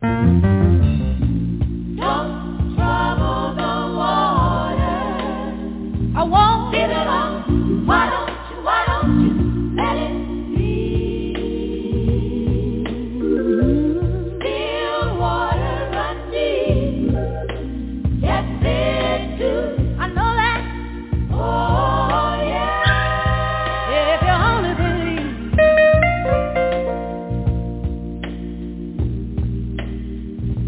Don't trouble the water. I won't give it up. Why don't you let it be? Still water run deep. Yes, it do. I know that. Oh yeah. If you only believe.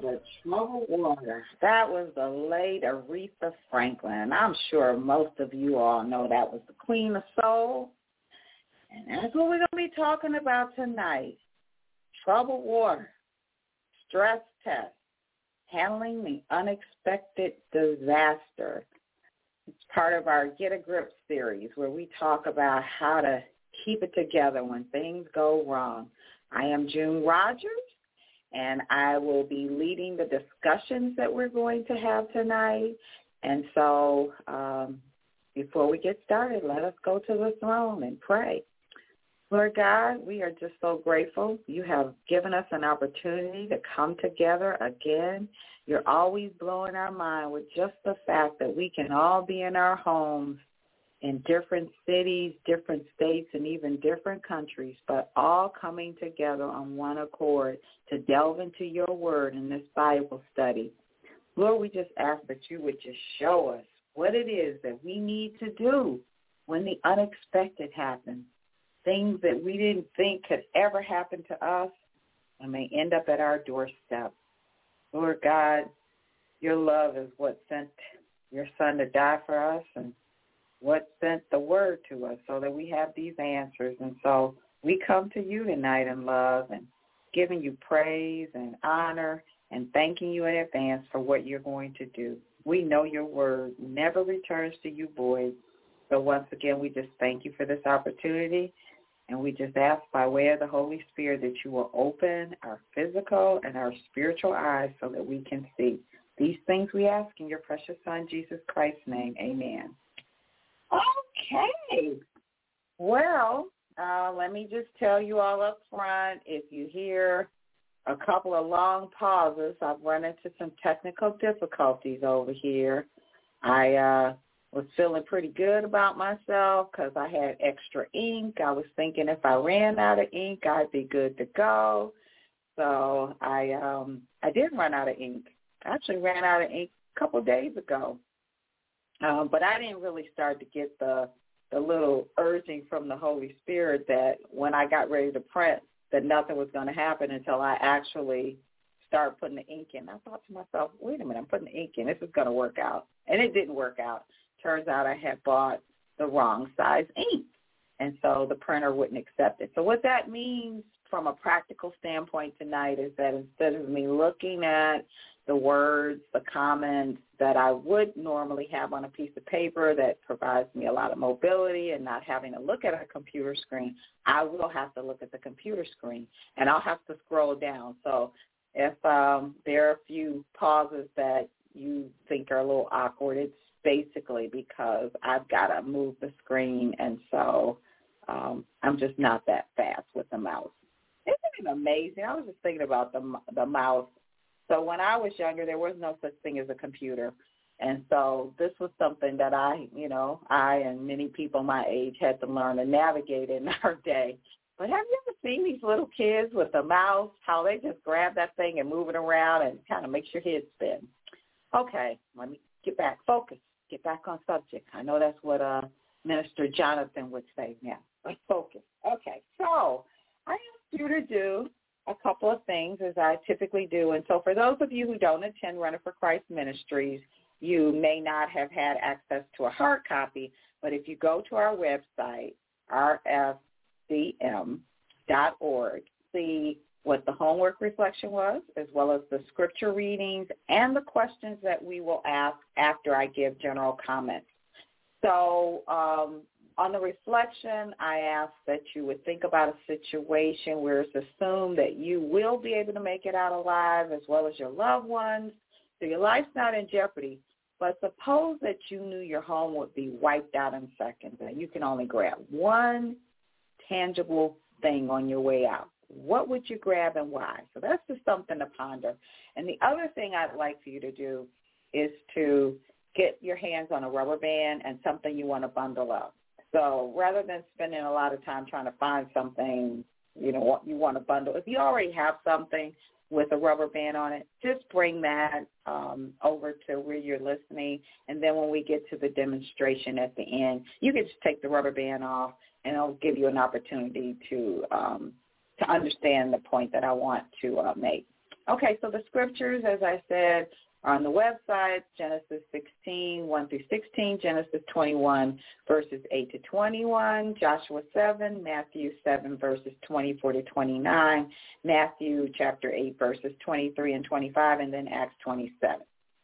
The Troubled Water. That was the late Aretha Franklin. I'm sure most of you all know that was the Queen of Soul. And that's what we're going to be talking about tonight. Troubled water, stress test, handling the unexpected disaster. It's part of our Get a Grip series where we talk about how to keep it together when things go wrong. I am June Rogers, and I will be leading the discussions that we're going to have tonight. And so before we get started, let us go to the throne and pray. Lord God, we are just so grateful. You have given us an opportunity to come together again. You're always blowing our mind with just the fact that we can all be in our homes in different cities, different states, and even different countries, but all coming together on one accord to delve into your word in this Bible study. Lord, we just ask that you would just show us what it is that we need to do when the unexpected happens. Things that we didn't think could ever happen to us and may end up at our doorstep. Lord God, your love is what sent your son to die for us and what sent the word to us so that we have these answers. And so we come to you tonight in love and giving you praise and honor and thanking you in advance for what you're going to do. We know your word never returns to you void. So once again, we just thank you for this opportunity. And we just ask by way of the Holy Spirit that you will open our physical and our spiritual eyes so that we can see. These things we ask in your precious Son, Jesus Christ's name. Amen. Okay. Well, let me just tell you all up front, if you hear a couple of long pauses, I've run into some technical difficulties over here. I was feeling pretty good about myself because I had extra ink. I was thinking if I ran out of ink, I'd be good to go. So I did run out of ink. I actually ran out of ink a couple of days ago. But I didn't really start to get the little urging from the Holy Spirit that when I got ready to print that nothing was going to happen until I actually start putting the ink in. I thought to myself, wait a minute, I'm putting the ink in. This is going to work out. And it didn't work out. Turns out I had bought the wrong size ink, and so the printer wouldn't accept it. So what that means from a practical standpoint tonight is that instead of me looking at the words, the comments that I would normally have on a piece of paper that provides me a lot of mobility and not having to look at a computer screen, I will have to look at the computer screen, and I'll have to scroll down. So if there are a few pauses that you think are a little awkward, it's basically because I've got to move the screen, and so I'm just not that fast with the mouse. Isn't it amazing? I was just thinking about the mouse. So when I was younger, there was no such thing as a computer, and so this was something that I and many people my age had to learn to navigate in our day. But have you ever seen these little kids with a mouse, how they just grab that thing and move it around and kind of makes your head spin? Okay, let me get back. Focus. Get back on subject. I know that's what Minister Jonathan would say now. Let's focus. Okay, so I asked you to do a couple of things as I typically do. And so for those of you who don't attend Running for Christ Ministries, you may not have had access to a hard copy, but if you go to our website, rfcm.org, see what the homework reflection was, as well as the scripture readings and the questions that we will ask after I give general comments. So on the reflection, I ask that you would think about a situation where it's assumed that you will be able to make it out alive, as well as your loved ones, so your life's not in jeopardy. But suppose that you knew your home would be wiped out in seconds, and you can only grab one tangible thing on your way out. What would you grab and why? So that's just something to ponder. And the other thing I'd like for you to do is to get your hands on a rubber band and something you want to bundle up. So rather than spending a lot of time trying to find something, you want to bundle, if you already have something with a rubber band on it, just bring that over to where you're listening. And then when we get to the demonstration at the end, you can just take the rubber band off, and it'll give you an opportunity to understand the point that I want to make. Okay, so the scriptures, as I said, are on the website, Genesis 16, 1 through 16, Genesis 21, verses 8 to 21, Joshua 7, Matthew 7, verses 24 to 29, Matthew chapter 8, verses 23 and 25, and then Acts 27.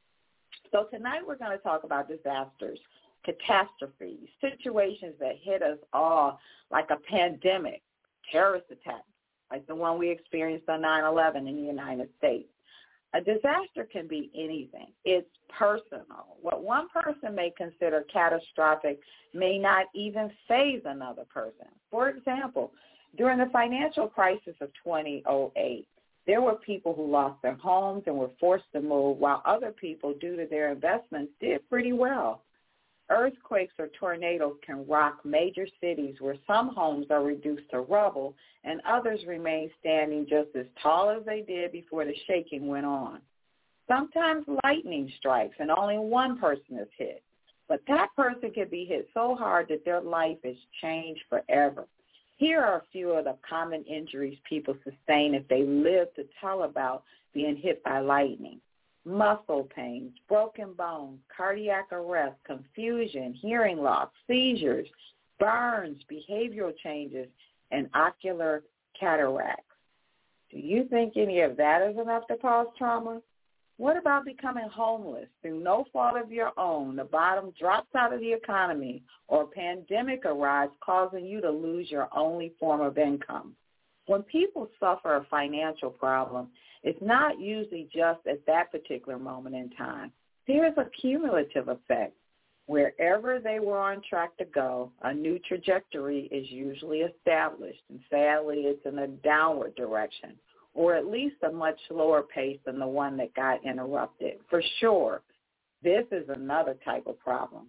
So tonight we're going to talk about disasters, catastrophes, situations that hit us all like a pandemic, terrorist attack, like the one we experienced on 9/11 in the United States. A disaster can be anything. It's personal. What one person may consider catastrophic may not even faze another person. For example, during the financial crisis of 2008, there were people who lost their homes and were forced to move, while other people, due to their investments, did pretty well. Earthquakes or tornadoes can rock major cities where some homes are reduced to rubble and others remain standing just as tall as they did before the shaking went on. Sometimes lightning strikes and only one person is hit, but that person can be hit so hard that their life is changed forever. Here are a few of the common injuries people sustain if they live to tell about being hit by lightning. Muscle pains, broken bones, cardiac arrest, confusion, hearing loss, seizures, burns, behavioral changes, and ocular cataracts. Do you think any of that is enough to cause trauma? What about becoming homeless through no fault of your own? The bottom drops out of the economy or a pandemic arrives causing you to lose your only form of income. When people suffer a financial problem, it's not usually just at that particular moment in time. There's a cumulative effect. Wherever they were on track to go, a new trajectory is usually established, and sadly it's in a downward direction, or at least a much slower pace than the one that got interrupted. For sure, this is another type of problem.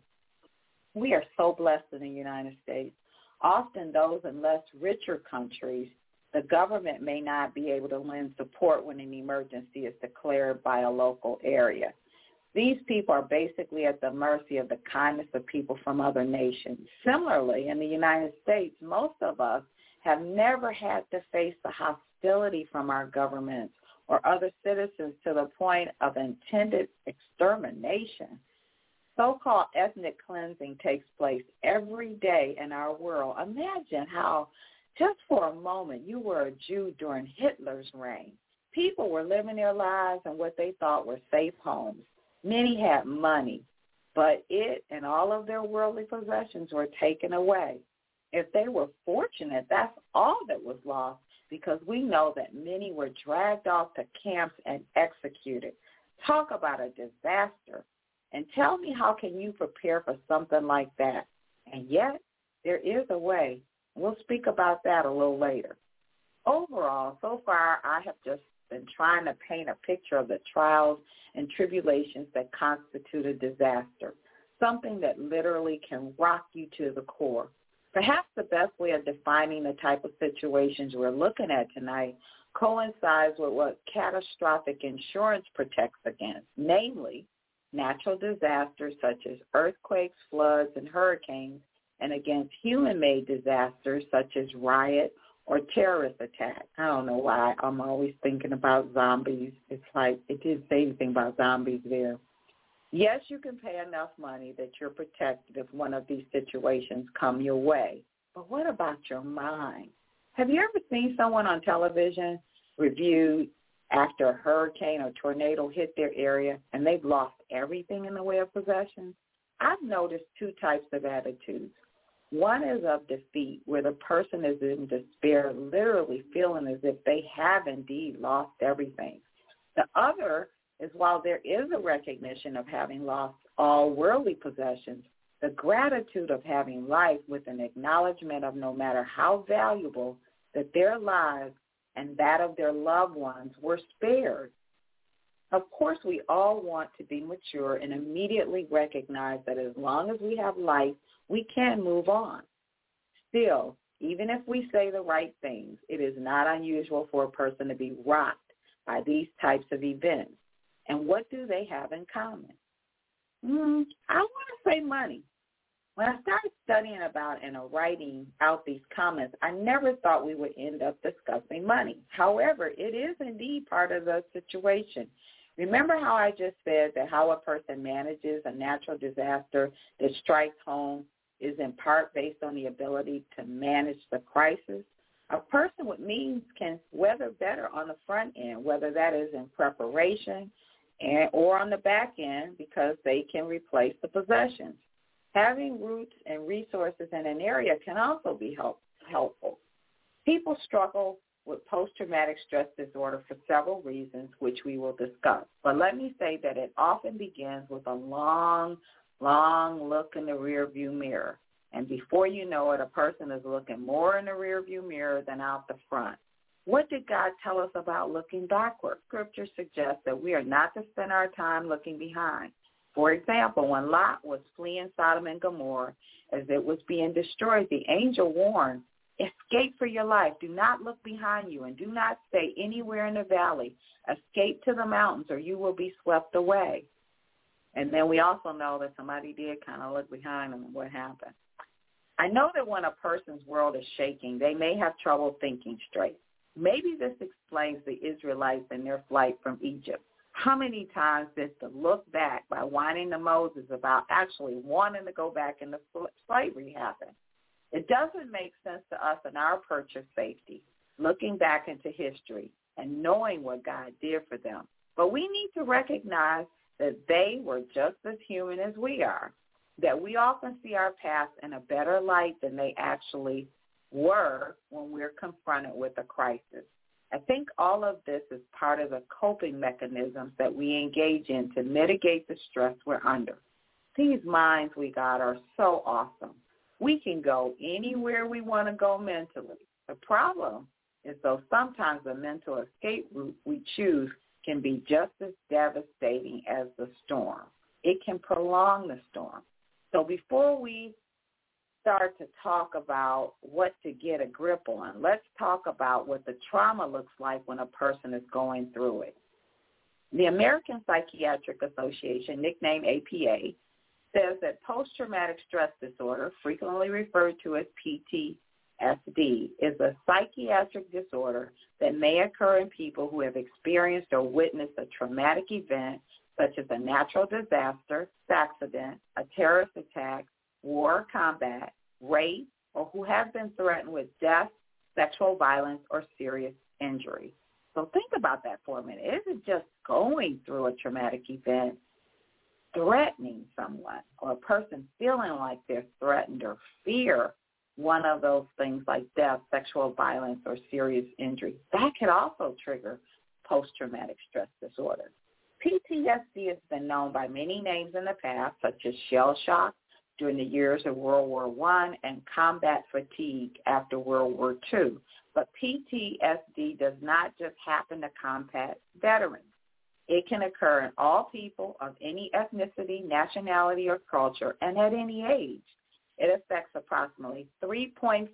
We are so blessed in the United States. Often those in less richer countries, the government may not be able to lend support when an emergency is declared by a local area. These people are basically at the mercy of the kindness of people from other nations. Similarly, in the United States, most of us have never had to face the hostility from our governments or other citizens to the point of intended extermination. So-called ethnic cleansing takes place every day in our world. Imagine how just for a moment you were a Jew during Hitler's reign. People were living their lives in what they thought were safe homes. Many had money, but it and all of their worldly possessions were taken away. If they were fortunate, that's all that was lost, because we know that many were dragged off to camps and executed. Talk about a disaster. And tell me, how can you prepare for something like that? And yet, there is a way. We'll speak about that a little later. Overall, so far, I have just been trying to paint a picture of the trials and tribulations that constitute a disaster, something that literally can rock you to the core. Perhaps the best way of defining the type of situations we're looking at tonight coincides with what catastrophic insurance protects against, namely natural disasters such as earthquakes, floods, and hurricanes, and against human-made disasters such as riot or terrorist attack. I don't know why I'm always thinking about zombies. It's like it didn't say anything about zombies there. Yes, you can pay enough money that you're protected if one of these situations come your way. But what about your mind? Have you ever seen someone on television reviewed after a hurricane or tornado hit their area and they've lost everything in the way of possessions? I've noticed two types of attitudes. One is of defeat, where the person is in despair, literally feeling as if they have indeed lost everything. The other is, while there is a recognition of having lost all worldly possessions, the gratitude of having life with an acknowledgement of, no matter how valuable, that their lives and that of their loved ones were spared. Of course, we all want to be mature and immediately recognize that as long as we have life, we can move on. Still, even if we say the right things, it is not unusual for a person to be rocked by these types of events. And what do they have in common? I want to say money. When I started studying about and writing out these comments, I never thought we would end up discussing money. However, it is indeed part of the situation. Remember how I just said that how a person manages a natural disaster that strikes home is in part based on the ability to manage the crisis? A person with means can weather better on the front end, whether that is in preparation or on the back end, because they can replace the possessions. Having roots and resources in an area can also be helpful. People struggle with post-traumatic stress disorder for several reasons, which we will discuss. But let me say that it often begins with a long look in the rearview mirror. And before you know it, a person is looking more in the rearview mirror than out the front. What did God tell us about looking backward? Scripture suggests that we are not to spend our time looking behind. For example, when Lot was fleeing Sodom and Gomorrah as it was being destroyed, the angel warned, escape for your life. Do not look behind you and do not stay anywhere in the valley. Escape to the mountains or you will be swept away. And then we also know that somebody did kind of look behind them and what happened. I know that when a person's world is shaking, they may have trouble thinking straight. Maybe this explains the Israelites and their flight from Egypt. How many times did the look back by whining to Moses about actually wanting to go back into slavery happen? It doesn't make sense to us in our perch of safety, looking back into history and knowing what God did for them. But we need to recognize that they were just as human as we are, that we often see our past in a better light than they actually were when we're confronted with a crisis. I think all of this is part of the coping mechanisms that we engage in to mitigate the stress we're under. These minds we got are so awesome. We can go anywhere we want to go mentally. The problem is, though, sometimes the mental escape route we choose can be just as devastating as the storm. It can prolong the storm. So before we start to talk about what to get a grip on, let's talk about what the trauma looks like when a person is going through it. The American Psychiatric Association, nicknamed APA, says that post-traumatic stress disorder, frequently referred to as PTSD, is a psychiatric disorder that may occur in people who have experienced or witnessed a traumatic event such as a natural disaster, accident, a terrorist attack, war, combat, rape, or who have been threatened with death, sexual violence, or serious injury. So think about that for a minute. It isn't just going through a traumatic event, threatening someone, or a person feeling like they're threatened or fear one of those things like death, sexual violence, or serious injury. That could also trigger post-traumatic stress disorder. PTSD has been known by many names in the past, such as shell shock during the years of World War I and combat fatigue after World War II. But PTSD does not just happen to combat veterans. It can occur in all people of any ethnicity, nationality, or culture, and at any age. It affects approximately 3.5%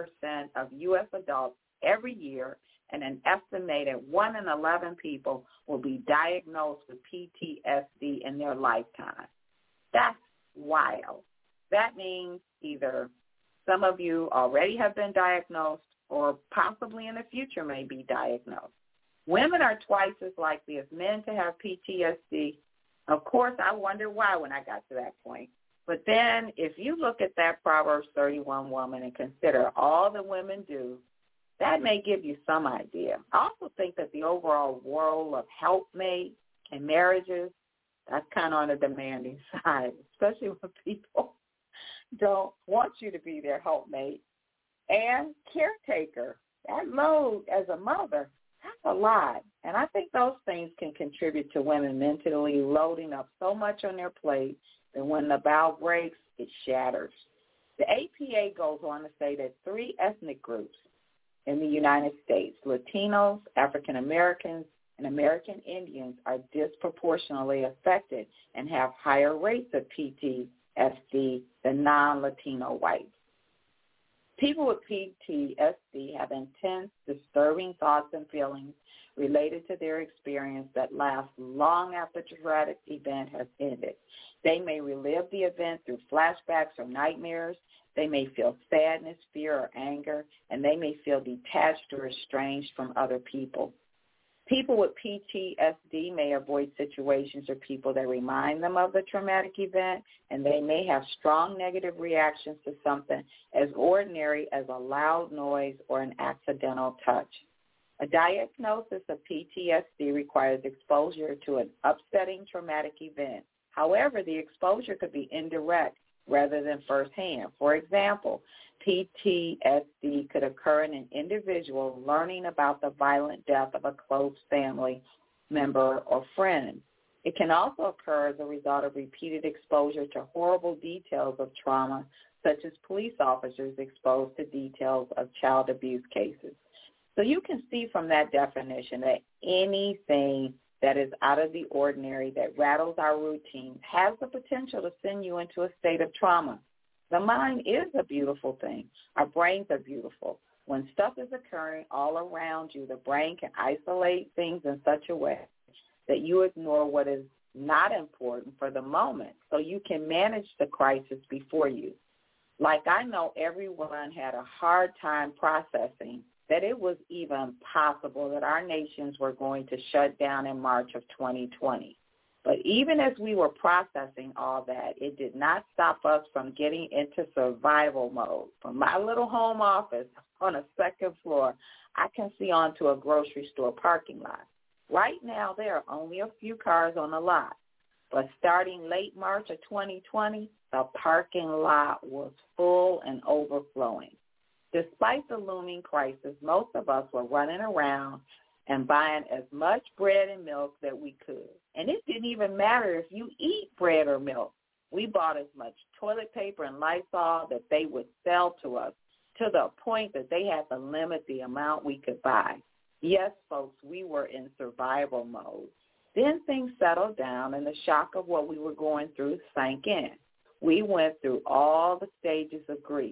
of U.S. adults every year, and an estimated 1 in 11 people will be diagnosed with PTSD in their lifetime. That's wild. That means either some of you already have been diagnosed or possibly in the future may be diagnosed. Women are twice as likely as men to have PTSD. Of course, I wonder why when I got to that point. But then if you look at that Proverbs 31 woman and consider all the women do, that may give you some idea. I also think that the overall role of helpmate in marriages, that's kind of on the demanding side, especially when people don't want you to be their helpmate. And caretaker, that load as a mother, that's a lot. And I think those things can contribute to women mentally loading up so much on their plate that when the bow breaks, it shatters. The APA goes on to say that 3 ethnic groups in the United States, Latinos, African Americans, and American Indians, are disproportionately affected and have higher rates of PTSD than non-Latino whites. People with PTSD have intense, disturbing thoughts and feelings related to their experience that lasts long after the traumatic event has ended. They may relive the event through flashbacks or nightmares. They may feel sadness, fear, or anger, and they may feel detached or estranged from other people. People with PTSD may avoid situations or people that remind them of the traumatic event, and they may have strong negative reactions to something as ordinary as a loud noise or an accidental touch. A diagnosis of PTSD requires exposure to an upsetting traumatic event. However, the exposure could be indirect rather than firsthand. For example, PTSD could occur in an individual learning about the violent death of a close family member or friend. It can also occur as a result of repeated exposure to horrible details of trauma, such as police officers exposed to details of child abuse cases. So you can see from that definition that anything that is out of the ordinary, that rattles our routine, has the potential to send you into a state of trauma. The mind is a beautiful thing. Our brains are beautiful. When stuff is occurring all around you, the brain can isolate things in such a way that you ignore what is not important for the moment so you can manage the crisis before you. Like I know everyone had a hard time processing that it was even possible that our nations were going to shut down in March of 2020. But even as we were processing all that, it did not stop us from getting into survival mode. From my little home office on a second floor, I can see onto a grocery store parking lot. Right now, there are only a few cars on the lot. But starting late March of 2020, the parking lot was full and overflowing. Despite the looming crisis, most of us were running around and buying as much bread and milk that we could. And it didn't even matter if you eat bread or milk. We bought as much toilet paper and Lysol that they would sell to us, to the point that they had to limit the amount we could buy. Yes, folks, we were in survival mode. Then things settled down and the shock of what we were going through sank in. We went through all the stages of grief.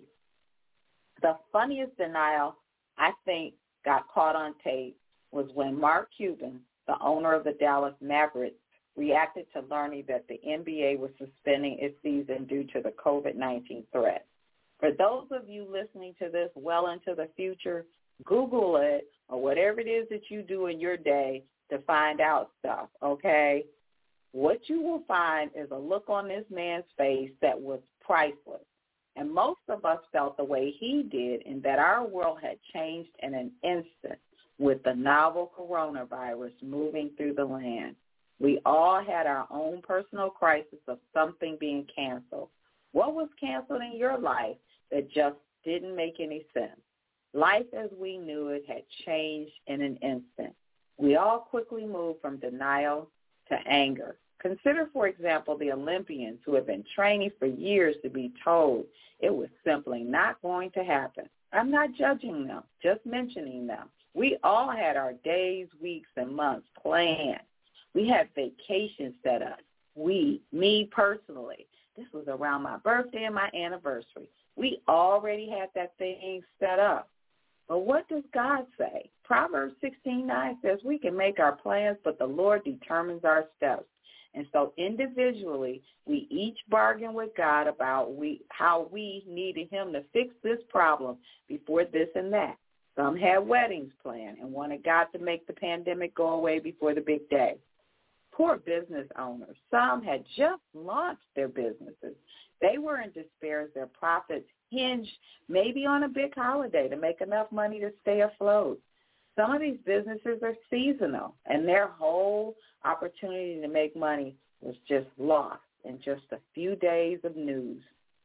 The funniest denial, I think, got caught on tape was when Mark Cuban, the owner of the Dallas Mavericks, reacted to learning that the NBA was suspending its season due to the COVID-19 threat. For those of you listening to this well into the future, Google it or whatever it is that you do in your day to find out stuff, okay? What you will find is a look on this man's face that was priceless. And most of us felt the way he did, in that our world had changed in an instant with the novel coronavirus moving through the land. We all had our own personal crisis of something being canceled. What was canceled in your life that just didn't make any sense? Life as we knew it had changed in an instant. We all quickly moved from denial to anger. Consider, for example, the Olympians who have been training for years to be told it was simply not going to happen. I'm not judging them, just mentioning them. We all had our days, weeks, and months planned. We had vacations set up. Me personally, this was around my birthday and my anniversary. We already had that thing set up. But what does God say? Proverbs 16:9 says we can make our plans, but the Lord determines our steps. And so individually, we each bargain with God about how we needed him to fix this problem before this and that. Some had weddings planned and wanted God to make the pandemic go away before the big day. Poor business owners. Some had just launched their businesses. They were in despair as their profits hinged maybe on a big holiday to make enough money to stay afloat. Some of these businesses are seasonal, and their whole opportunity to make money was just lost in just a few days of news.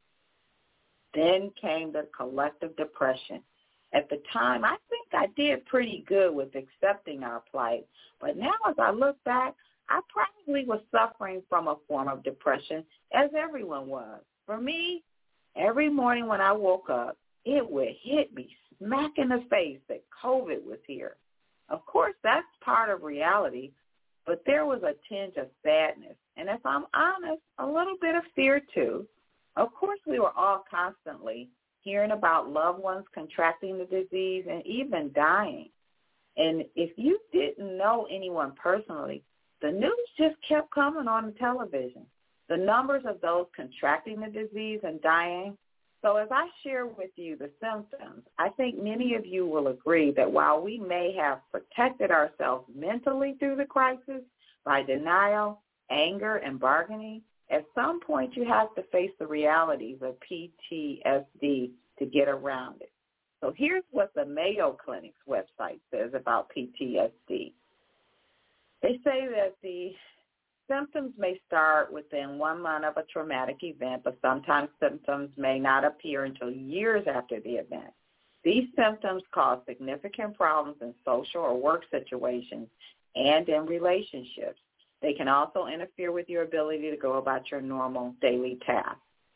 Then came the collective depression. At the time, I think I did pretty good with accepting our plight, but now as I look back, I probably was suffering from a form of depression, as everyone was. For me, every morning when I woke up, it would hit me smack in the face that COVID was here. Of course, that's part of reality, but there was a tinge of sadness, and if I'm honest, a little bit of fear too. Of course, we were all constantly hearing about loved ones contracting the disease and even dying. And if you didn't know anyone personally, the news just kept coming on the television. The numbers of those contracting the disease and dying. So as I share with you the symptoms, I think many of you will agree that while we may have protected ourselves mentally through the crisis by denial, anger, and bargaining, at some point you have to face the realities of PTSD to get around it. So here's what the Mayo Clinic's website says about PTSD. They say that the symptoms may start within 1 month of a traumatic event, but sometimes symptoms may not appear until years after the event. These symptoms cause significant problems in social or work situations and in relationships. They can also interfere with your ability to go about your normal daily tasks.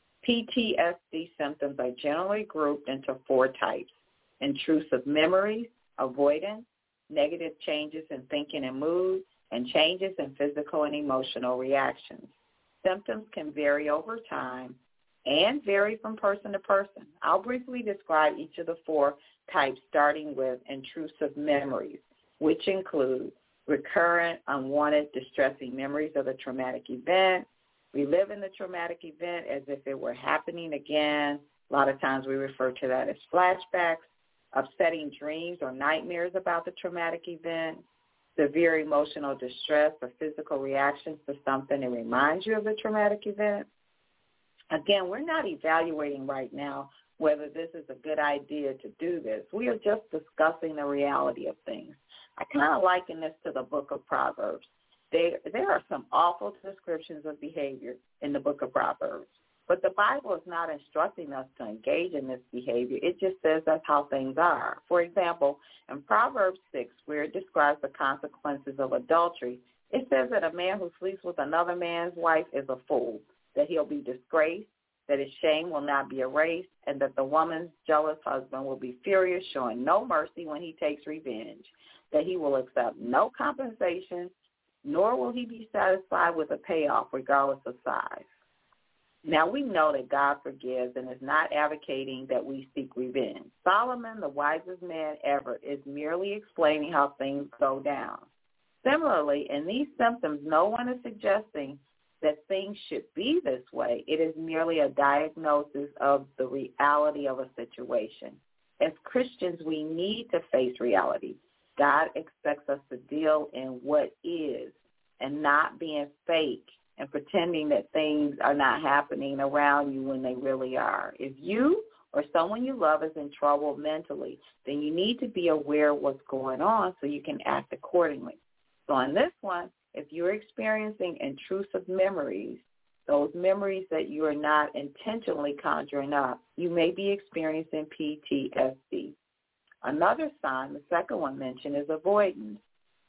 PTSD symptoms are generally grouped into 4 types: intrusive memories, avoidance, negative changes in thinking and mood, and changes in physical and emotional reactions. Symptoms can vary over time and vary from person to person. I'll briefly describe each of the 4 types, starting with intrusive memories, which include recurrent, unwanted, distressing memories of the traumatic event, reliving the traumatic event as if it were happening again. A lot of times we refer to that as flashbacks, upsetting dreams or nightmares about the traumatic event, severe emotional distress or physical reactions to something that reminds you of the traumatic event. Again, we're not evaluating right now whether this is a good idea to do this. We are just discussing the reality of things. I kind of liken this to the book of Proverbs. There are some awful descriptions of behavior in the book of Proverbs, but the Bible is not instructing us to engage in this behavior. It just says that's how things are. For example, in Proverbs 6, where it describes the consequences of adultery, it says that a man who sleeps with another man's wife is a fool, that he'll be disgraced, that his shame will not be erased, and that the woman's jealous husband will be furious, showing no mercy when he takes revenge, that he will accept no compensation, nor will he be satisfied with a payoff regardless of size. Now, we know that God forgives and is not advocating that we seek revenge. Solomon, the wisest man ever, is merely explaining how things go down. Similarly, in these symptoms, no one is suggesting that things should be this way. It is merely a diagnosis of the reality of a situation. As Christians, we need to face reality. God expects us to deal in what is and not being fake and pretending that things are not happening around you when they really are. If you or someone you love is in trouble mentally, then you need to be aware of what's going on so you can act accordingly. So on this one, if you're experiencing intrusive memories, those memories that you are not intentionally conjuring up, you may be experiencing PTSD. Another sign, the second one mentioned, is avoidance.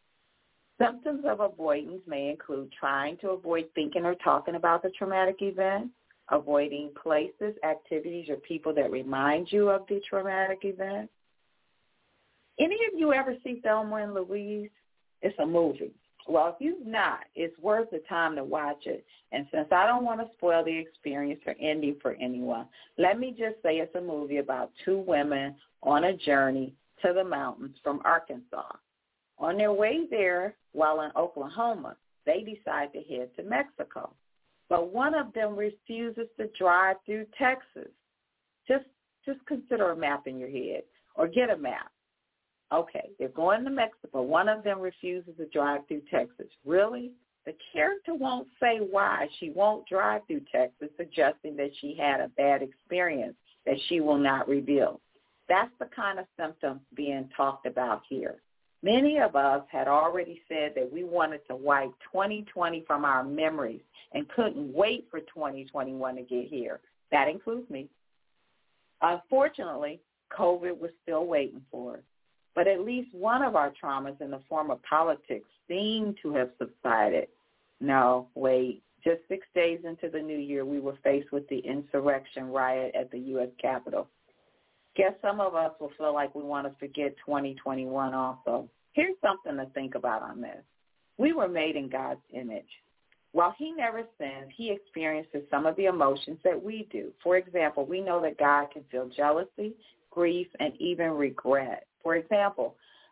Symptoms of avoidance may include trying to avoid thinking or talking about the traumatic event, avoiding places, activities, or people that remind you of the traumatic event. Any of you ever see Thelma and Louise? It's a movie. Well, if you've not, it's worth the time to watch it. And since I don't want to spoil the experience or ending for anyone, let me just say it's a movie about 2 women on a journey to the mountains from Arkansas. On their way there, while in Oklahoma, they decide to head to Mexico. But one of them refuses to drive through Texas. Just consider a map in your head, or get a map. Okay, they're going to Mexico. One of them refuses to drive through Texas. Really? The character won't say why she won't drive through Texas, suggesting that she had a bad experience that she will not reveal. That's the kind of symptom being talked about here. Many of us had already said that we wanted to wipe 2020 from our memories and couldn't wait for 2021 to get here. That includes me. Unfortunately, COVID was still waiting for us. But at least one of our traumas in the form of politics seemed to have subsided. No, wait. Just 6 days into the new year, we were faced with the insurrection riot at the U.S. Capitol. Guess some of us will feel like we want to forget 2021 also. Here's something to think about on this. We were made in God's image. While he never sins, he experiences some of the emotions that we do. For example, we know that God can feel jealousy, grief, and even regret. For example,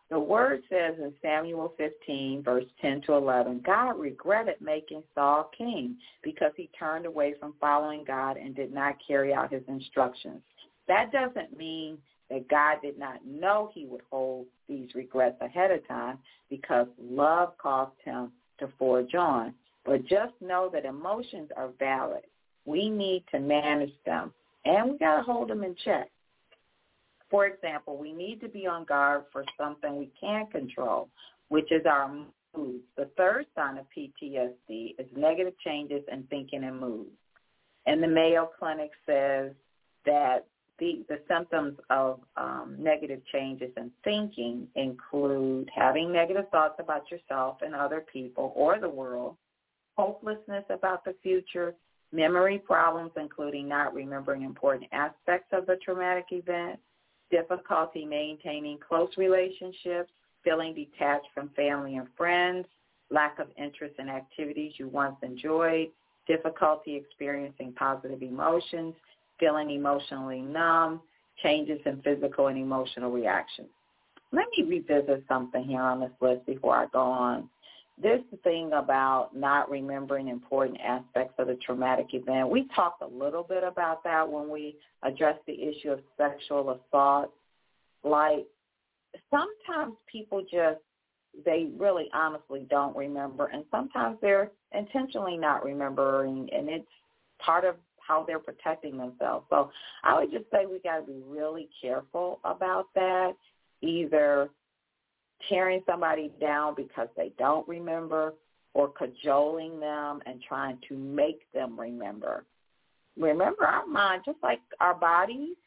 The word says in Samuel 15, verse 10 to 11, God regretted making Saul king because he turned away from following God and did not carry out his instructions. That doesn't mean that God did not know he would hold these regrets ahead of time because love caused him to forge on. But just know that emotions are valid. We need to manage them, and we got to hold them in check. For example, we need to be on guard for something we can't control, which is our moods. The third sign of PTSD is negative changes in thinking and mood. And the Mayo Clinic says that the symptoms of negative changes in thinking include having negative thoughts about yourself and other people or the world, hopelessness about the future, memory problems, including not remembering important aspects of the traumatic event, difficulty maintaining close relationships, feeling detached from family and friends, lack of interest in activities you once enjoyed, difficulty experiencing positive emotions, feeling emotionally numb, changes in physical and emotional reactions. Let me revisit something here on this list before I go on. This thing about not remembering important aspects of the traumatic event, we talked a little bit about that when we addressed the issue of sexual assault. Like, sometimes people they really honestly don't remember, and sometimes they're intentionally not remembering, and it's part of how they're protecting themselves. So I would just say we got to be really careful about that, either tearing somebody down because they don't remember or cajoling them and trying to make them remember. Remember, our mind, just like our bodies,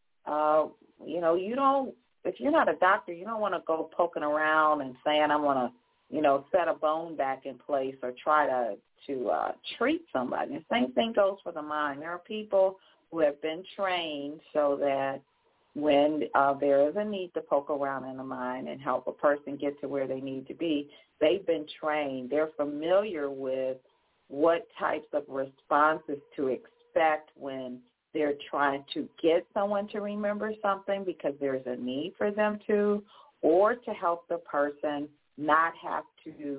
if you're not a doctor, you don't want to go poking around and saying, I want to, set a bone back in place or try to treat somebody. The same thing goes for the mind. There are people who have been trained so that when there is a need to poke around in the mind and help a person get to where they need to be, they've been trained. They're familiar with what types of responses to expect when they're trying to get someone to remember something because there's a need for them to, or to help the person not have to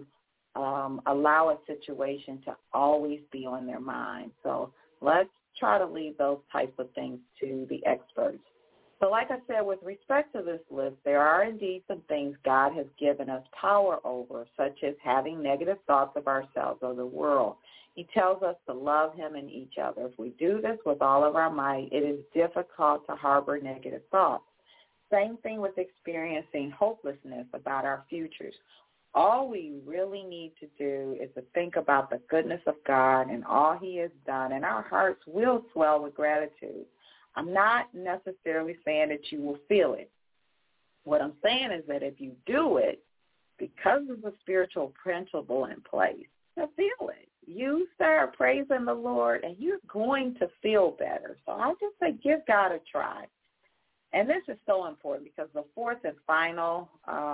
allow a situation to always be on their mind. So let's try to leave those types of things to the experts. So like I said, with respect to this list, there are indeed some things God has given us power over, such as having negative thoughts of ourselves or the world. He tells us to love him and each other. If we do this with all of our might, it is difficult to harbor negative thoughts. Same thing with experiencing hopelessness about our futures. All we really need to do is to think about the goodness of God and all he has done, and our hearts will swell with gratitude. I'm not necessarily saying that you will feel it. What I'm saying is that if you do it, because of the spiritual principle in place, you'll feel it. You start praising the Lord, and you're going to feel better. So I just say give God a try. And this is so important because the fourth and final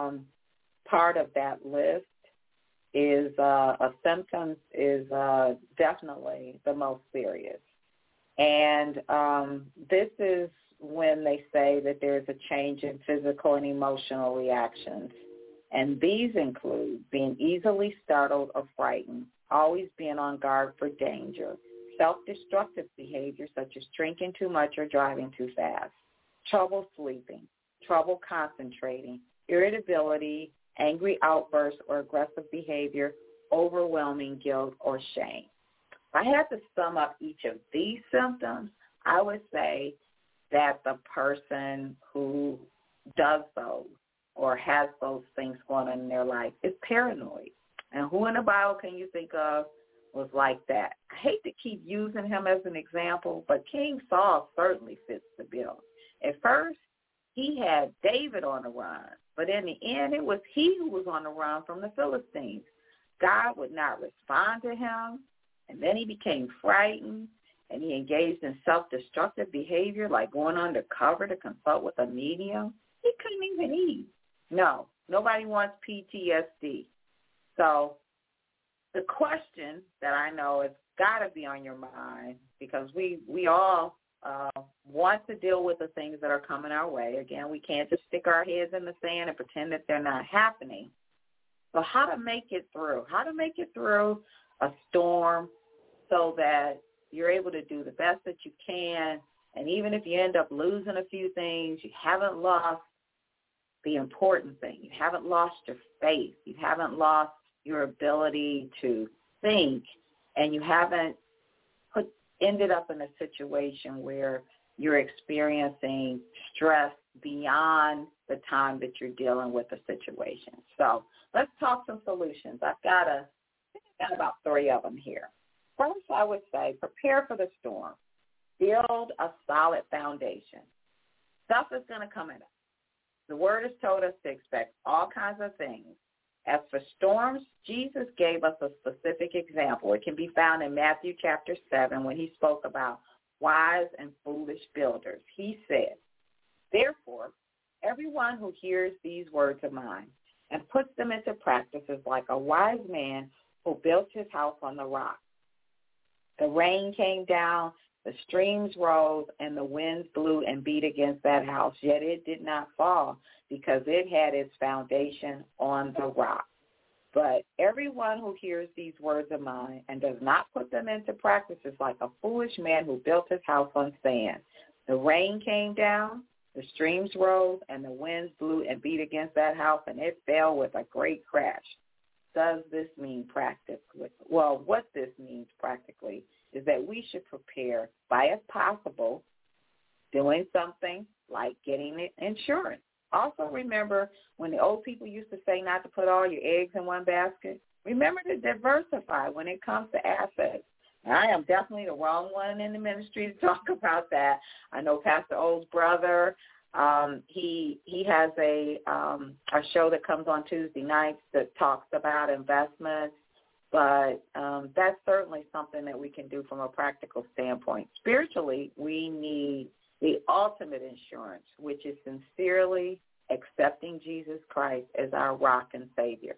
part of that list is of symptoms is definitely the most serious. And this is when they say that there's a change in physical and emotional reactions. And these include being easily startled or frightened, always being on guard for danger, self-destructive behavior such as drinking too much or driving too fast, trouble sleeping, trouble concentrating, irritability, angry outbursts or aggressive behavior, overwhelming guilt or shame. If I had to sum up each of these symptoms, I would say that the person who does those or has those things going on in their life is paranoid. And who in the Bible can you think of was like that? I hate to keep using him as an example, but King Saul certainly fits the bill. At first, he had David on the run, but in the end, it was he who was on the run from the Philistines. God would not respond to him, and then he became frightened, and he engaged in self-destructive behavior like going undercover to consult with a medium. He couldn't even eat. No, nobody wants PTSD. So the question that I know has got to be on your mind, because we all want to deal with the things that are coming our way. Again, we can't just stick our heads in the sand and pretend that they're not happening. So how to make it through a storm so that you're able to do the best that you can. And even if you end up losing a few things, you haven't lost the important thing. You haven't lost your faith. You haven't lost your ability to think, and you haven't ended up in a situation where you're experiencing stress beyond the time that you're dealing with the situation. So let's talk some solutions. I've got about 3 of them here. First, I would say prepare for the storm. Build a solid foundation. Stuff is going to come at us. The Word has told us to expect all kinds of things. As for storms, Jesus gave us a specific example. It can be found in Matthew chapter 7 when he spoke about wise and foolish builders. He said, "Therefore, everyone who hears these words of mine and puts them into practice is like a wise man who built his house on the rock. The rain came down, the streams rose, and the winds blew and beat against that house, yet it did not fall because it had its foundation on the rock. But everyone who hears these words of mine and does not put them into practice is like a foolish man who built his house on sand. The rain came down, the streams rose, and the winds blew and beat against that house, and it fell with a great crash." Does this mean practically? Well, what this means practically is that we should prepare by, as possible, doing something like getting insurance. Also remember when the old people used to say not to put all your eggs in one basket, remember to diversify when it comes to assets. And I am definitely the wrong one in the ministry to talk about that. I know Pastor O's brother, he has a show that comes on Tuesday nights that talks about investments. But that's certainly something that we can do from a practical standpoint. Spiritually, we need the ultimate insurance, which is sincerely accepting Jesus Christ as our rock and Savior.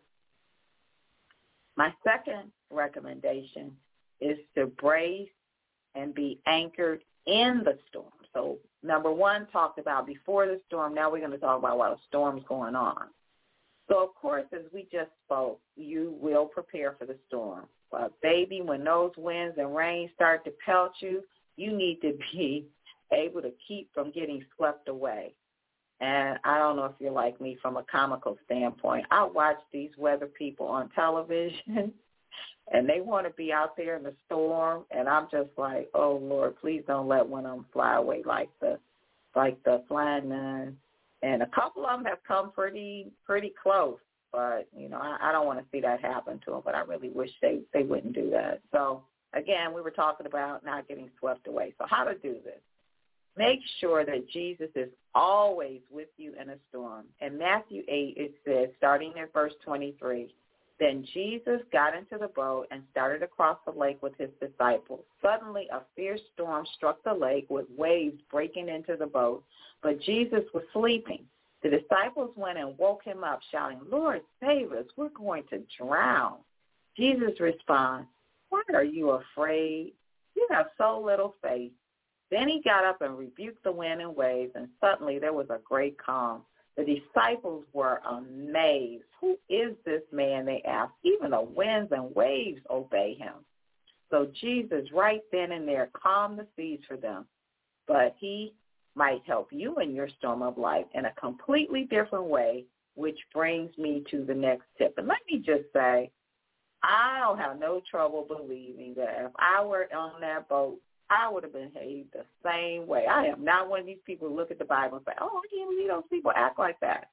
My second recommendation is to brace and be anchored in the storm. So number 1 talked about before the storm. Now we're going to talk about while the storm's going on. So, of course, as we just spoke, you will prepare for the storm. But, baby, when those winds and rain start to pelt you, you need to be able to keep from getting swept away. And I don't know if you're like me from a comical standpoint. I watch these weather people on television, and they want to be out there in the storm, and I'm just like, oh, Lord, please don't let one of them fly away like the Flying Nun. And a couple of them have come pretty close, but, you know, I don't want to see that happen to them, but I really wish they wouldn't do that. So, again, we were talking about not getting swept away. So how to do this? Make sure that Jesus is always with you in a storm. In Matthew 8, it says, starting at verse 23, "Then Jesus got into the boat and started across the lake with his disciples. Suddenly a fierce storm struck the lake with waves breaking into the boat, but Jesus was sleeping. The disciples went and woke him up, shouting, 'Lord, save us, we're going to drown.' Jesus responds, 'Why are you afraid? You have so little faith.' Then he got up and rebuked the wind and waves, and suddenly there was a great calm. The disciples were amazed. 'Who is this man?' they asked. 'Even the winds and waves obey him.' So Jesus right then and there calmed the seas for them. But he might help you in your storm of life in a completely different way, which brings me to the next tip. And let me just say, I don't have no trouble believing that if I were on that boat, I would have behaved the same way. I am not one of these people who look at the Bible and say, oh, I can't believe those people act like that.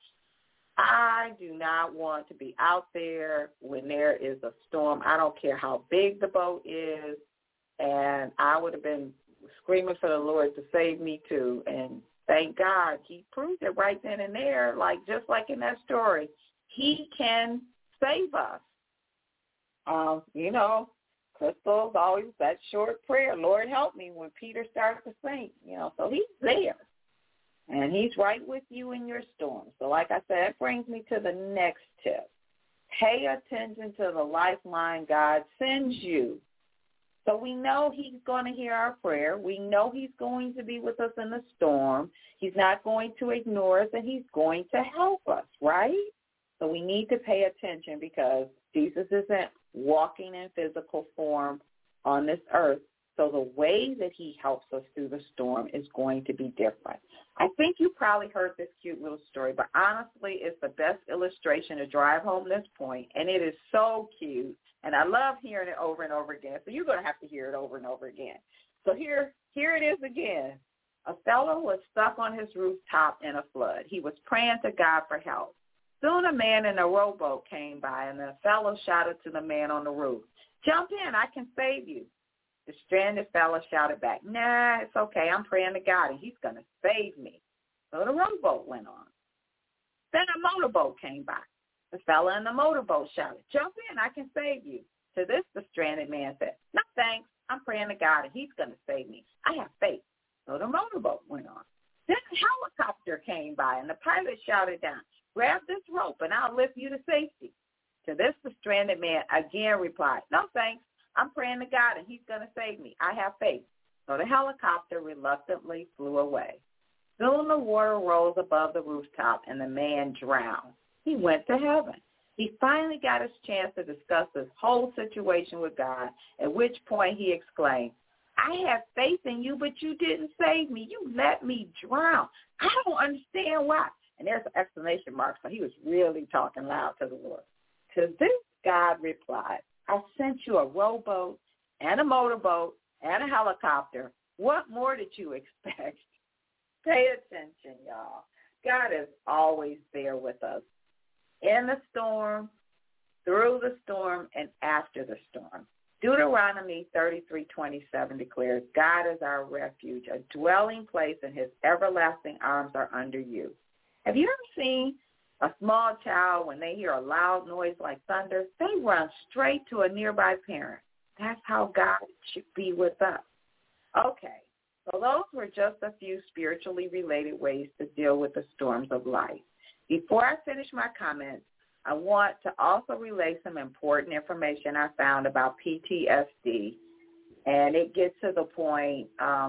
I do not want to be out there when there is a storm. I don't care how big the boat is, and I would have been screaming for the Lord to save me too. And thank God he proved it right then and there, like just like in that story. He can save us. Crystal's always that short prayer, Lord help me, when Peter starts to sink, so he's there. And he's right with you in your storm. So like I said, that brings me to the next tip. Pay attention to the lifeline God sends you. So we know he's going to hear our prayer. We know he's going to be with us in the storm. He's not going to ignore us, and he's going to help us, right? So we need to pay attention because Jesus isn't walking in physical form on this earth. So the way that he helps us through the storm is going to be different. I think you probably heard this cute little story, but honestly, it's the best illustration to drive home this point, and it is so cute. And I love hearing it over and over again. So you're going to have to hear it over and over again. So here it is again. A fellow was stuck on his rooftop in a flood. He was praying to God for help. Soon a man in a rowboat came by, and the fellow shouted to the man on the roof, "Jump in, I can save you." The stranded fellow shouted back, "Nah, it's okay. I'm praying to God, and he's going to save me." So the rowboat went on. Then a motorboat came by. The fellow in the motorboat shouted, "Jump in, I can save you." To this, the stranded man said, "No, thanks. I'm praying to God, and he's going to save me. I have faith." So the motorboat went on. Then a helicopter came by, and the pilot shouted down, "Grab this rope, and I'll lift you to safety." To this, the stranded man again replied, "No, thanks. I'm praying to God, and he's going to save me. I have faith." So the helicopter reluctantly flew away. Soon the water rose above the rooftop, and the man drowned. He went to heaven. He finally got his chance to discuss this whole situation with God, at which point he exclaimed, "I have faith in you, but you didn't save me. You let me drown. I don't understand why." And there's an exclamation mark, so he was really talking loud to the Lord. To this, God replied, "I sent you a rowboat and a motorboat and a helicopter. What more did you expect?" Pay attention, y'all. God is always there with us. In the storm, through the storm, and after the storm. Deuteronomy 33:27 declares, "God is our refuge, a dwelling place, and his everlasting arms are under you." Have you ever seen a small child, when they hear a loud noise like thunder, they run straight to a nearby parent? That's how God should be with us. Okay, so those were just a few spiritually related ways to deal with the storms of life. Before I finish my comments, I want to also relay some important information I found about PTSD, and it gets to the point,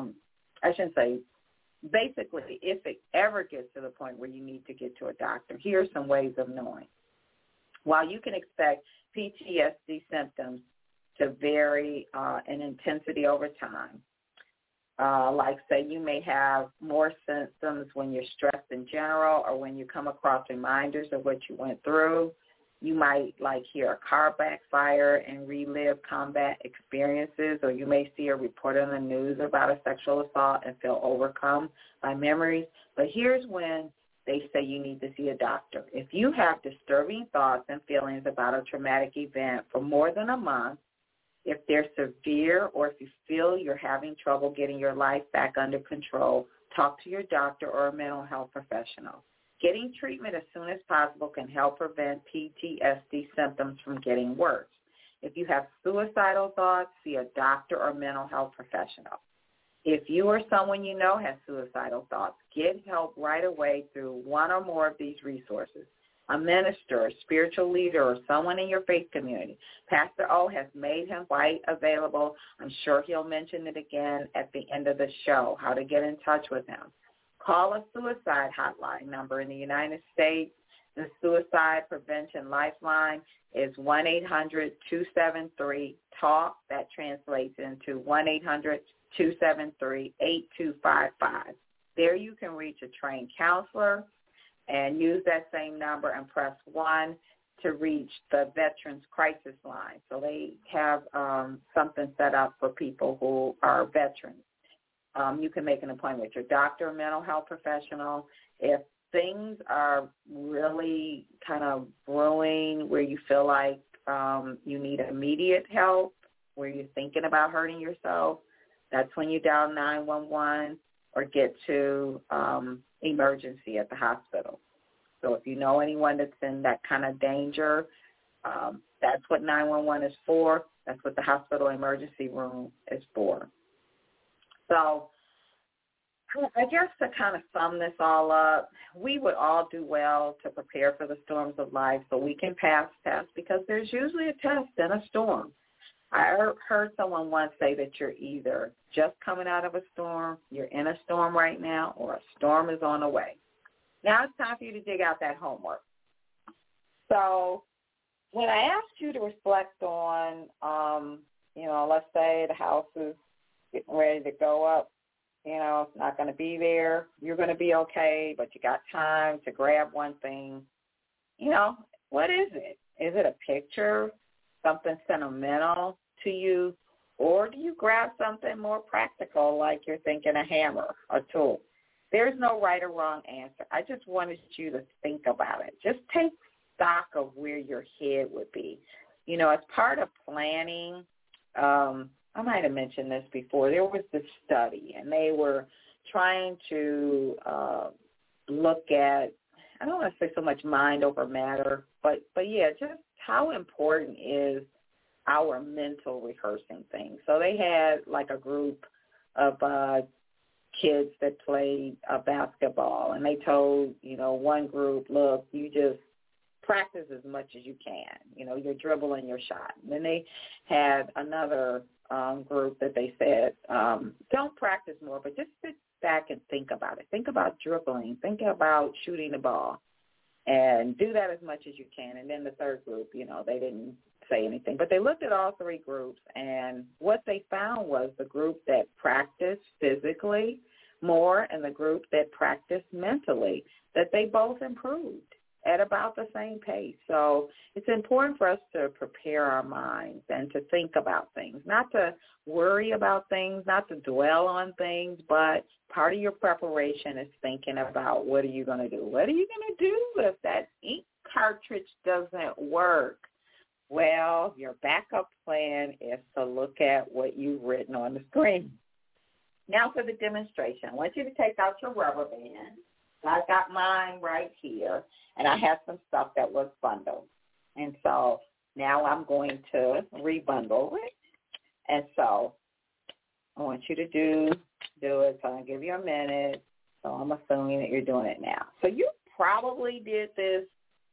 basically, if it ever gets to the point where you need to get to a doctor, here's some ways of knowing. While you can expect PTSD symptoms to vary in intensity over time, like, say, you may have more symptoms when you're stressed in general or when you come across reminders of what you went through. You might, hear a car backfire and relive combat experiences, or you may see a report on the news about a sexual assault and feel overcome by memories. But here's when they say you need to see a doctor. If you have disturbing thoughts and feelings about a traumatic event for more than a month, if they're severe, or if you feel you're having trouble getting your life back under control, talk to your doctor or a mental health professional. Getting treatment as soon as possible can help prevent PTSD symptoms from getting worse. If you have suicidal thoughts, see a doctor or mental health professional. If you or someone you know has suicidal thoughts, get help right away through one or more of these resources. A minister, a spiritual leader, or someone in your faith community. Pastor O has made him White available. I'm sure he'll mention it again at the end of the show, how to get in touch with him. Call a suicide hotline number in the United States. The Suicide Prevention Lifeline is 1-800-273-TALK. That translates into 1-800-273-8255. There you can reach a trained counselor and use that same number and press 1 to reach the Veterans Crisis Line. So they have something set up for people who are veterans. You can make an appointment with your doctor or mental health professional. If things are really kind of brewing where you feel like you need immediate help, where you're thinking about hurting yourself, that's when you dial 911 or get to emergency at the hospital. So if you know anyone that's in that kind of danger, that's what 911 is for. That's what the hospital emergency room is for. So I guess to kind of sum this all up, we would all do well to prepare for the storms of life so we can pass tests, because there's usually a test in a storm. I heard someone once say that you're either just coming out of a storm, you're in a storm right now, or a storm is on the way. Now it's time for you to dig out that homework. So when I asked you to reflect on, let's say the house is getting ready to go up, it's not going to be there. You're going to be okay, but you got time to grab one thing. What is it? Is it a picture, something sentimental to you, or do you grab something more practical like you're thinking a hammer, a tool? There's no right or wrong answer. I just wanted you to think about it. Just take stock of where your head would be. As part of planning, I might have mentioned this before, there was this study, and they were trying to look at, I don't want to say so much mind over matter, but yeah, just how important is our mental rehearsing things. So they had like a group of kids that played basketball, and they told, one group, look, you just practice as much as you can, your dribble and your shot. And then they had another group that they said, don't practice more, but just sit back and think about it. Think about dribbling. Think about shooting the ball, and do that as much as you can. And then the third group, they didn't say anything. But they looked at all three groups, and what they found was the group that practiced physically more and the group that practiced mentally, that they both improved at about the same pace. So it's important for us to prepare our minds and to think about things, not to worry about things, not to dwell on things, but part of your preparation is thinking about what are you going to do? What are you going to do if that ink cartridge doesn't work? Well, your backup plan is to look at what you've written on the screen. Now for the demonstration. I want you to take out your rubber band. I've got mine right here, and I have some stuff that was bundled. And so now I'm going to rebundle it. And so I want you to do it. So I'll give you a minute. So I'm assuming that you're doing it now. So you probably did this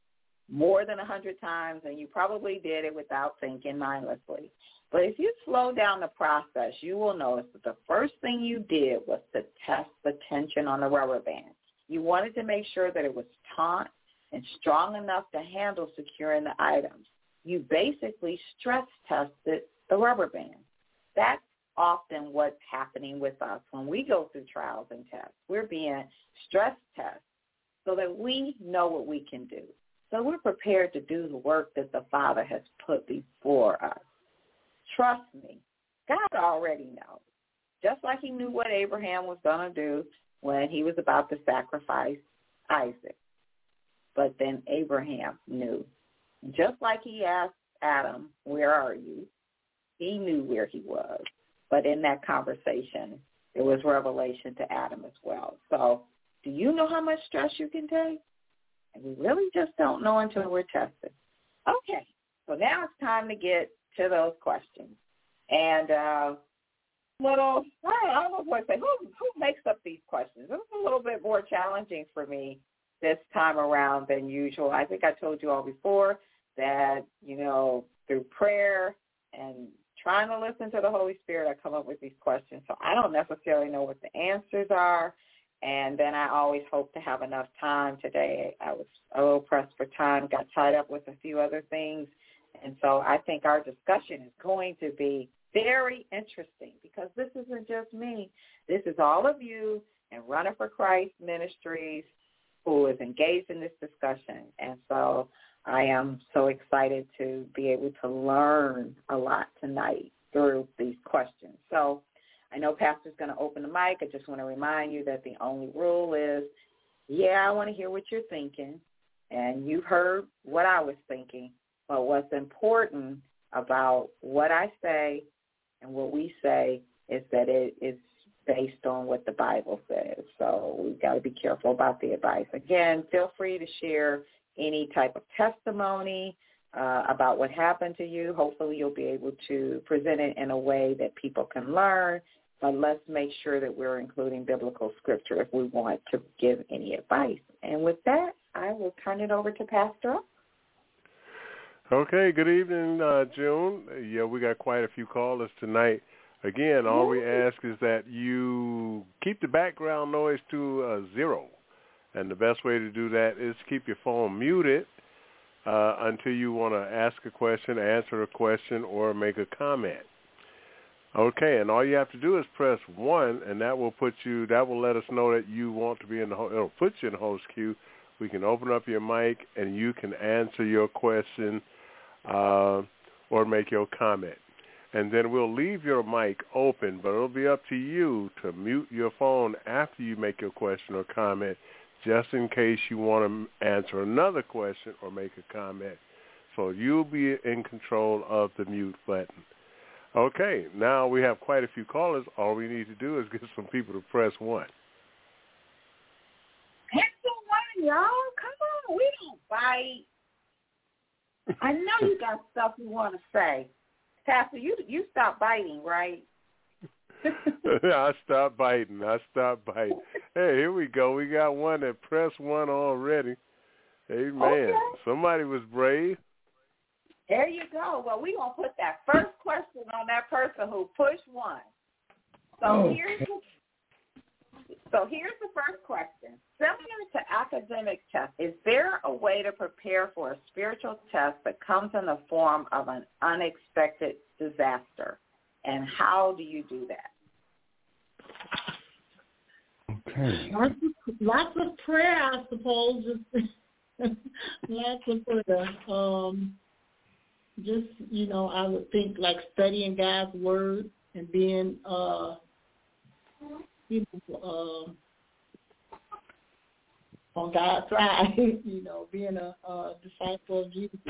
more than 100 times, and you probably did it without thinking, mindlessly. But if you slow down the process, you will notice that the first thing you did was to test the tension on the rubber band. You wanted to make sure that it was taut and strong enough to handle securing the items. You basically stress tested the rubber band. That's often what's happening with us when we go through trials and tests. We're being stress tested so that we know what we can do. So we're prepared to do the work that the Father has put before us. Trust me, God already knows. Just like he knew what Abraham was going to do when he was about to sacrifice Isaac. But then Abraham knew. Just like he asked Adam, where are you? He knew where he was. But in that conversation, there was revelation to Adam as well. So do you know how much stress you can take? And we really just don't know until we're tested. Okay, so now it's time to get to those questions. And I don't know what to say. Who makes up these questions? It was a little bit more challenging for me this time around than usual. I think I told you all before that, through prayer and trying to listen to the Holy Spirit, I come up with these questions. So I don't necessarily know what the answers are. And then I always hope to have enough time today. I was a little pressed for time, got tied up with a few other things. And so I think our discussion is going to be very interesting because this isn't just me. This is all of you and Runner for Christ Ministries who is engaged in this discussion. And so I am so excited to be able to learn a lot tonight through these questions. So I know Pastor's going to open the mic. I just want to remind you that the only rule is, I want to hear what you're thinking, and you've heard what I was thinking, but what's important about what I say and what we say is that it is based on what the Bible says. So we've got to be careful about the advice. Again, feel free to share any type of testimony about what happened to you. Hopefully you'll be able to present it in a way that people can learn, but let's make sure that we're including biblical scripture if we want to give any advice. And with that, I will turn it over to Pastor. Okay, good evening, June. Yeah, we got quite a few callers tonight. Again, all we ask is that you keep the background noise to 0. And the best way to do that is keep your phone muted until you want to ask a question, answer a question, or make a comment. Okay, and all you have to do is press 1, and that will let us know that you want to be in it'll put you in the host queue. We can open up your mic, and you can answer your question or make your comment. And then we'll leave your mic open, but it'll be up to you to mute your phone after you make your question or comment, just in case you want to answer another question or make a comment. So you'll be in control of the mute button. Okay, now we have quite a few callers. All we need to do is get some people to press 1. Hit the 1, y'all. Come on. We don't bite. I know you got stuff you want to say. Pastor, you stopped biting, right? I stopped biting. Hey, here we go. We got one that pressed 1 already. Amen. Okay. Somebody was brave. There you go. Well, we're going to put that first question on that person who pushed 1. So here's the first question. Similar to academic tests, is there a way to prepare for a spiritual test that comes in the form of an unexpected disaster? And how do you do that? Okay. Lots of prayer, I suppose. Lots of prayer. Just, I would think like studying God's word and being, on God's side, being a disciple of Jesus.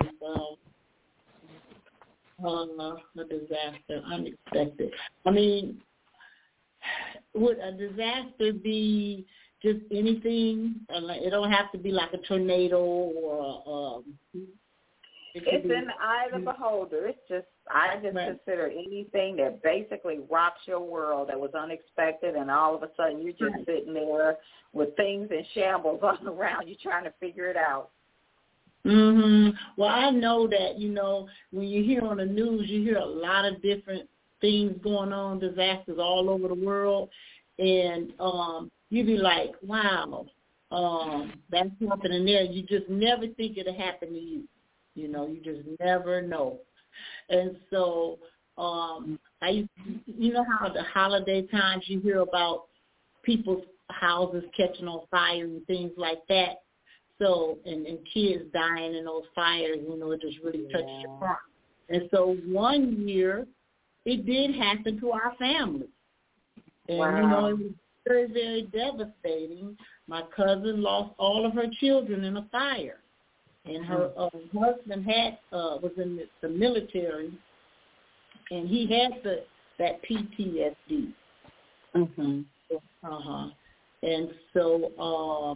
A disaster, unexpected. I mean, would a disaster be just anything? It don't have to be like a tornado or it's in the eye of the beholder. I just consider anything that basically rocks your world that was unexpected, and all of a sudden you're just sitting there with things in shambles all around you trying to figure it out. Well, I know that, when you hear on the news, you hear a lot of different things going on, disasters all over the world, and you be like, wow, that's happening there. You just never think it'll happen to you. You just never know. And so, how the holiday times you hear about people's houses catching on fire and things like that. So, and kids dying in those fires, it just really touches your heart. And so one year, it did happen to our family. And, it was very, very devastating. My cousin lost all of her children in a fire. And her husband was in the military, and he had that PTSD. And so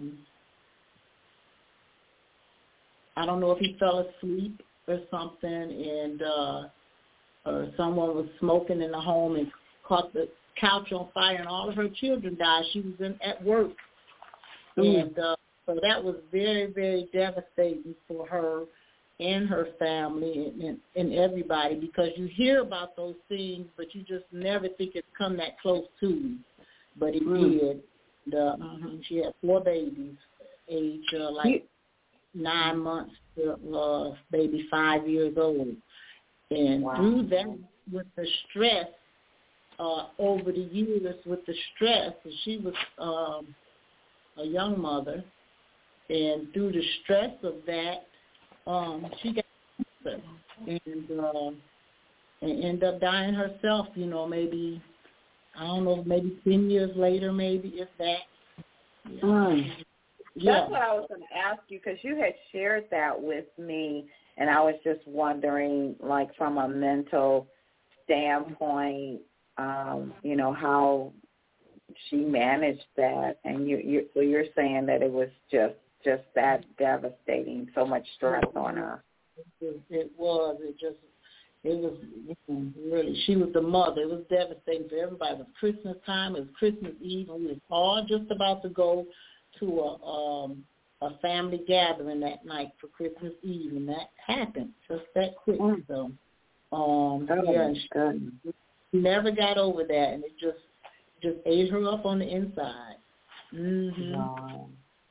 I don't know if he fell asleep or something, and or someone was smoking in the home and caught the couch on fire, and all of her children died. She was at work, and so that was very, very devastating for her and her family and everybody, because you hear about those things, but you just never think it's come that close to you. But it did. She had 4 babies, age 9 months to maybe 5 years old. And through that, with the stress, over the years with the stress, and she was a young mother, and through the stress of that, she got cancer and ended up dying herself, maybe, I don't know, maybe 10 years later, maybe, if that. That's what I was going to ask you, because you had shared that with me, and I was just wondering, like, from a mental standpoint, how she managed that. And so you're saying that it was just that devastating, so much stress on her. It was really, she was the mother. It was devastating for everybody. It was Christmas time. It was Christmas Eve, and we was all just about to go to a family gathering that night for Christmas Eve, and that happened just that quick. So, she never got over that, and it just ate her up on the inside. Wow.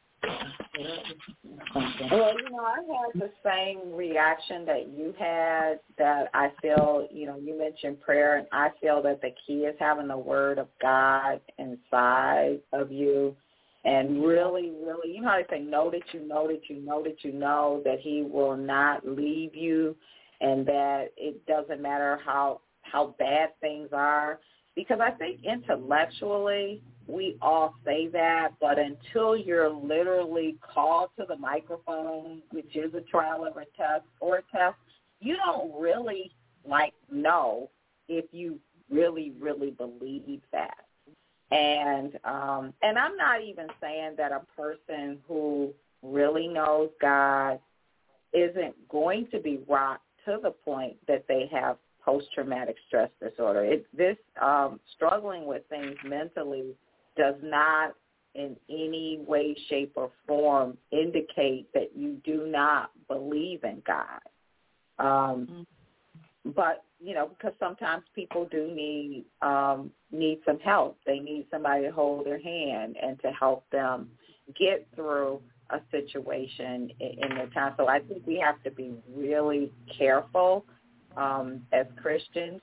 Well, I had the same reaction that you had, that I feel, you mentioned prayer, and I feel that the key is having the word of God inside of you, and really, really, how they say, know that you know that you know that you know that he will not leave you, and that it doesn't matter how bad things are. Because I think intellectually we all say that, but until you're literally called to the microphone, which is a trial or a test, you don't really know if you really, really believe that. And I'm not even saying that a person who really knows God isn't going to be rocked to the point that they have post-traumatic stress disorder. This struggling with things mentally does not in any way, shape, or form indicate that you do not believe in God. But, because sometimes people do need some help. They need somebody to hold their hand and to help them get through a situation in their time. So I think we have to be really careful as Christians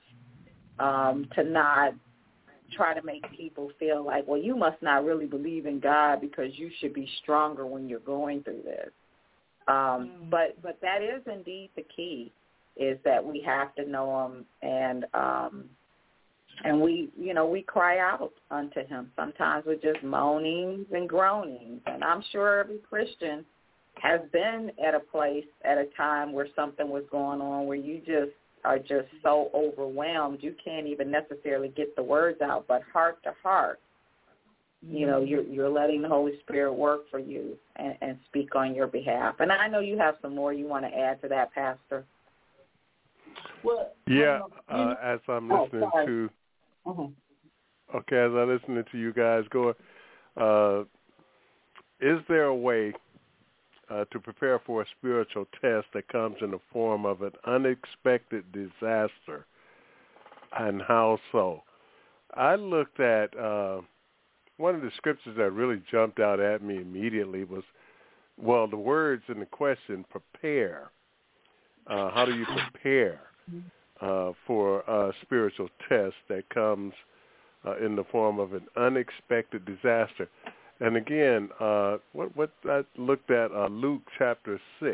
to not try to make people feel like, well, you must not really believe in God because you should be stronger when you're going through this. But that is indeed the key, is that we have to know him, and we cry out unto him. Sometimes with just moanings and groanings, and I'm sure every Christian has been at a place at a time where something was going on where you just are just so overwhelmed you can't even necessarily get the words out, but heart to heart, you're letting the Holy Spirit work for you and speak on your behalf. And I know you have some more you want to add to that, Pastor. Well, as I'm listening to, as I'm listening to you guys go, is there a way to prepare for a spiritual test that comes in the form of an unexpected disaster, and how so? I looked at one of the scriptures that really jumped out at me immediately was, the words in the question, prepare. How do you prepare for a spiritual test that comes in the form of an unexpected disaster? And again, what I looked at Luke chapter 6,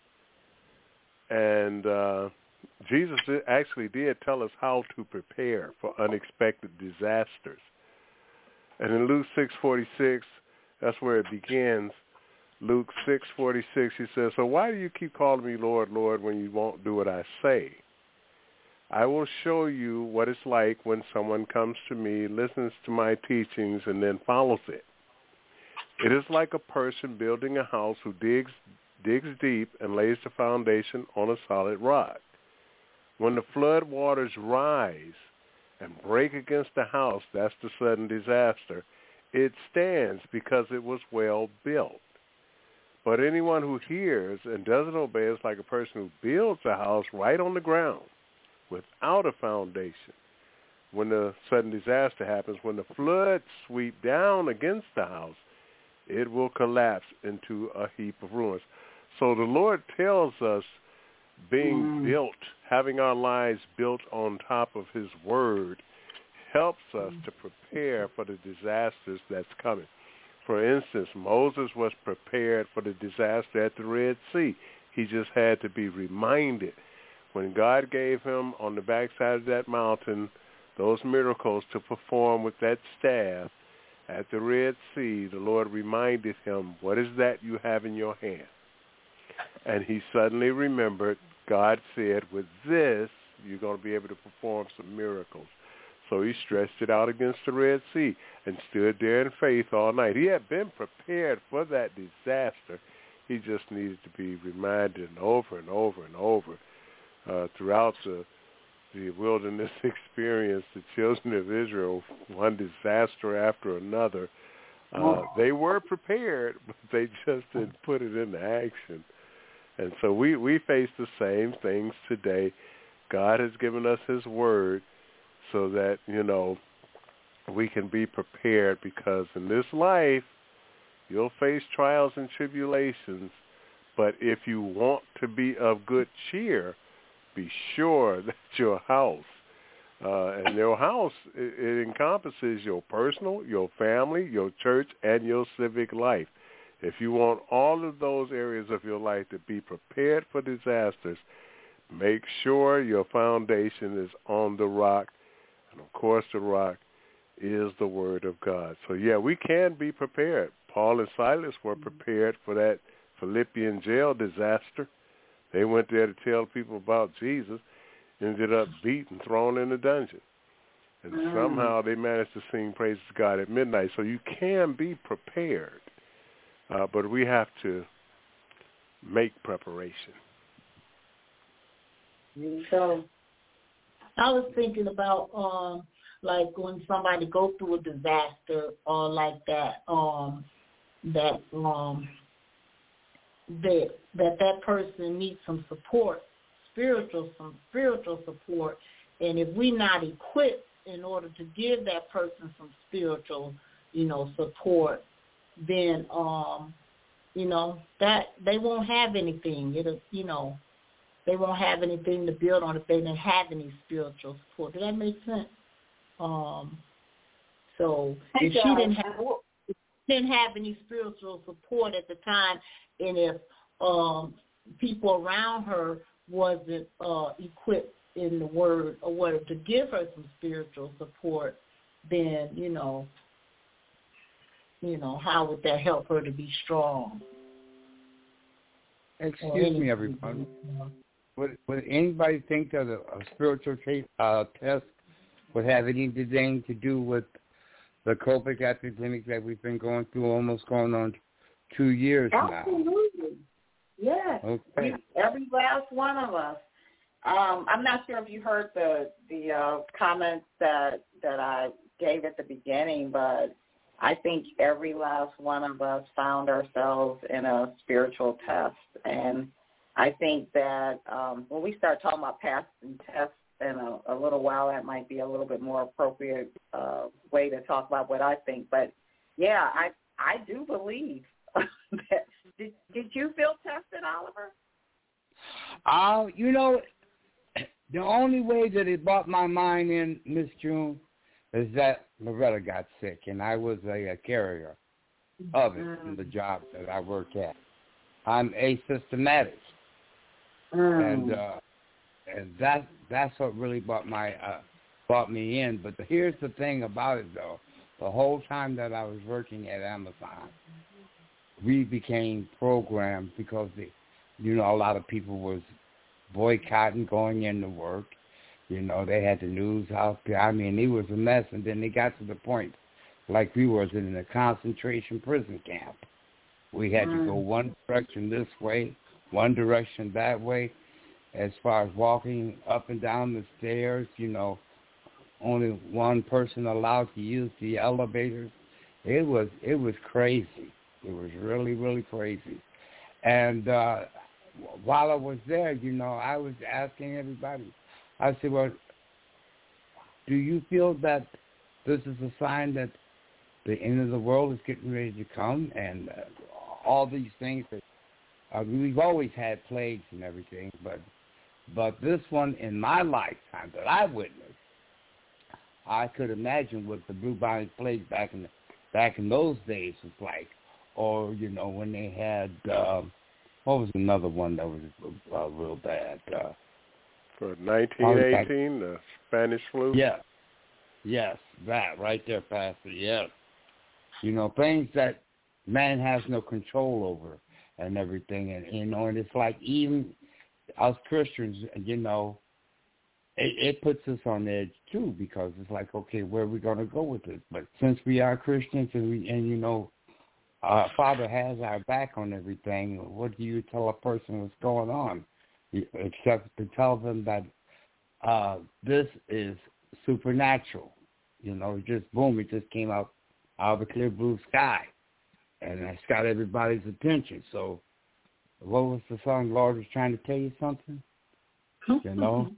and Jesus actually did tell us how to prepare for unexpected disasters. And in Luke 6:46, that's where it begins. Luke 6:46, he says, "So why do you keep calling me Lord, Lord, when you won't do what I say? I will show you what it's like when someone comes to me, listens to my teachings, and then follows it. It is like a person building a house who digs deep and lays the foundation on a solid rock. When the flood waters rise and break against the house, that's the sudden disaster, it stands because it was well built. But anyone who hears and doesn't obey is like a person who builds a house right on the ground without a foundation. When the sudden disaster happens, when the floods sweep down against the house, it will collapse into a heap of ruins." So the Lord tells us being built, having our lives built on top of his word, helps us to prepare for the disasters that's coming. For instance, Moses was prepared for the disaster at the Red Sea. He just had to be reminded. When God gave him on the backside of that mountain those miracles to perform with that staff at the Red Sea, the Lord reminded him, "What is that you have in your hand?" And he suddenly remembered, God said, "With this, you're going to be able to perform some miracles." So he stretched it out against the Red Sea and stood there in faith all night. He had been prepared for that disaster. He just needed to be reminded over and over and over throughout the wilderness experience. The children of Israel, one disaster after another, They were prepared, but they just didn't put it into action. And so we face the same things today. God has given us his word so that, we can be prepared, because in this life, you'll face trials and tribulations. But if you want to be of good cheer, be sure that your house, and your house, it encompasses your personal, your family, your church, and your civic life. If you want all of those areas of your life to be prepared for disasters, make sure your foundation is on the rock. And, of course, the rock is the Word of God. So, we can be prepared. Paul and Silas were prepared for that Philippian jail disaster. They went there to tell people about Jesus, ended up beaten, thrown in a dungeon. And somehow they managed to sing praises to God at midnight. So you can be prepared, but we have to make preparation. So I was thinking about like when somebody go through a disaster or like that, that person needs some support, some spiritual support, and if we're not equipped in order to give that person some spiritual, support, then that they won't have anything. They won't have anything to build on if they didn't have any spiritual support. Does that make sense? So if she didn't have any spiritual support at the time, and if people around her wasn't equipped in the word or whatever to give her some spiritual support, then how would that help her to be strong? Excuse me, everyone. Would anybody think that a spiritual test would have anything to do with the COVID epidemic that we've been going through, almost going on 2 years now? Absolutely. Yes. Okay. Every last one of us. I'm not sure if you heard the comments that I gave at the beginning, but I think every last one of us found ourselves in a spiritual test. And I think that when we start talking about passing tests in a little while, that might be a little bit more appropriate way to talk about what I think. But, I do believe that. Did you feel tested, Oliver? The only way that it brought my mind in, Miss June, is that Loretta got sick, and I was a carrier of it in the job that I work at. I'm asystematic, and that's what really brought me in. But here's the thing about it, though. The whole time that I was working at Amazon, we became programmed because a lot of people was boycotting going into work. They had the news out there. I mean, it was a mess. And then they got to the point like we was in a concentration prison camp. We had to go one direction this way, one direction that way. As far as walking up and down the stairs, only one person allowed to use the elevators. It was crazy. It was really, really crazy. And while I was there, I was asking everybody, I said, well, do you feel that this is a sign that the end of the world is getting ready to come? And all these things that we've always had plagues and everything, but this one in my lifetime that I witnessed, I could imagine what the bubonic plague back in those days was like. Or, when they had, what was another one that was real bad? For 1918, the Spanish flu? Yes, that right there, Pastor, yes. Things that man has no control over and everything. And it's like even us Christians, it puts us on edge, too, because it's like, okay, where are we going to go with this? But since we are Christians and our Father has our back on everything, what do you tell a person what's going on? Except to tell them that this is supernatural. It just came out out of a clear blue sky. And that's got everybody's attention. So what was the song? Lord was trying to tell you something? You know?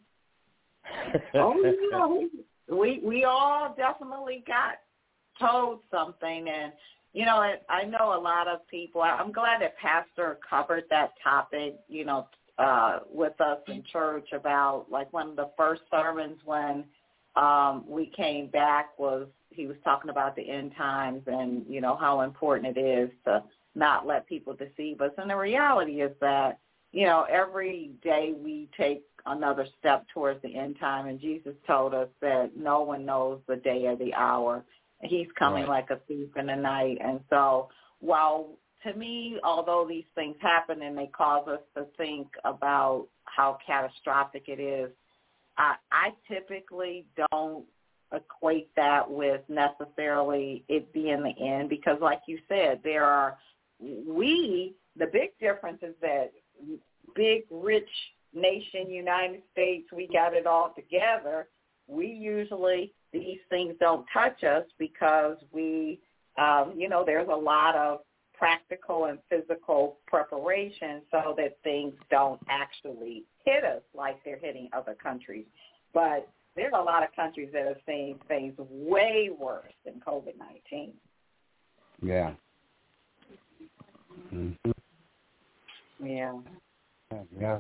Oh, yeah. We all definitely got told something. And, you know, I know a lot of people. I'm glad that Pastor covered that topic, you know, with us in church about, like, one of the first sermons when we came back was he was talking about the end times and, you know, how important it is to not let people deceive us. And the reality is that, you know, every day we take another step towards the end time, and Jesus told us that no one knows the day or the hour. He's coming like a thief in the night. And so while, to me, although these things happen and they cause us to think about how catastrophic it is, I typically don't equate that with necessarily it being the end because, like you said, the big difference is that big, rich nation, United States, we got it all together. We usually, these things don't touch us because we, you know, there's a lot of practical and physical preparation so that things don't actually hit us like they're hitting other countries. But there's a lot of countries that are seeing things way worse than COVID-19. Yeah. Mm-hmm. Yeah. Yeah.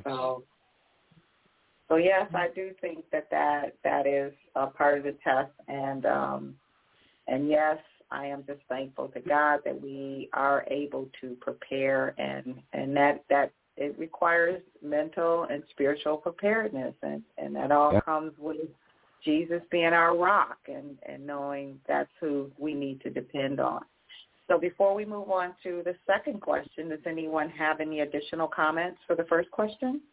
So yes, I do think that is a part of the test, and yes, I am just thankful to God that we are able to prepare, and that it requires mental and spiritual preparedness, and that all comes with Jesus being our rock and knowing that's who we need to depend on. So before we move on to the second question, does anyone have any additional comments for the first question?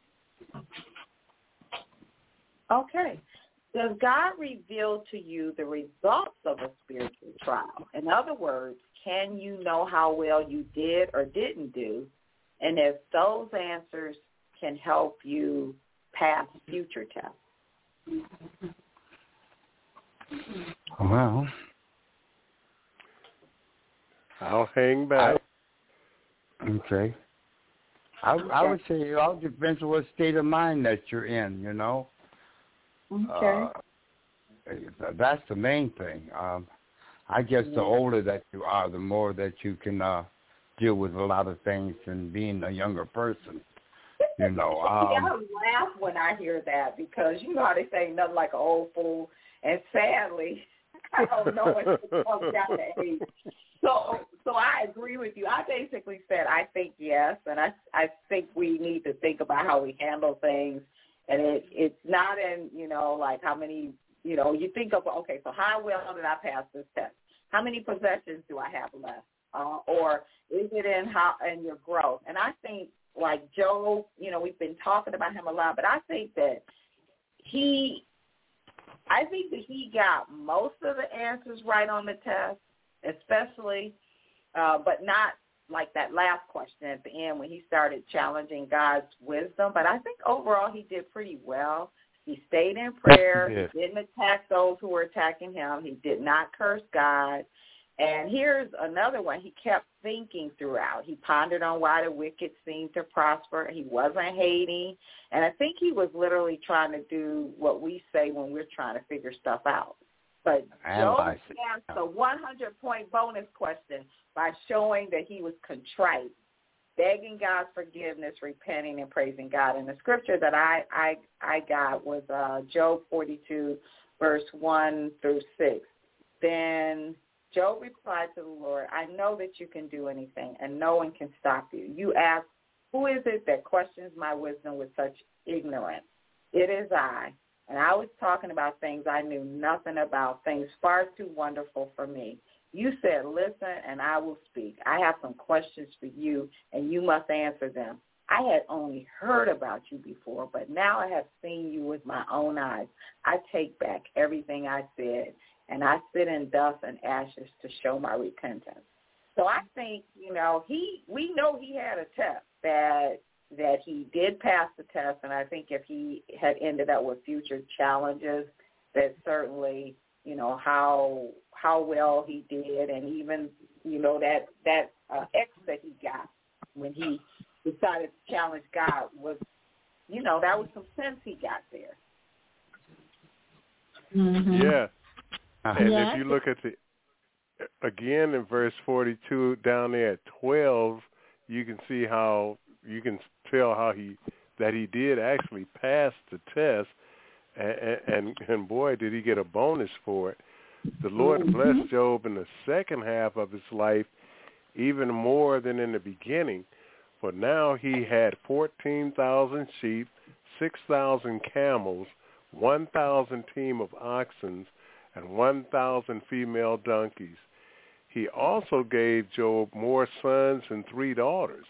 Okay. Does God reveal to you the results of a spiritual trial? In other words, can you know how well you did or didn't do? And if those answers can help you pass future tests? Well, I'll hang back. Okay. I would say it all depends on what state of mind that you're in, you know. Okay. That's the main thing. I guess the older that you are, the more that you can deal with a lot of things than being a younger person. You know. I laugh when I hear that because you know how they say nothing like an old fool, and sadly, I don't know when it comes down to age. So I agree with you. I basically said I think yes, and I think we need to think about how we handle things. And it's not in, you know, like how many, you know, you think of, okay, so how well did I pass this test? How many possessions do I have left? Or is it in your growth? And I think, like Joe, you know, we've been talking about him a lot, but I think that he got most of the answers right on the test, especially, but not like that last question at the end when he started challenging God's wisdom. But I think overall he did pretty well. He stayed in prayer. He didn't attack those who were attacking him. He did not curse God. And here's another one. He kept thinking throughout. He pondered on why the wicked seemed to prosper. He wasn't hating. And I think he was literally trying to do what we say when we're trying to figure stuff out. But Job asked a 100-point bonus question by showing that he was contrite, begging God's forgiveness, repenting, and praising God. And the scripture that I got was Job 42, verse 1 through 6. Then Job replied to the Lord, I know that you can do anything, and no one can stop you. You ask, who is it that questions my wisdom with such ignorance? It is I. And I was talking about things I knew nothing about, things far too wonderful for me. You said, listen, and I will speak. I have some questions for you, and you must answer them. I had only heard about you before, but now I have seen you with my own eyes. I take back everything I said, and I sit in dust and ashes to show my repentance. So I think, you know, we know he had a test that he did pass the test, and I think if he had ended up with future challenges, that certainly, you know, how how well he did, and even, that X that he got when he decided to challenge God was, that was some sense he got there. Mm-hmm. Yeah. And Yeah. if you look at again in verse 42 down there at 12, you can see how, you can tell how he did actually pass the test, and boy, did he get a bonus for it. The Lord blessed Job in the second half of his life even more than in the beginning, for now he had 14,000 sheep, 6,000 camels, 1,000 team of oxen, and 1,000 female donkeys. He also gave Job more sons and 3 daughters,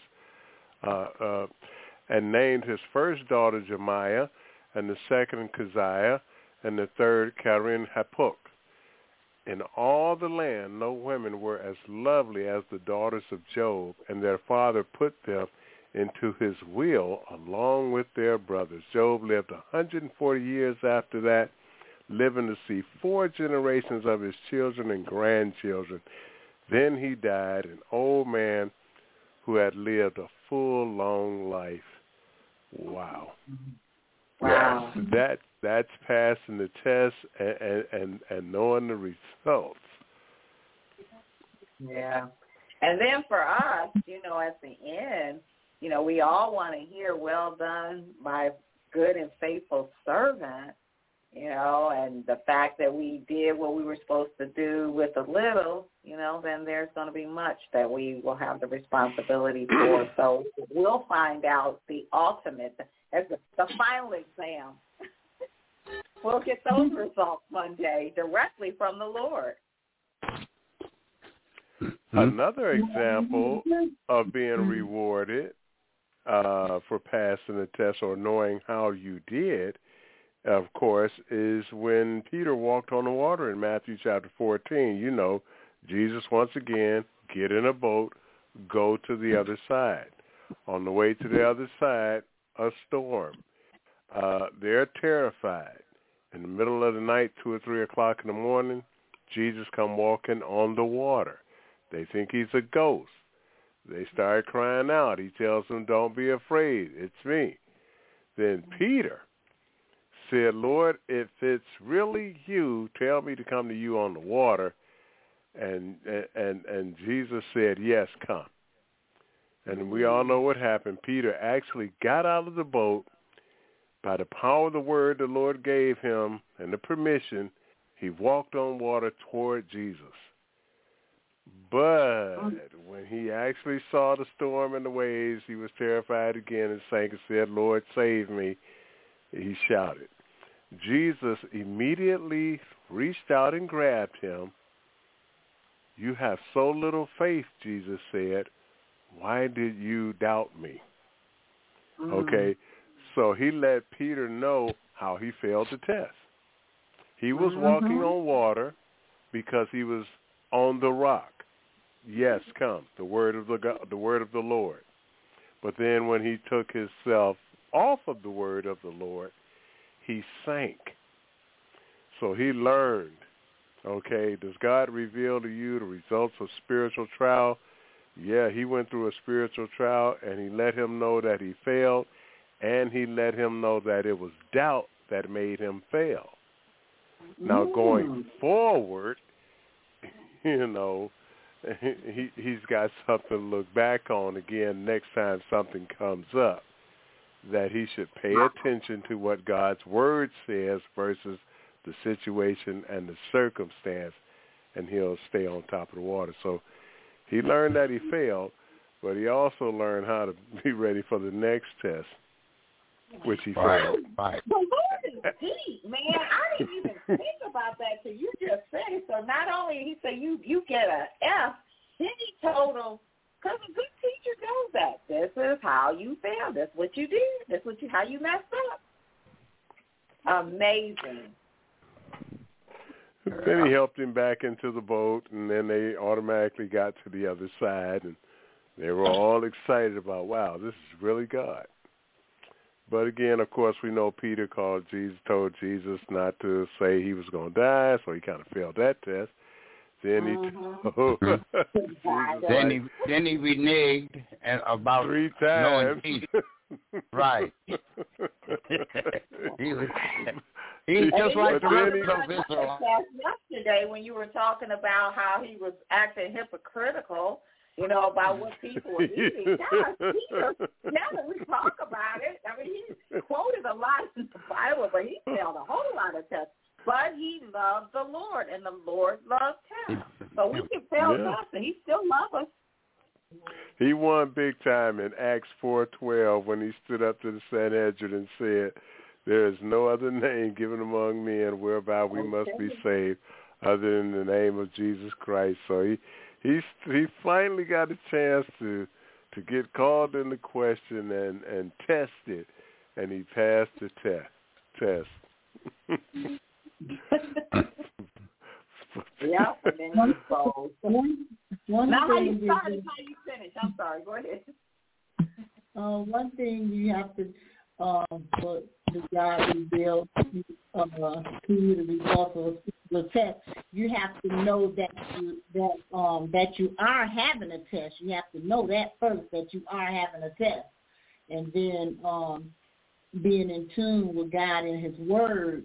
and named his first daughter Jemiah, and the second Keziah, and the third Karen Hapuk. In all the land no women were as lovely as the daughters of Job, and their father put them into his will along with their brothers. Job lived 140 years after that, living to see 4 generations of his children and grandchildren. Then he died, an old man who had lived a full, long life. Wow. Wow. That's passing the test and knowing the results. Yeah. And then for us, at the end, we all want to hear, well done, my good and faithful servant, and the fact that we did what we were supposed to do with a little, then there's going to be much that we will have the responsibility for. So we'll find out the ultimate, as the final exam. We'll get those results Monday directly from the Lord. Another example of being rewarded for passing the test or knowing how you did, of course, is when Peter walked on the water in Matthew chapter 14. Jesus once again, get in a boat, go to the other side. On the way to the other side, a storm. They're terrified. In the middle of the night, 2 or 3 o'clock in the morning, Jesus come walking on the water. They think he's a ghost. They start crying out. He tells them, don't be afraid. It's me. Then Peter said, Lord, if it's really you, tell me to come to you on the water. And Jesus said, yes, come. And we all know what happened. Peter actually got out of the boat. By the power of the word the Lord gave him and the permission, he walked on water toward Jesus. But when he actually saw the storm and the waves, he was terrified again and sank and said, Lord, save me. He shouted. Jesus immediately reached out and grabbed him. You have so little faith, Jesus said. Why did you doubt me? Okay, so he let Peter know how he failed the test. He was walking on water because he was on the rock. Yes, come, the word of the Lord. But then when he took himself off of the word of the Lord, he sank. So he learned, okay, does God reveal to you the results of spiritual trial? Yeah, he went through a spiritual trial, and he let him know that he failed, and he let him know that it was doubt that made him fail. Now, going forward, he's got something to look back on again next time something comes up, that he should pay attention to what God's word says versus the situation and the circumstance, and he'll stay on top of the water. So he learned that he failed, but he also learned how to be ready for the next test, which he failed. Right. The Lord is deep, man. I didn't even think about that till you just said it. So not only he said you get an F, then he told him, because a good teacher knows that. This is how you failed. That's what you did. That's how you messed up. Amazing. Then he helped him back into the boat, and then they automatically got to the other side, and they were all excited about, wow, this is really God. But again, of course, we know Peter told Jesus not to say he was going to die, so he kind of failed that test. Then he then he reneged about 3 times. Right. He's just like the yesterday when you were talking about how he was acting hypocritical, about what people were eating. Now that we talk about it, I mean, he quoted a lot in the Bible, but he failed a whole lot of tests. But he loved the Lord, and the Lord loved him. So we can fail tests, and he still loves us. He won big time in Acts 4:12 when he stood up to the Sanhedrin and said, "There is no other name given among men whereby we must be saved other than the name of Jesus Christ." So he finally got a chance to get called into question and tested, and he passed the test. Yeah, and then he falls. Now, how you finish? I'm sorry. Go ahead. One thing you have to, for the God revealed to you the result of the test, you have to know that you are having a test. You have to know that first, that you are having a test, and then being in tune with God and His Word.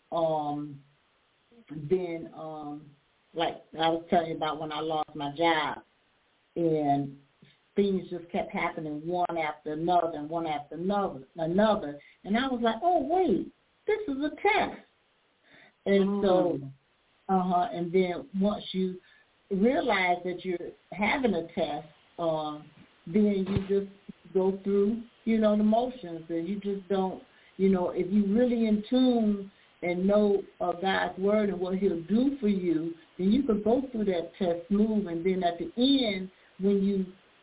Then, like I was telling you about when I lost my job, and things just kept happening one after another and one after another. And I was like, oh, wait, this is a test. And so, and then once you realize that you're having a test, then you just go through, the motions, and you just don't, if you're really in tune and know God's word and what He'll do for you, then you can go through that test smooth. And then at the end, when you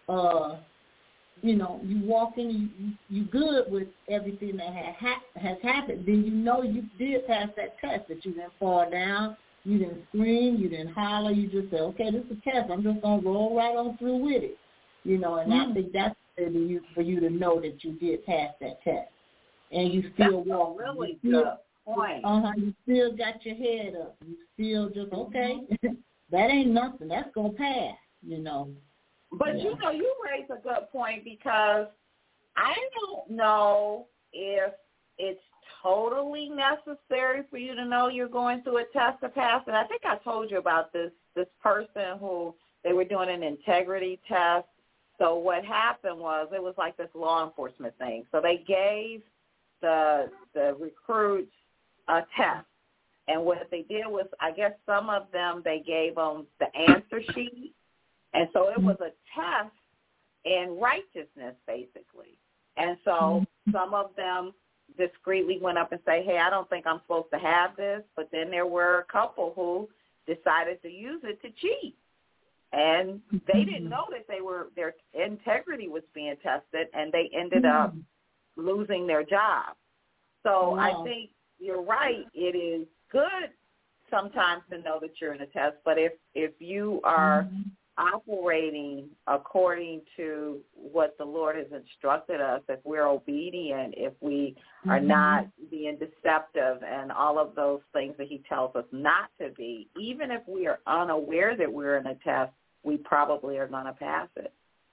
you walk in, you good with everything that has happened, then you did pass that test, that you didn't fall down, you didn't scream, you didn't holler, you just said, okay, this is a test, I'm just going to roll right on through with it. And I think that's for you to know that you did pass that test. And you still walk. Really good point. You still got your head up. You still just, okay, that ain't nothing. That's going to pass, But, you raise a good point, because I don't know if it's totally necessary for you to know you're going through a test to pass. And I think I told you about this person who they were doing an integrity test. So what happened was, it was like this law enforcement thing. So they gave the recruits a test. And what they did was, I guess some of them, they gave them the answer sheet. And so it was a test in righteousness, basically. And so some of them discreetly went up and say, hey, I don't think I'm supposed to have this. But then there were a couple who decided to use it to cheat. And they didn't know that their integrity was being tested, and they ended up losing their job. So I think you're right. It is good sometimes to know that you're in a test, but if you are operating according to what the Lord has instructed us, if we're obedient, if we are not being deceptive and all of those things that He tells us not to be, even if we are unaware that we're in a test, we probably are going to pass it.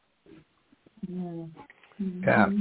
Yeah.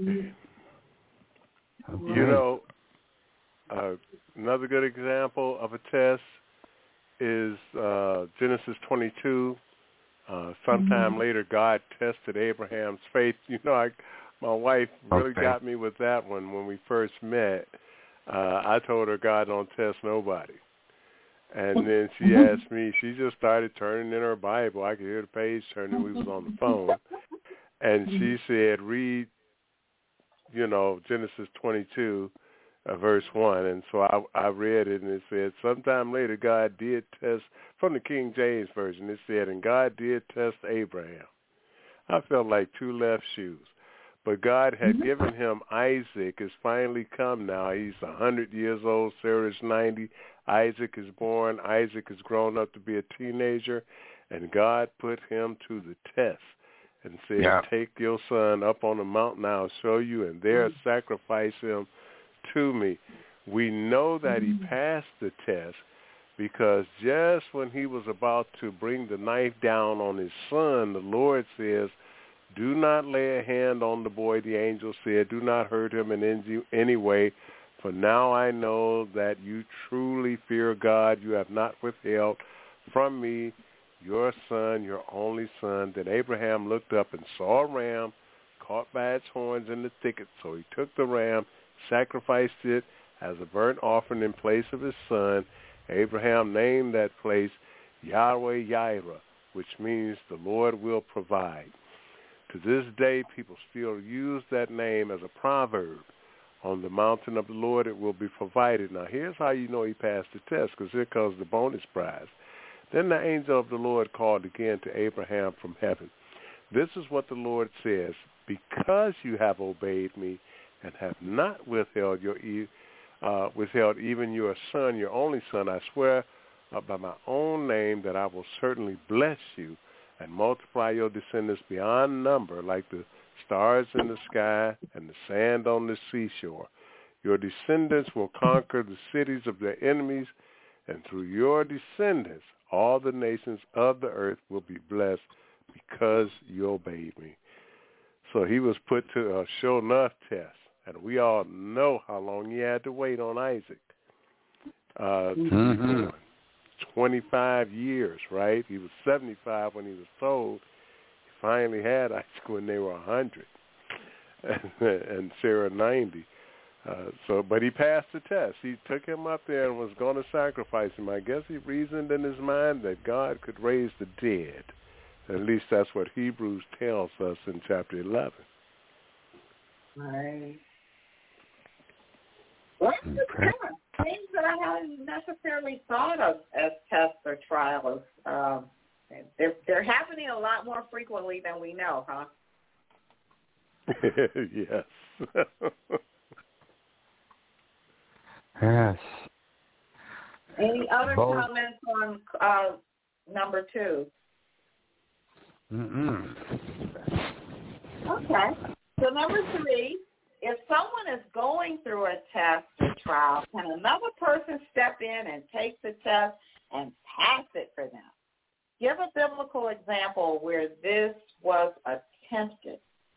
Another good example of a test is Genesis 22. Sometime later, God tested Abraham's faith. My wife really got me with that one when we first met. I told her God don't test nobody. And then she asked me, she just started turning in her Bible. I could hear the page turning. We was on the phone. And she said, read, Genesis 22, verse 1. And so I read it, and it said, sometime later God did test, from the King James Version, it said, and God did test Abraham. I felt like two left shoes. But God had given him Isaac. It's finally come now. He's 100 years old. Sarah's 90. Isaac is born. Isaac has grown up to be a teenager. And God put him to the test and said, take your son up on the mountain. I'll show you, and there sacrifice him to me. We know that he passed the test because just when he was about to bring the knife down on his son, the Lord says, do not lay a hand on the boy, the angel said. Do not hurt him in any way, for now I know that you truly fear God. You have not withheld from me your son, your only son. Then Abraham looked up and saw a ram caught by its horns in the thicket. So he took the ram, sacrificed it as a burnt offering in place of his son. Abraham named that place Yahweh Yireh, which means the Lord will provide. To this day, people still use that name as a proverb. On the mountain of the Lord, it will be provided. Now, here's how you know he passed the test, because here comes the bonus prize. Then the angel of the Lord called again to Abraham from heaven. This is what the Lord says, because you have obeyed me and have not withheld even your son, your only son, I swear by my own name that I will certainly bless you and multiply your descendants beyond number, like the stars in the sky and the sand on the seashore. Your descendants will conquer the cities of their enemies, and through your descendants all the nations of the earth will be blessed because you obeyed me. So he was put to a sure enough test, and we all know how long he had to wait on Isaac. 25 years, right? He was 75 when he was told. He finally had Isaac when they were 100, and Sarah 90. But he passed the test. He took him up there and was going to sacrifice him. I guess he reasoned in his mind that God could raise the dead. At least that's what Hebrews tells us in chapter 11. Right. Well, it's kind of things that I hadn't necessarily thought of as tests or trials. They're happening a lot more frequently than we know, huh? Yes. Yes. Any other comments on number 2? Okay. So number 3, if someone is going through a test or trial, can another person step in and take the test and pass it for them? Give a biblical example where this was attempted.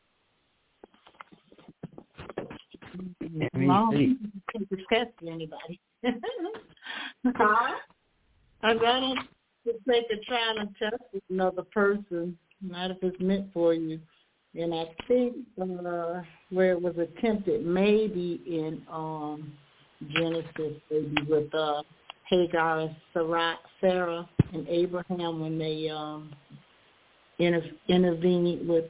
Mom, you can test anybody. Huh? I'd rather take a trial and test with another person, not if it's meant for you. And I think where it was attempted, maybe in Genesis, maybe with Hagar and Sarah and Abraham when they intervened with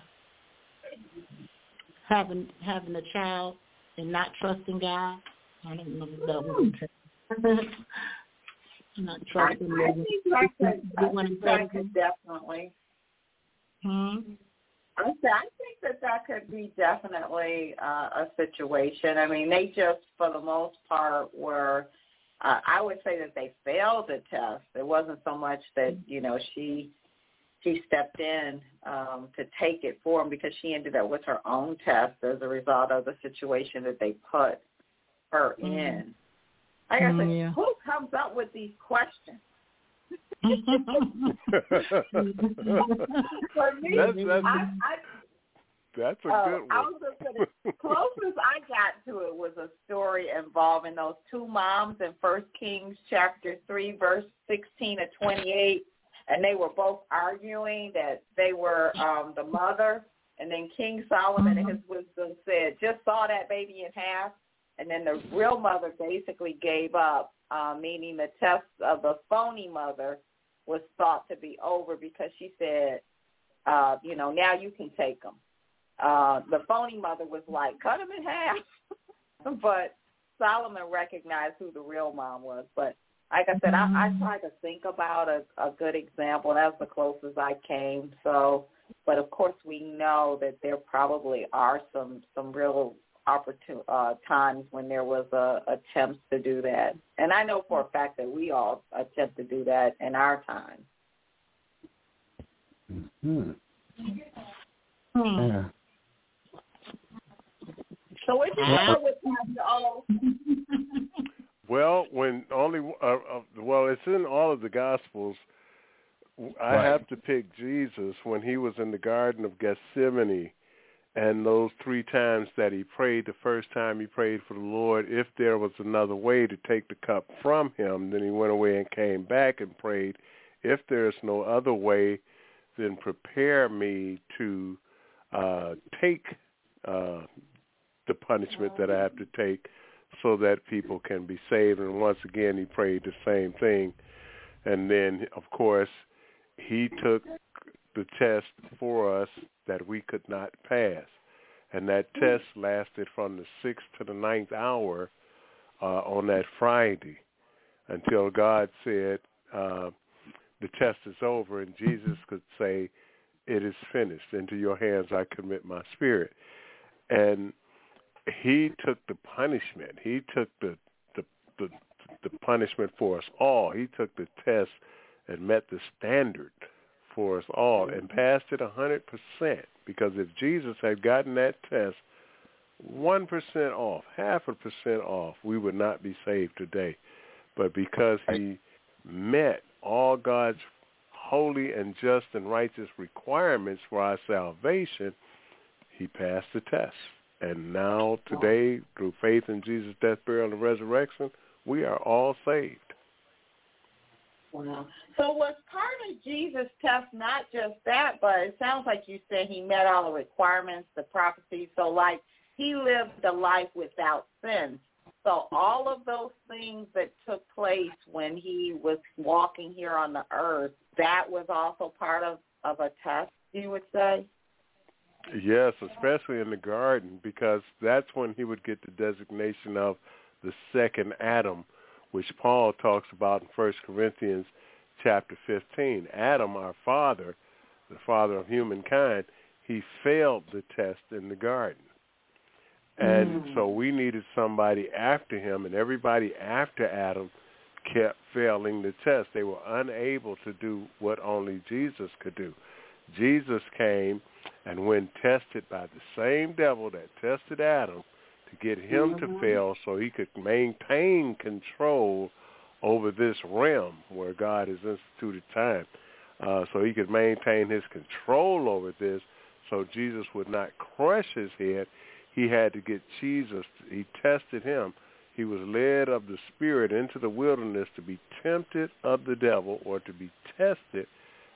having a child and not trusting God. I don't know if that was attempted. Not trusting God. I think that could definitely. I think that could be definitely a situation. I mean, they just, for the most part, were, I would say that they failed the test. It wasn't so much that, she stepped in to take it for them, because she ended up with her own test as a result of the situation that they put her in. Like I said, who comes up with these questions? For me, that's a good one. I was just gonna, closest I got to it was a story involving those 2 moms in 1 Kings chapter 3, verse 16 to 28, and they were both arguing that they were the mother, and then King Solomon in his wisdom said, just saw that baby in half, and then the real mother basically gave up, meaning the test of the phony mother was thought to be over, because she said, now you can take them. The phony mother was like, cut them in half. But Solomon recognized who the real mom was. But like I said, I tried to think about a good example, and that's the closest I came. So, but of course we know that there probably are some real opportune times when there was attempts to do that. And I know for a fact that we all attempt to do that in our time. Yeah. So what you know with Pastor O? Well, when only well, it's in all of the Gospels. I have to pick Jesus when he was in the Garden of Gethsemane, and those 3 times that he prayed. The first time he prayed for the Lord, if there was another way to take the cup from him, then he went away and came back and prayed, if there is no other way, then prepare me to take the punishment that I have to take so that people can be saved. And once again, he prayed the same thing. And then, of course, he took the test for us that we could not pass. And that test lasted from the 6th to the 9th hour on that Friday until God said, the test is over, and Jesus could say, it is finished. Into your hands I commit my spirit. And he took the punishment. He took the punishment for us all. He took the test and met the standard for us all and passed it 100%. Because if Jesus had gotten that test 1% off, 0.5% off, we would not be saved today. But because he met all God's holy and just and righteous requirements for our salvation, he passed the test. And now, today, through faith in Jesus' death, burial, and resurrection, we are all saved. Wow. So was part of Jesus' test not just that, but it sounds like you said he met all the requirements, the prophecies. So, like, he lived a life without sin. So all of those things that took place when he was walking here on the earth, that was also part of a test, you would say? Yes, especially in the garden, because that's when he would get the designation of the second Adam, which Paul talks about in 1 Corinthians chapter 15. Adam, our father, the father of humankind, he failed the test in the garden. And so we needed somebody after him, and everybody after Adam kept failing the test. They were unable to do what only Jesus could do. Jesus came, and when tested by the same devil that tested Adam, to get him to fail so he could maintain control over this realm where God has instituted time, so he could maintain his control over this so Jesus would not crush his head. He had to get Jesus. He tested him. He was led of the Spirit into the wilderness to be tempted of the devil, or to be tested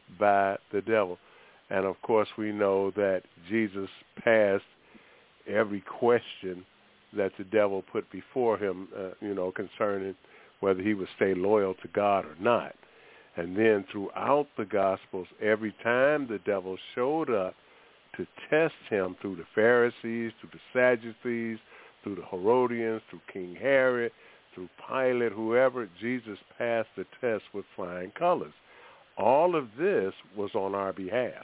by the devil. And, of course, we know that Jesus passed every question that the devil put before him, concerning whether he would stay loyal to God or not. And then throughout the Gospels, every time the devil showed up to test him, through the Pharisees, through the Sadducees, through the Herodians, through King Herod, through Pilate, whoever, Jesus passed the test with flying colors. All of this was on our behalf.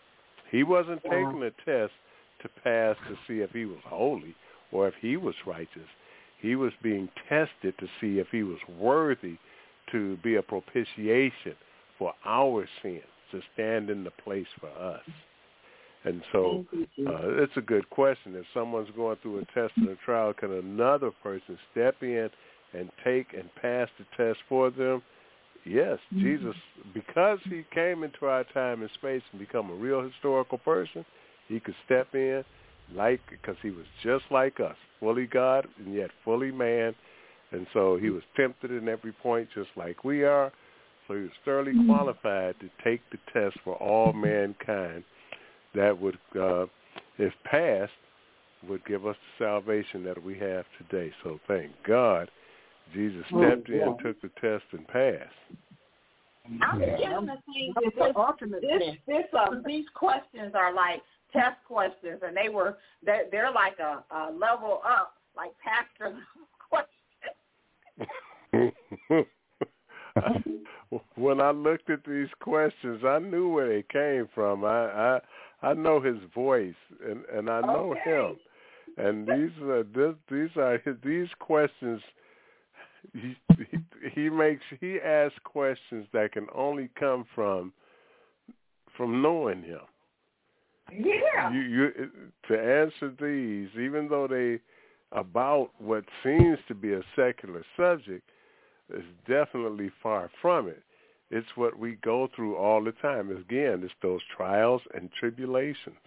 He wasn't taking a test to pass to see if he was holy or if he was righteous. He was being tested to see if he was worthy to be a propitiation for our sins, to stand in the place for us. And so it's a good question. If someone's going through a test and a trial, can another person step in and take and pass the test for them? Yes, Jesus, because he came into our time and space and become a real historical person, he could step in because he was just like us, fully God and yet fully man. And so he was tempted in every point just like we are. So he was thoroughly qualified to take the test for all mankind that would, if passed, would give us the salvation that we have today. So thank God Jesus stepped in, took the test, and passed. I'm beginning to think these questions are like test questions, and they're like a level up, like pastor questions. When I looked at these questions, I knew where they came from. I know his voice, and I know him. And these questions. He asks questions that can only come from knowing him. Yeah. You to answer these, even though they about what seems to be a secular subject is definitely far from it. It's what we go through all the time. Again, it's those trials and tribulations.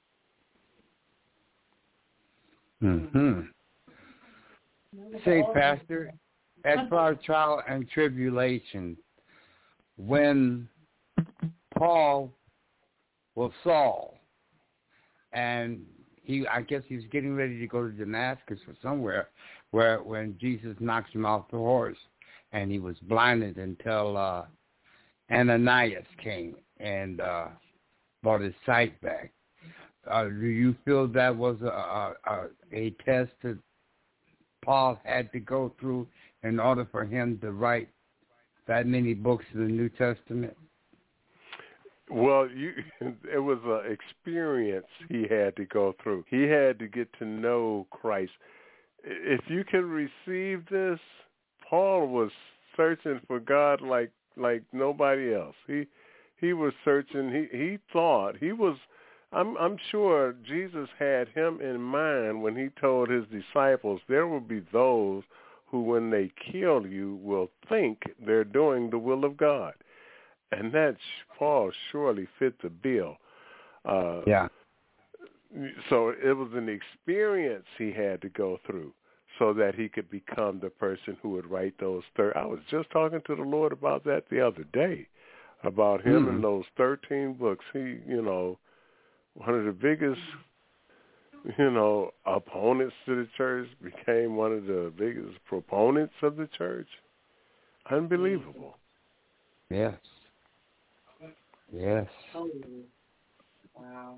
Mm-hmm. Say, Pastor, as far as trial and tribulation, when Paul was Saul, and I guess he was getting ready to go to Damascus or somewhere, when Jesus knocks him off the horse, and he was blinded until Ananias came and brought his sight back. Do you feel that was a test that Paul had to go through in order for him to write that many books of the New Testament? Well, it was an experience he had to go through. He had to get to know Christ. If you can receive this, Paul was searching for God like nobody else. He was searching. He thought he was. I'm sure Jesus had him in mind when he told his disciples, there will be those who, when they kill you, will think they're doing the will of God. And that Paul surely fit the bill. Yeah. So it was an experience he had to go through so that he could become the person who would write those. I was just talking to the Lord about that the other day, about him and those 13 books. He, one of the biggest, opponents to the church became one of the biggest proponents of the church. Unbelievable. Yes. Yes. Oh, wow.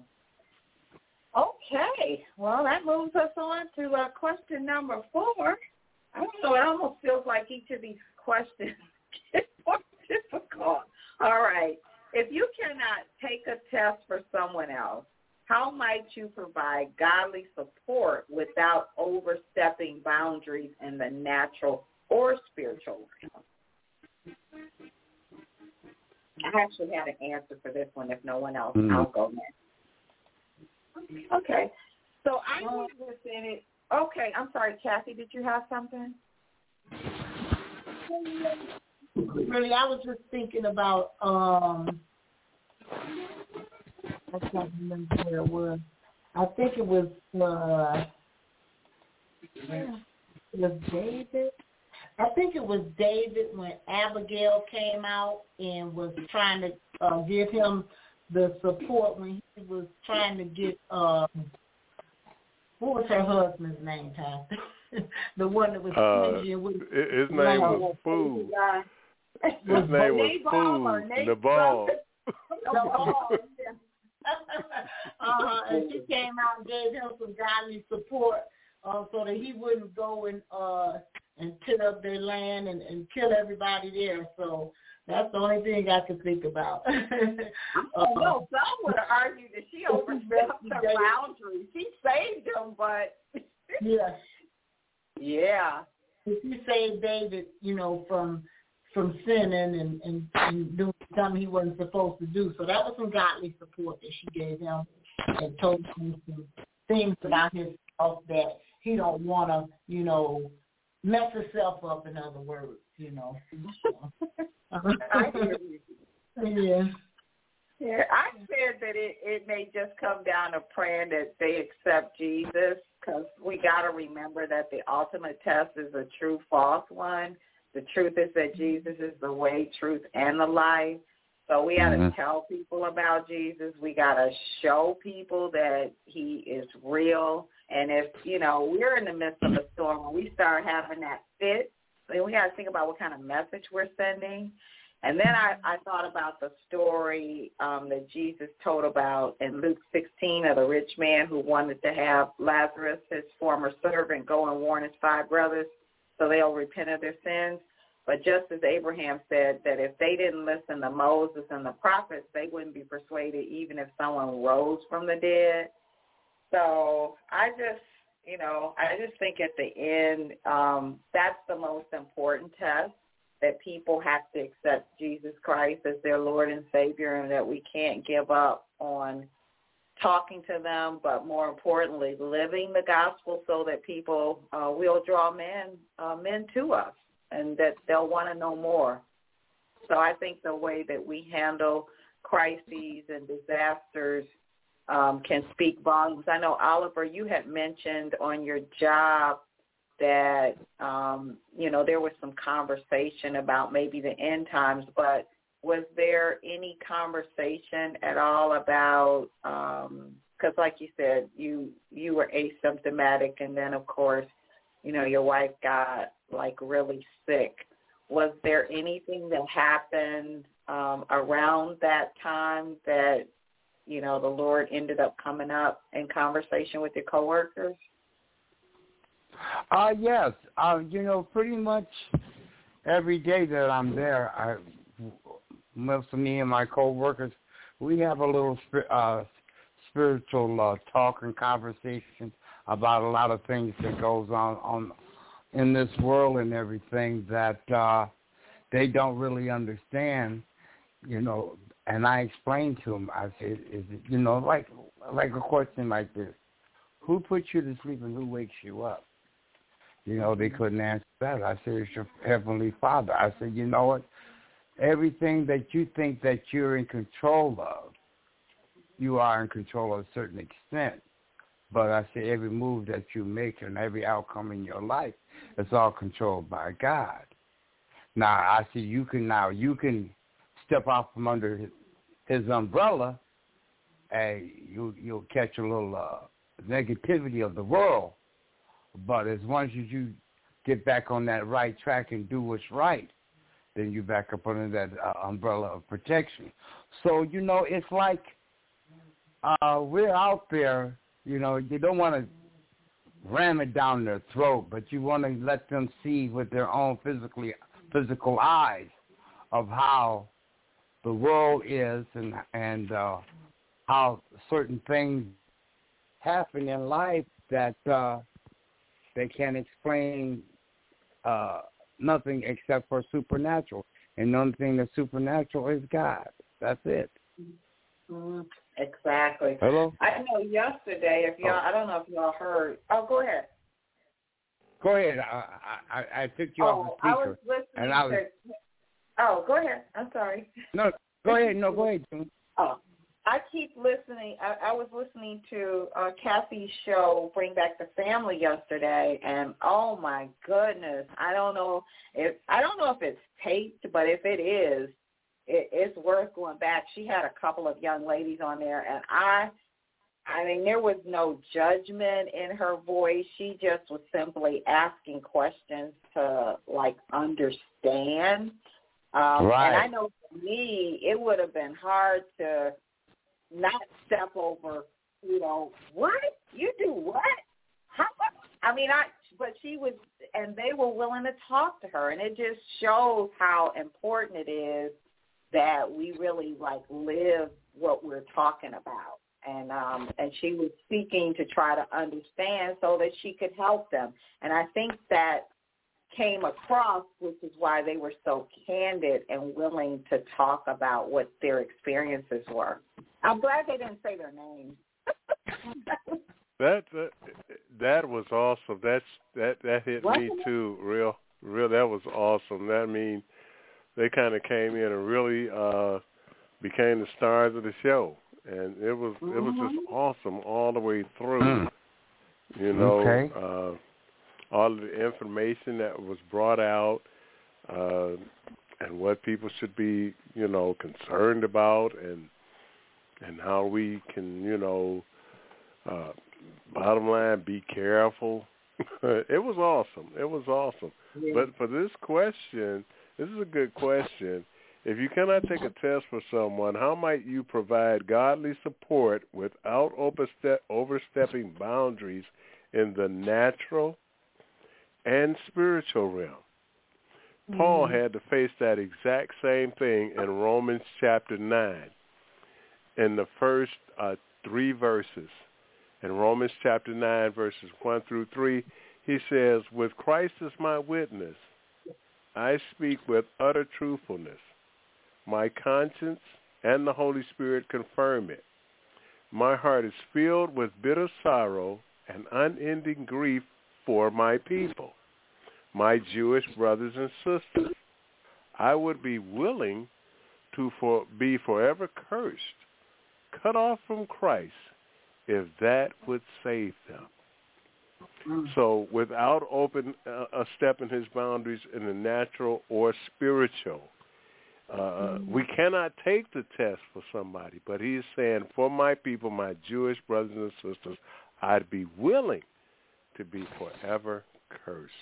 Okay. Well, that moves us on to question number 4. I don't know. It almost feels like each of these questions get more difficult. All right. If you cannot take a test for someone else, how might you provide godly support without overstepping boundaries in the natural or spiritual realm? I actually had an answer for this one. If no one else, I'll go next. Okay. So I was within it. Okay. I'm sorry, Kathy. Did you have something? Really, I was just thinking about, I can't remember where it was. I think it was David. I think it was David when Abigail came out and was trying to give him the support when he was trying to get, what was her husband's name, Pastor? The one that was his name was Food. His name was Food. Nabal. And she came out and gave him some godly support so that he wouldn't go and till up their land and kill everybody there. So that's the only thing I could think about. No, some would have argued that she overstepped her boundaries. She saved him, but yeah. If you saved David, from sinning and doing something he wasn't supposed to do. So that was some godly support that she gave him and told him some things about himself that he don't want to, mess himself up, in other words, I hear you. Yeah, I said that it may just come down to praying that they accept Jesus, because we got to remember that the ultimate test is a true-false one. The truth is that Jesus is the way, truth, and the life. So we got to tell people about Jesus. We got to show people that he is real. And if, we're in the midst of a storm, when we start having that fit, then we got to think about what kind of message we're sending. And then I thought about the story that Jesus told about in Luke 16 of the rich man who wanted to have Lazarus, his former servant, go and warn his 5 brothers so they'll repent of their sins. But just as Abraham said that if they didn't listen to Moses and the prophets, they wouldn't be persuaded even if someone rose from the dead. So I just think at the end that's the most important test, that people have to accept Jesus Christ as their Lord and Savior, and that we can't give up on talking to them, but more importantly, living the gospel so that people will draw men to us and that they'll want to know more. So I think the way that we handle crises and disasters can speak volumes. I know, Oliver, you had mentioned on your job that, there was some conversation about maybe the end times, but was there any conversation at all about, because like you said, you were asymptomatic, and then, of course, your wife got, really sick. Was there anything that happened around that time that, the Lord ended up coming up in conversation with your coworkers? Yes. Pretty much every day that I'm there, most of me and my coworkers, we have a little spiritual talk and conversation about a lot of things that goes on in this world and everything that they don't really understand, And I explained to them, I said, is it, like a question like this: who puts you to sleep and who wakes you up? They couldn't answer that. I said, it's your Heavenly Father. I said, you know what? Everything that you think that you're in control of, you are in control of a certain extent. But I say every move that you make and every outcome in your life, it's all controlled by God. Now, I see you can step out from under his umbrella, and you'll catch a little negativity of the world. But as once you get back on that right track and do what's right, then you back up under that umbrella of protection. So, it's like we're out there, you don't want to ram it down their throat, but you want to let them see with their own physical eyes of how the world is and how certain things happen in life that they can't explain nothing except for supernatural. And the only thing that's supernatural is God. That's it. Exactly. Hello? I know yesterday, I don't know if y'all heard. Oh, go ahead. Go ahead. I took you off the speaker. Oh, go ahead. I'm sorry. No, go ahead. No, go ahead, June. Oh, I keep listening. I was listening to Kathy's show, Bring Back the Family, yesterday, and oh my goodness, I don't know if it's taped, but if it is, it's worth going back. She had a couple of young ladies on there, and I mean, there was no judgment in her voice. She just was simply asking questions to understand. Right. And I know for me, it would have been hard to not step over, what? You do what? How? I mean, but she was, and they were willing to talk to her, and it just shows how important it is that we really live what we're talking about. And she was seeking to try to understand so that she could help them. And I think that came across, which is why they were so candid and willing to talk about what their experiences were. I'm glad they didn't say their names. That was awesome. That hit me too. Real. That was awesome. That means they kind of came in and really became the stars of the show, and it was just awesome all the way through. Okay. All of the information that was brought out, and what people should be, concerned about, and how we can, bottom line, be careful. It was awesome. Yeah. But for this question, this is a good question. If you cannot take a test for someone, how might you provide godly support without overstepping boundaries in the natural and spiritual realm? Paul had to face that exact same thing in Romans chapter 9. In the first 3 verses, in Romans chapter 9, verses 1 through 3, he says, "With Christ as my witness, I speak with utter truthfulness. My conscience and the Holy Spirit confirm it. My heart is filled with bitter sorrow and unending grief for my people, my Jewish brothers and sisters. I would be willing to be forever cursed, cut off from Christ, if that would save them. So without stepping his boundaries in the natural or spiritual, we cannot take the test for somebody, but he's saying, for my people, my Jewish brothers and sisters, I'd be willing to be forever cursed.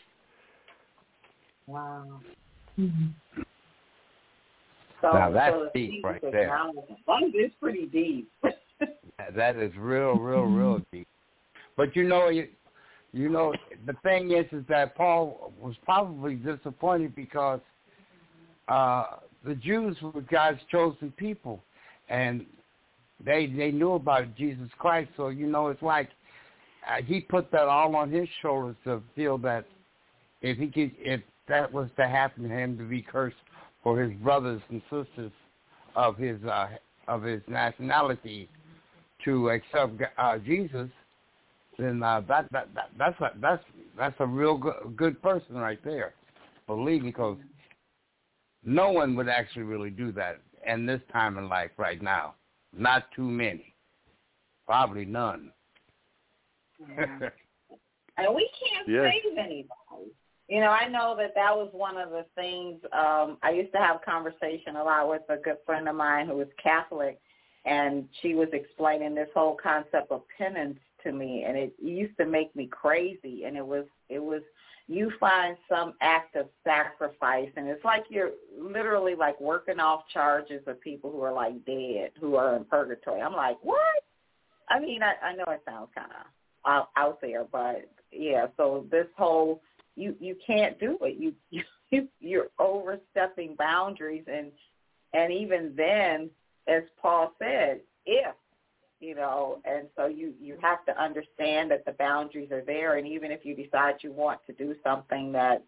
Wow. Mm-hmm. So, now that's deep right there. That is pretty deep. That is real deep. But you know, the thing is that Paul was probably disappointed because the Jews were God's chosen people, and they knew about Jesus Christ. So it's like he put that all on his shoulders to feel that if that was to happen to him, to be cursed for his brothers and sisters of his nationality to accept Jesus, then that's a real good person right there. Believe me, because no one would actually really do that in this time in life right now. Not too many. Probably none. Yeah. And we can't save anybody. I know that was one of the things. I used to have conversation a lot with a good friend of mine who was Catholic, and she was explaining this whole concept of penance to me, and it used to make me crazy. And it was you find some act of sacrifice, and it's like you're literally like working off charges of people who are like dead, who are in purgatory. I'm like, what? I mean, I know it sounds kind of out there, but yeah. So this whole you can't do it. You're overstepping boundaries, and even then, as Paul said, if. And so you have to understand that the boundaries are there, and even if you decide you want to do something that,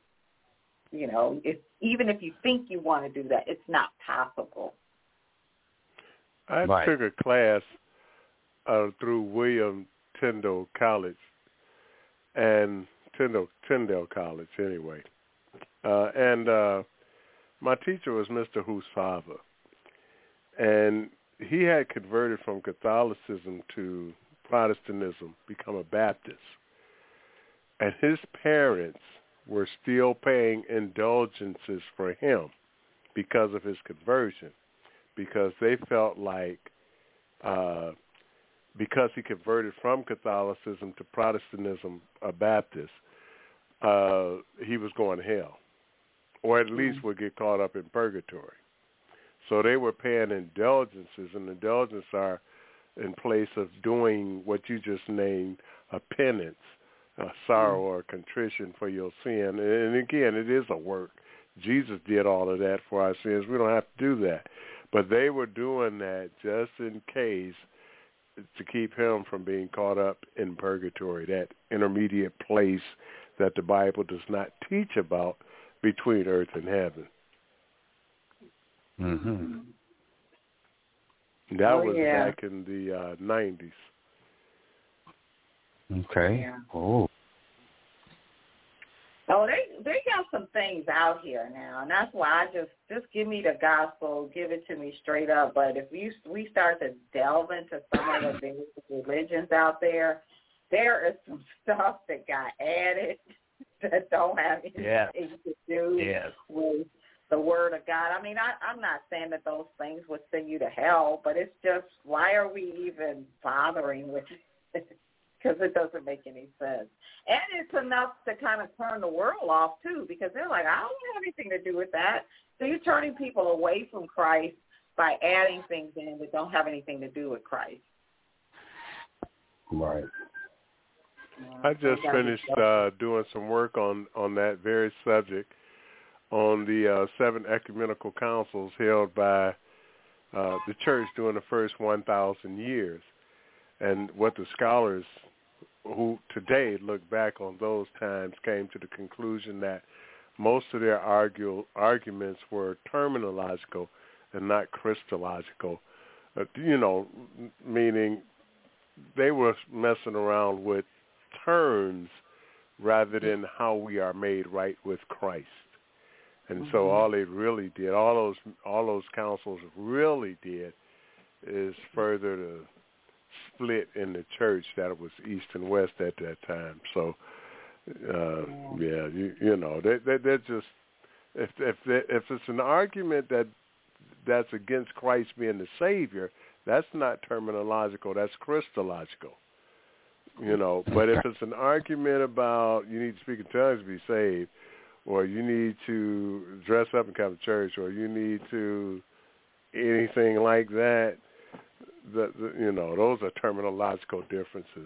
even if you think you want to do that, it's not possible. I took a class through William Tyndale College, and Tyndale College anyway, and my teacher was Mr. Husava, and he had converted from Catholicism to Protestantism, become a Baptist. And his parents were still paying indulgences for him because of his conversion, because they felt like because he converted from Catholicism to Protestantism, a Baptist, he was going to hell, or at least would get caught up in purgatory. So they were paying indulgences, and indulgences are in place of doing what you just named, a penance, a sorrow or contrition for your sin. And again, it is a work. Jesus did all of that for our sins. We don't have to do that. But they were doing that just in case, to keep him from being caught up in purgatory, that intermediate place that the Bible does not teach about between earth and heaven. Mm-hmm. That was back in the 90s. Okay. Yeah. Oh. Oh, they got some things out here now, and that's why I just give me the gospel, give it to me straight up. But if we start to delve into some of the basic religions out there, there is some stuff that got added that don't have anything to do with the Word of God. I mean, I'm not saying that those things would send you to hell, but it's just, why are we even bothering with it? Because it doesn't make any sense. And it's enough to kind of turn the world off, too, because they're like, I don't have anything to do with that. So you're turning people away from Christ by adding things in that don't have anything to do with Christ. Right. I just finished doing some work on that very subject on the 7 ecumenical councils held by the church during the first 1,000 years. And what the scholars who today look back on those times came to the conclusion that most of their arguments were terminological and not Christological, meaning they were messing around with terms rather than how we are made right with Christ. And so all they really did, all those councils really did, is further to split in the church that it was East and West at that time. So, you know, they're just, if it's an argument that's against Christ being the Savior, that's not terminological, that's Christological. You know, but if it's an argument about you need to speak in tongues to be saved, or you need to dress up and come to church, or you need to anything like that, you know, those are terminological differences,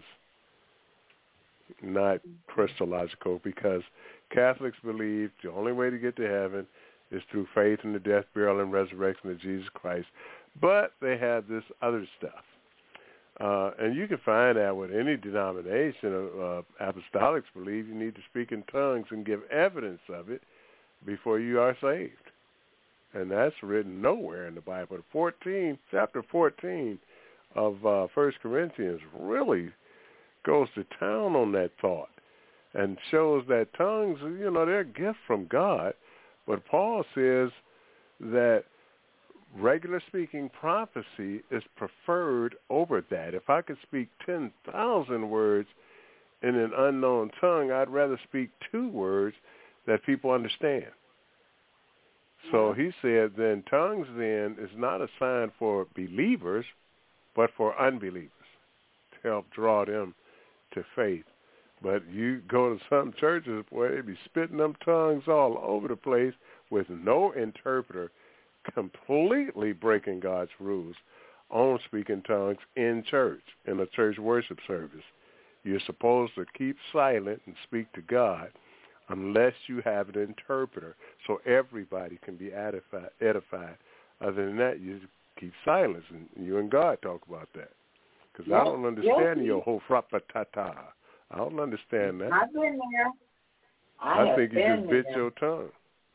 not Christological, because Catholics believe the only way to get to heaven is through faith in the death, burial, and resurrection of Jesus Christ. But they have this other stuff. And you can find that with any denomination. Apostolics believe you need to speak in tongues and give evidence of it before you are saved. And that's written nowhere in the Bible. Chapter 14 of 1 Corinthians really goes to town on that thought and shows that tongues, you know, they're a gift from God. But Paul says that regular speaking prophecy is preferred over that. If I could speak 10,000 words in an unknown tongue, I'd rather speak 2 words that people understand. So he said, then tongues then is not a sign for believers, but for unbelievers to help draw them to faith. But you go to some churches where they be spitting them tongues all over the place with no interpreter, completely breaking God's rules on speaking tongues in church, in a church worship service. You're supposed to keep silent and speak to God unless you have an interpreter so everybody can be edified. Other than that, you keep silence, and you and God talk about that. Because I don't understand your whole frapatata. I don't understand that. I've been there. I think you just bit your tongue.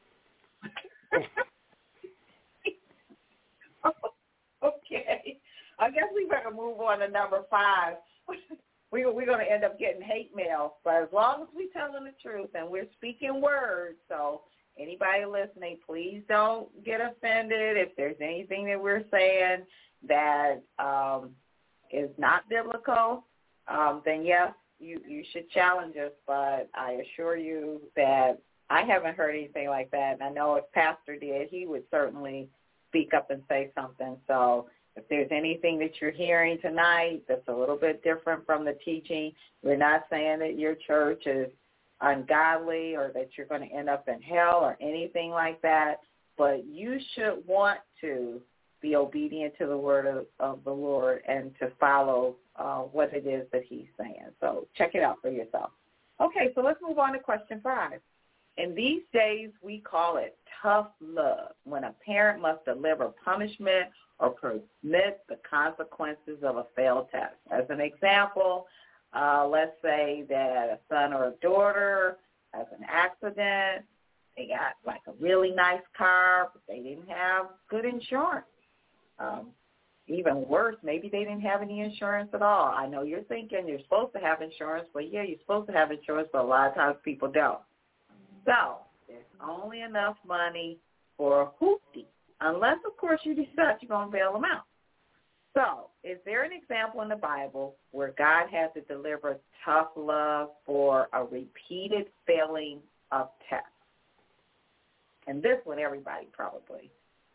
Okay. I guess we better move on to number 5. We're going to end up getting hate mail. But as long as we're telling the truth and we're speaking words, so anybody listening, please don't get offended if there's anything that we're saying that is not biblical, then yes, you should challenge us. But I assure you that I haven't heard anything like that. And I know if Pastor did, he would certainly speak up and say something. So if there's anything that you're hearing tonight that's a little bit different from the teaching, we're not saying that your church is ungodly or that you're going to end up in hell or anything like that, but you should want to be obedient to the word of the Lord and to follow what it is that he's saying. So check it out for yourself. Okay, so let's move on to question 5. In these days, we call it tough love, when a parent must deliver punishment or permit the consequences of a failed test. As an example, let's say that a son or a daughter has an accident. They got like a really nice car, but they didn't have good insurance. Even worse, maybe they didn't have any insurance at all. I know you're thinking you're supposed to have insurance, but yeah, you're supposed to have insurance, but a lot of times people don't. So there's only enough money for a hoopty, unless, of course, you decide you're going to bail them out. So is there an example in the Bible where God had to deliver tough love for a repeated failing of tests? And this one, everybody probably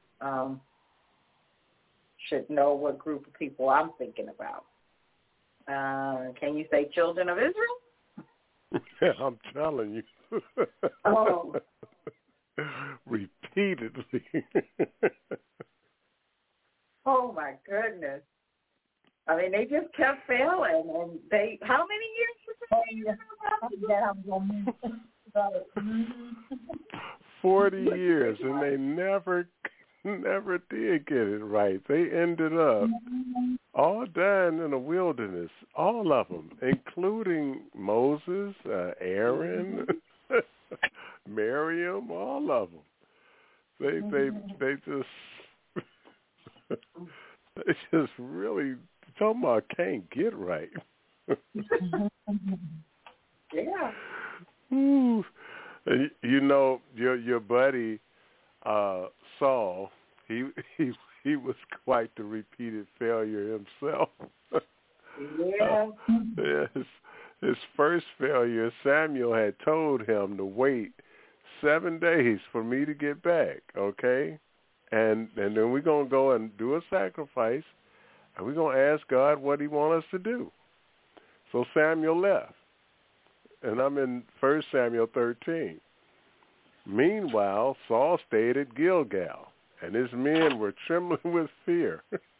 should know what group of people I'm thinking about. Can you say children of Israel? Yeah, I'm telling you. Oh. Repeatedly. Oh, my goodness. I mean, they just kept failing. And they, how many years was it? 40 years, and they never did get it right. They ended up all dying in the wilderness, all of them, including Moses, Aaron, Miriam, all of them. They just really Talking about can't get right. Yeah. Ooh. You know, your buddy Saul, he was quite the repeated failure himself. Yeah. His first failure, Samuel had told him to wait 7 days for me to get back, okay? And then we're going to go and do a sacrifice, and we're going to ask God what he wants us to do. So Samuel left, and I'm in 1 Samuel 13. Meanwhile, Saul stayed at Gilgal, and his men were trembling with fear.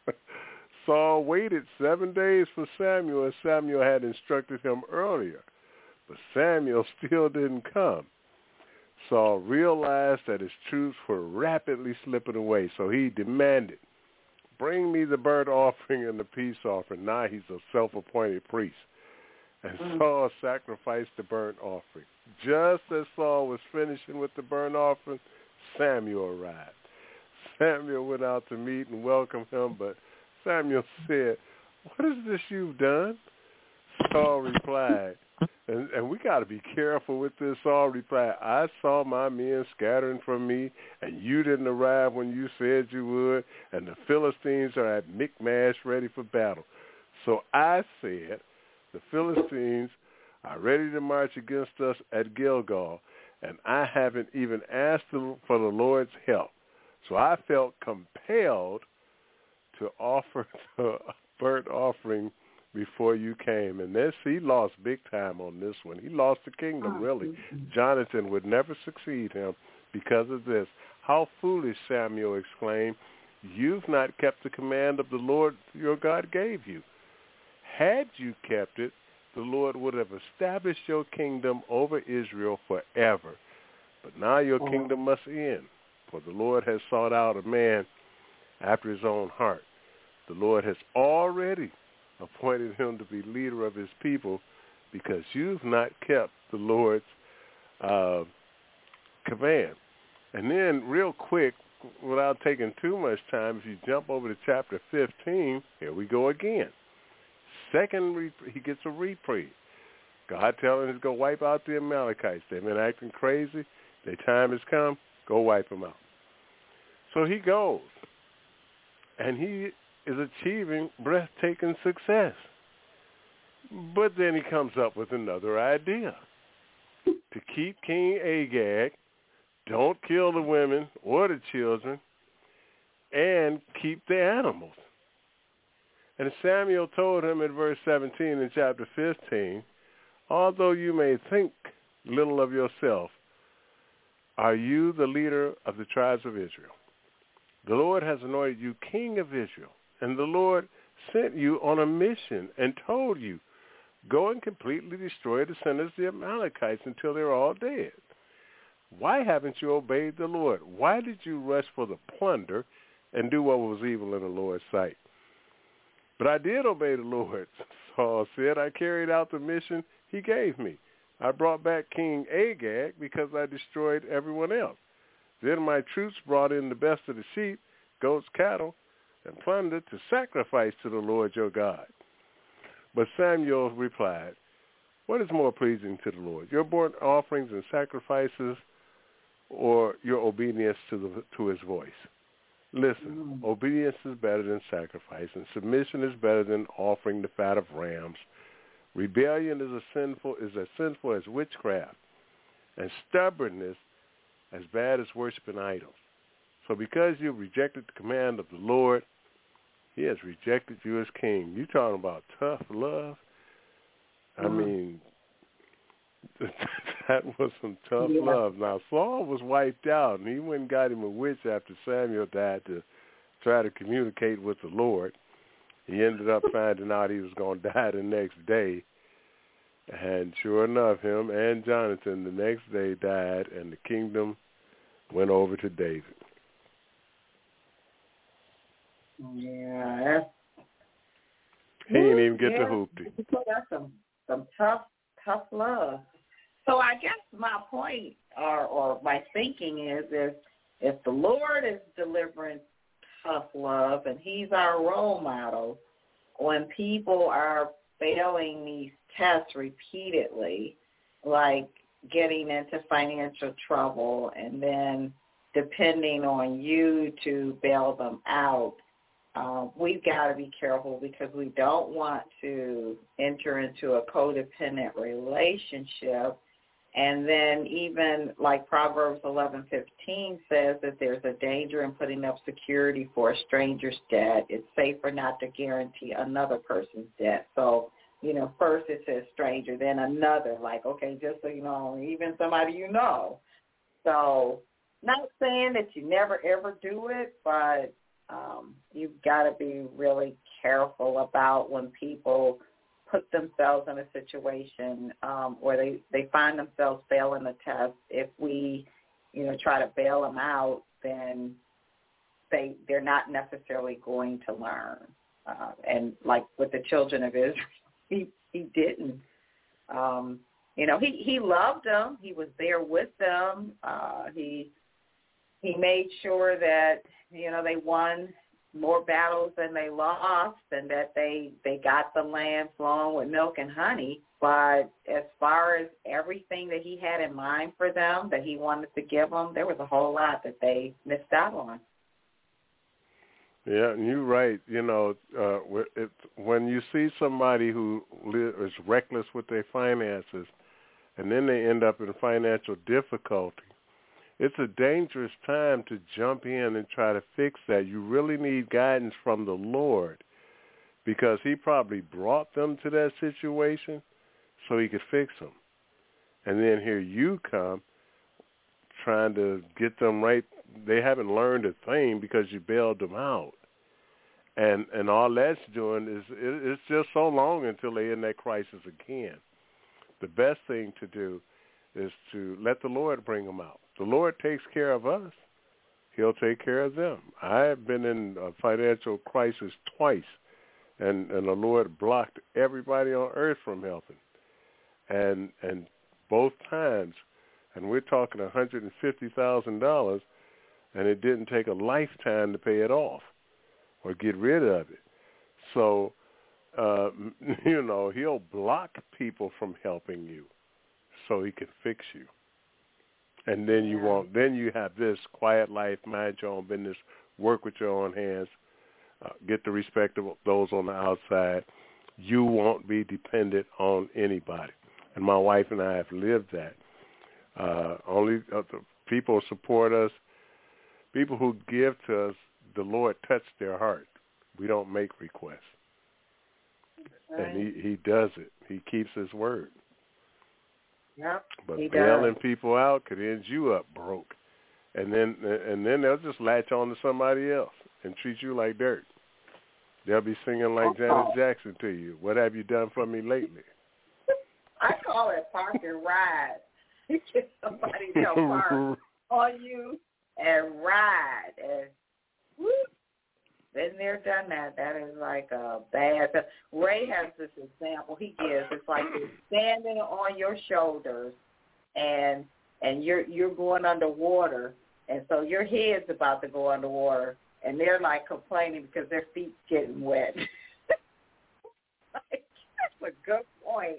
Saul waited 7 days for Samuel, as Samuel had instructed him earlier, but Samuel still didn't come. Saul realized that his troops were rapidly slipping away, so he demanded, "Bring me the burnt offering and the peace offering." Now he's a self-appointed priest. And Saul sacrificed the burnt offering. Just as Saul was finishing with the burnt offering, Samuel arrived. Samuel went out to meet and welcome him, but Samuel said, "What is this you've done?" Saul replied, and we got to be careful with this. Saul replied, "I saw my men scattering from me, and you didn't arrive when you said you would, and the Philistines are at Michmash ready for battle. So I said, the Philistines are ready to march against us at Gilgal, and I haven't even asked them for the Lord's help. So I felt compelled to offer the burnt offering before you came." And this, he lost big time on this one. He lost the kingdom, really. Jonathan would never succeed him because of this. "How foolish," Samuel exclaimed. "You've not kept the command of the Lord your God gave you. Had you kept it, the Lord would have established your kingdom over Israel forever. But now your kingdom must end, for the Lord has sought out a man after his own heart. The Lord has already appointed him to be leader of his people because you've not kept the Lord's command." And then real quick, without taking too much time, if you jump over to chapter 15, here we go again. He gets a reprieve. God telling him to go wipe out the Amalekites. They've been acting crazy. Their time has come. Go wipe them out. So he goes, and he is achieving breathtaking success. But then he comes up with another idea. To keep King Agag, don't kill the women or the children, and keep the animals. And Samuel told him in verse 17 in chapter 15, "Although you may think little of yourself, are you the leader of the tribes of Israel? The Lord has anointed you king of Israel, and the Lord sent you on a mission and told you, go and completely destroy the descendants of the Amalekites until they're all dead. Why haven't you obeyed the Lord? Why did you rush for the plunder and do what was evil in the Lord's sight?" "But I did obey the Lord," Saul said. "I carried out the mission he gave me. I brought back King Agag because I destroyed everyone else. Then my troops brought in the best of the sheep, goats, cattle, and plunder to sacrifice to the Lord your God." But Samuel replied, "What is more pleasing to the Lord, your burnt offerings and sacrifices, or your obedience to his voice? Listen, obedience is better than sacrifice, and submission is better than offering the fat of rams. Rebellion is as sinful as witchcraft, and stubbornness as bad as worshiping idols. So because you've rejected the command of the Lord, he has rejected you as king." You talking about tough love? I mean, that was some tough love. Now, Saul was wiped out, and he went and got him a witch after Samuel died to try to communicate with the Lord. He ended up finding out he was going to die the next day. And sure enough, him and Jonathan the next day died, and the kingdom went over to David. Yeah. He didn't even get the hoopty. That's some tough love. So I guess my point or my thinking is if the Lord is delivering tough love and he's our role model, when people are failing these tests repeatedly, like getting into financial trouble and then depending on you to bail them out, we've got to be careful because we don't want to enter into a codependent relationship. And then even like Proverbs 11:15 says that there's a danger in putting up security for a stranger's debt. It's safer not to guarantee another person's debt. So, first it says stranger, then another, like, okay, just so you know, even somebody you know. So not saying that you never, ever do it, but you've got to be really careful about when people put themselves in a situation where they find themselves failing the test. If we, try to bail them out, then they're not necessarily going to learn. And like with the children of Israel, he didn't. He loved them. He was there with them. He made sure that, they won more battles than they lost and that they got the land flowing with milk and honey. But as far as everything that he had in mind for them, that he wanted to give them, there was a whole lot that they missed out on. Yeah, and you're right. When you see somebody who is reckless with their finances and then they end up in financial difficulty, it's a dangerous time to jump in and try to fix that. You really need guidance from the Lord because he probably brought them to that situation so he could fix them. And then here you come trying to get them right. They haven't learned a thing because you bailed them out. And all that's doing is it's just so long until they're in that crisis again. The best thing to do is to let the Lord bring them out. The Lord takes care of us. He'll take care of them. I have been in a financial crisis twice, and the Lord blocked everybody on earth from helping. And both times, and we're talking $150,000, and it didn't take a lifetime to pay it off or get rid of it. So, he'll block people from helping you so he can fix you. And then you have this quiet life, mind your own business, work with your own hands, get the respect of those on the outside. You won't be dependent on anybody. And my wife and I have lived that. Only people support us. People who give to us, the Lord touched their heart. We don't make requests. Right. And he does it. He keeps his word. Yep, but bailing people out could end you up broke, and then they'll just latch on to somebody else and treat you like dirt. They'll be singing like Janet Jackson to you. What have you done for me lately? I call it park and ride. You get somebody to park on you and ride, and whoop. Been there, done that. That is like a bad. Ray has this example he gives. It's like they're standing on your shoulders, and you're going underwater, and so your head's about to go underwater, and they're like complaining because their feet's getting wet. Like, that's a good point.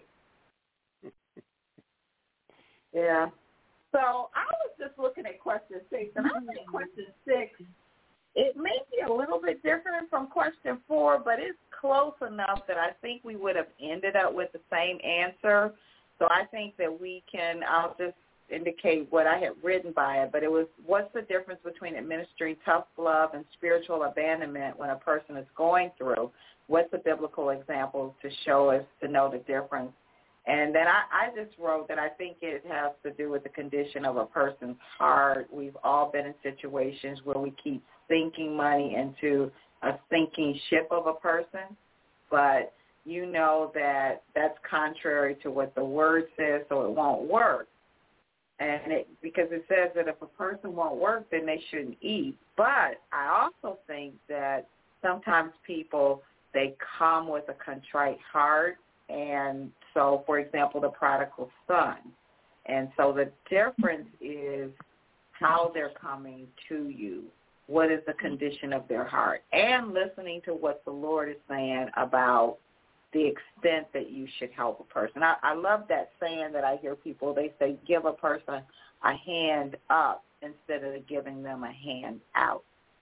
Yeah. So I was just looking at question 6, and I think question 6. It may be a little bit different from question 4, but it's close enough that I think we would have ended up with the same answer. So I think that I'll just indicate what I had written by it, but it was, what's the difference between administering tough love and spiritual abandonment when a person is going through? What's the biblical example to show us to know the difference? And then I just wrote that I think it has to do with the condition of a person's heart. We've all been in situations where we keep sinking money into a sinking ship of a person, but you know that that's contrary to what the word says, so it won't work. And because it says that if a person won't work, then they shouldn't eat. But I also think that sometimes people, they come with a contrite heart. And so, for example, the prodigal son. And so the difference is how they're coming to you. what is the condition of their heart, and listening to what the Lord is saying about the extent that you should help a person. I love that saying that I hear people, they say, give a person a hand up instead of giving them a hand out.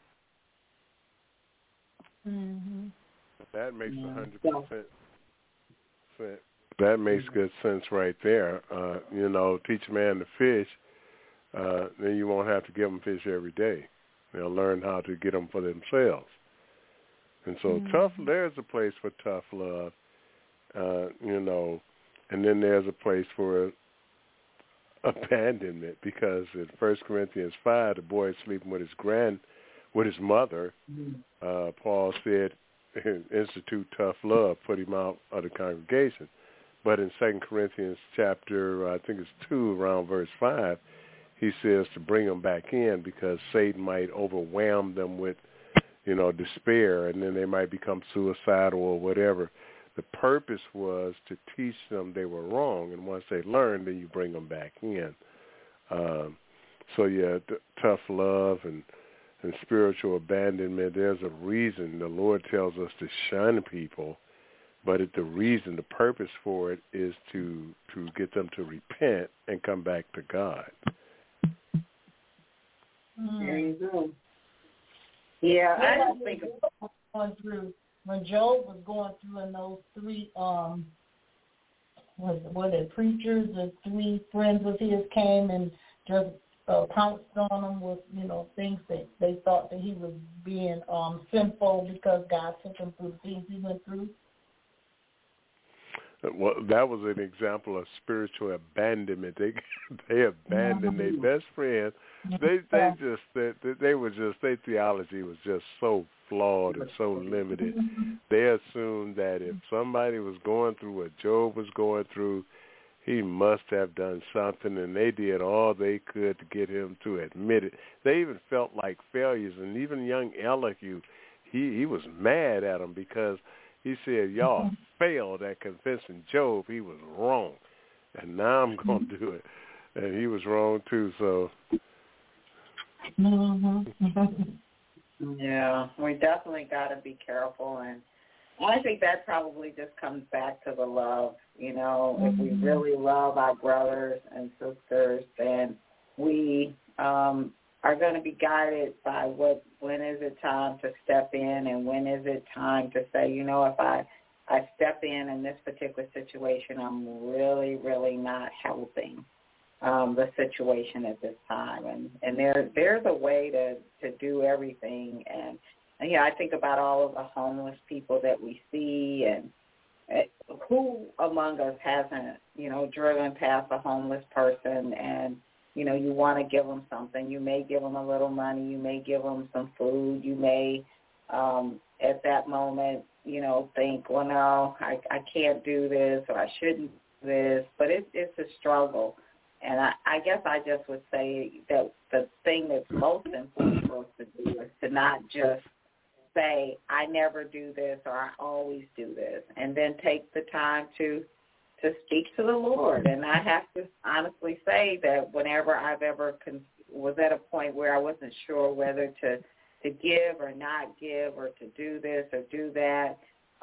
Mm-hmm. That makes 100%. That makes good sense right there. Teach a man to fish, then you won't have to give them fish every day. They'll learn how to get them for themselves. And so there's a place for tough love, and then there's a place for abandonment, because in 1 Corinthians 5, the boy is sleeping with his mother. Paul said, institute tough love, put him out of the congregation. But in 2 Corinthians chapter, I think it's 2, around verse 5, he says to bring them back in, because Satan might overwhelm them with, despair, and then they might become suicidal or whatever. The purpose was to teach them they were wrong, and once they learn, then you bring them back in. Tough love and spiritual abandonment, there's a reason the Lord tells us to shun people, but the purpose for it is to get them to repent and come back to God. There you go. Yeah, I don't think when Job was going through, and those three were they preachers, the three friends of his came and just pounced on him with things that they thought that he was being sinful because God took him through the things he went through. Well, that was an example of spiritual abandonment. They abandoned their best friend. Their theology was just so flawed and so limited. They assumed that if somebody was going through what Job was going through, he must have done something, and they did all they could to get him to admit it. They even felt like failures, and even young Elihu, he was mad at them because he said, y'all failed at convincing Job he was wrong, and now I'm going to do it. And he was wrong too, so. Yeah, we definitely got to be careful, and I think that probably just comes back to the love. If we really love our brothers and sisters, then we are going to be guided by when is it time to step in, and when is it time to say, if I step in this particular situation, I'm really, really not helping the situation at this time. And there's a way to do everything. And I think about all of the homeless people that we see, and who among us hasn't, driven past a homeless person, and you want to give them something. You may give them a little money. You may give them some food. You may, at that moment, think, well, no, I can't do this, or I shouldn't do this. But it's a struggle. And I guess I just would say that the thing that's most important for us to do is to not just say, I never do this, or I always do this, and then take the time to speak to the Lord. And I have to honestly say that whenever I've ever was at a point where I wasn't sure whether to give or not give, or to do this or do that,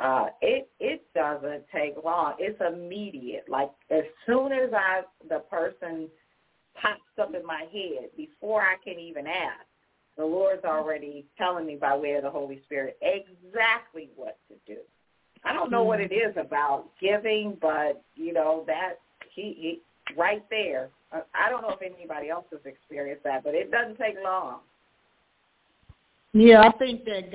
it doesn't take long. It's immediate. Like as soon as the person pops up in my head, before I can even ask, the Lord's already telling me by way of the Holy Spirit exactly what to do. I don't know what it is about giving, but, that he right there. I don't know if anybody else has experienced that, but it doesn't take long. Yeah, I think that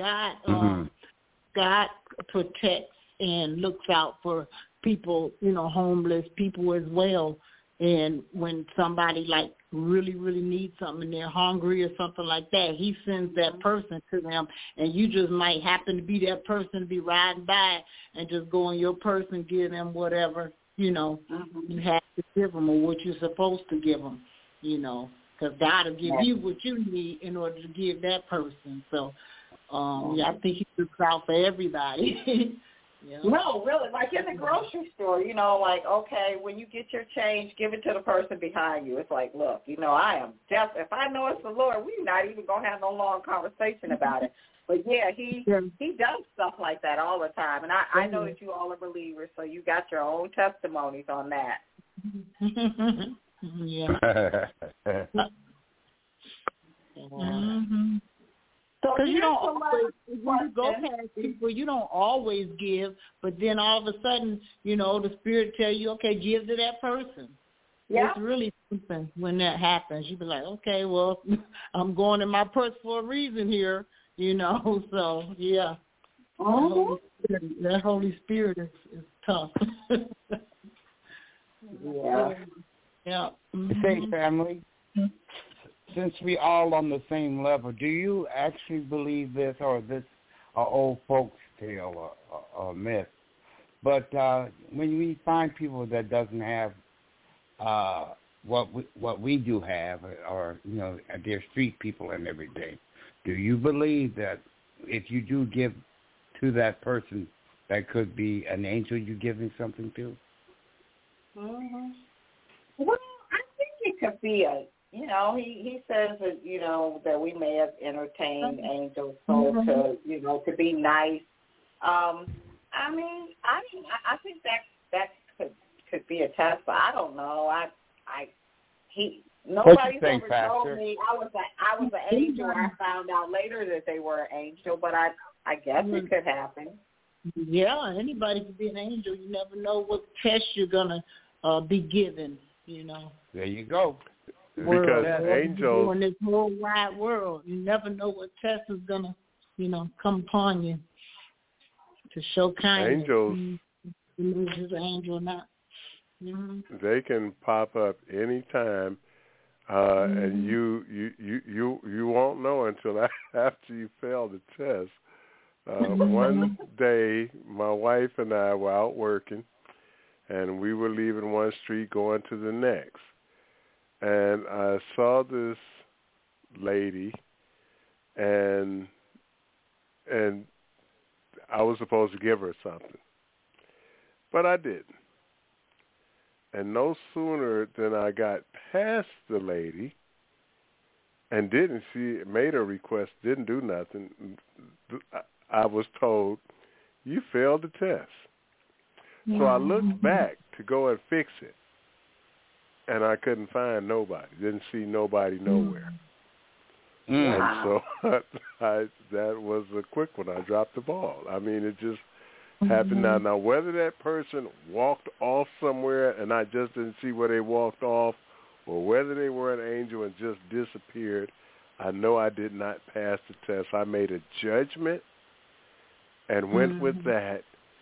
God protects and looks out for people, homeless people as well. And when somebody like really, really needs something and they're hungry or something like that, he sends that person to them, and you just might happen to be that person to be riding by and just go on your purse and give them whatever, you have to give them, or what you're supposed to give them, because God will give you what you need in order to give that person. So, I think he looks out for everybody. Yeah. No, really, like in the grocery store, you know, like, okay, when you get your change, give it to the person behind you. It's like, look, you know, I am if I know it's the Lord, we're not even going to have no long conversation about it. But, yeah, he does stuff like that all the time. And I know that you all are believers, so you got your own testimonies on that. Yeah. Mm-hmm. Because you don't always, when you go past people, you don't always give, but then all of a sudden, you know, the Spirit tell you, okay, give to that person. Yeah. It's really something when that happens. You be like, okay, well, I'm going in my purse for a reason here, you know. So, yeah. That Holy Spirit is tough. Yeah. Yeah. Mm-hmm. Say, family, since we all on the same level, do you actually believe this, or is this an old folks tale or myth? But when we find people that doesn't have what we do have, or you know, they're street people and everything, do you believe that if you do give to that person, that could be an angel you're giving something to? Mm-hmm. Well, I think it could be you know, he says that, you know, that we may have entertained angels to, you know, to be nice. I think that could be a test, but I don't know. Nobody's ever told me I was an angel. I found out later that they were an angel, but I guess it could happen. Yeah, anybody could be an angel. You never know what test you're gonna be given. You know. There you go. Because angels in this whole wide world, you never know what test is gonna, you know, come upon you to show kindness. Angels, whether it's an angel or not. Mm-hmm. They can pop up anytime, and you won't know until after you fail the test. One day, my wife and I were out working, and we were leaving one street going to the next. And I saw this lady, and I was supposed to give her something, but I didn't. And no sooner than I got past the lady and made a request, didn't do nothing, I was told, you failed the test. So I looked back to go and fix it. And I couldn't find nobody. Didn't see nobody nowhere. And so that was a quick one. I dropped the ball. I mean, it just happened. Now, whether that person walked off somewhere and I just didn't see where they walked off, or whether they were an angel and just disappeared, I know I did not pass the test. I made a judgment and went with that,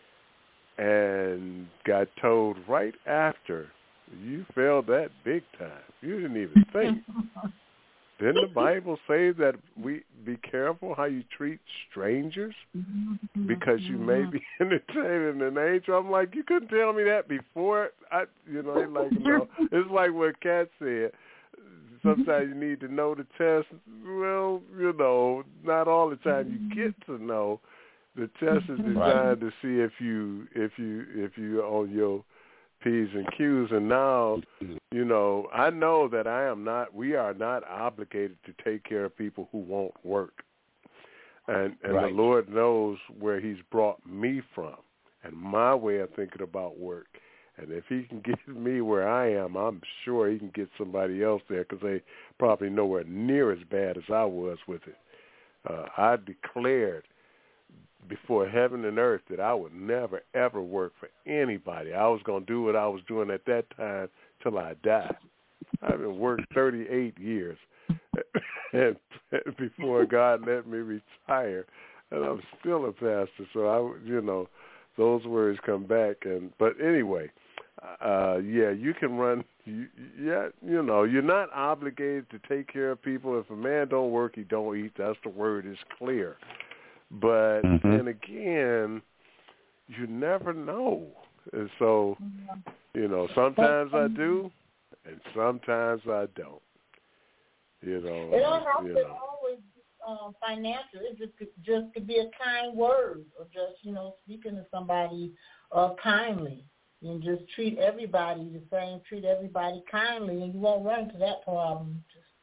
and got told right after, you failed that big time. You didn't even think. Didn't the Bible say that we be careful how you treat strangers because you may be entertaining an angel? I'm like, you couldn't tell me that before. It's like what Kat said. Sometimes you need to know the test. Well, you know, not all the time you get to know. The test is designed to see if you on your P's and Q's, and now, you know, I know that we are not obligated to take care of people who won't work. And the Lord knows where he's brought me from and my way of thinking about work. And if he can get me where I am, I'm sure he can get somebody else there, because they probably nowhere near as bad as I was with it. I declared before heaven and earth that I would never, ever work for anybody. I was going to do what I was doing at that time till I died. I've been working 38 years and before God let me retire, and I'm still a pastor. So those words come back. But anyway, you can run. You're not obligated to take care of people. If a man don't work, he don't eat. That's the word. It's clear. But then again, you never know. And so, sometimes I do, and sometimes I don't. It don't have to always financial. It just could be a kind word, or just speaking to somebody kindly, and just treat everybody the same. Treat everybody kindly, and you won't run into that problem.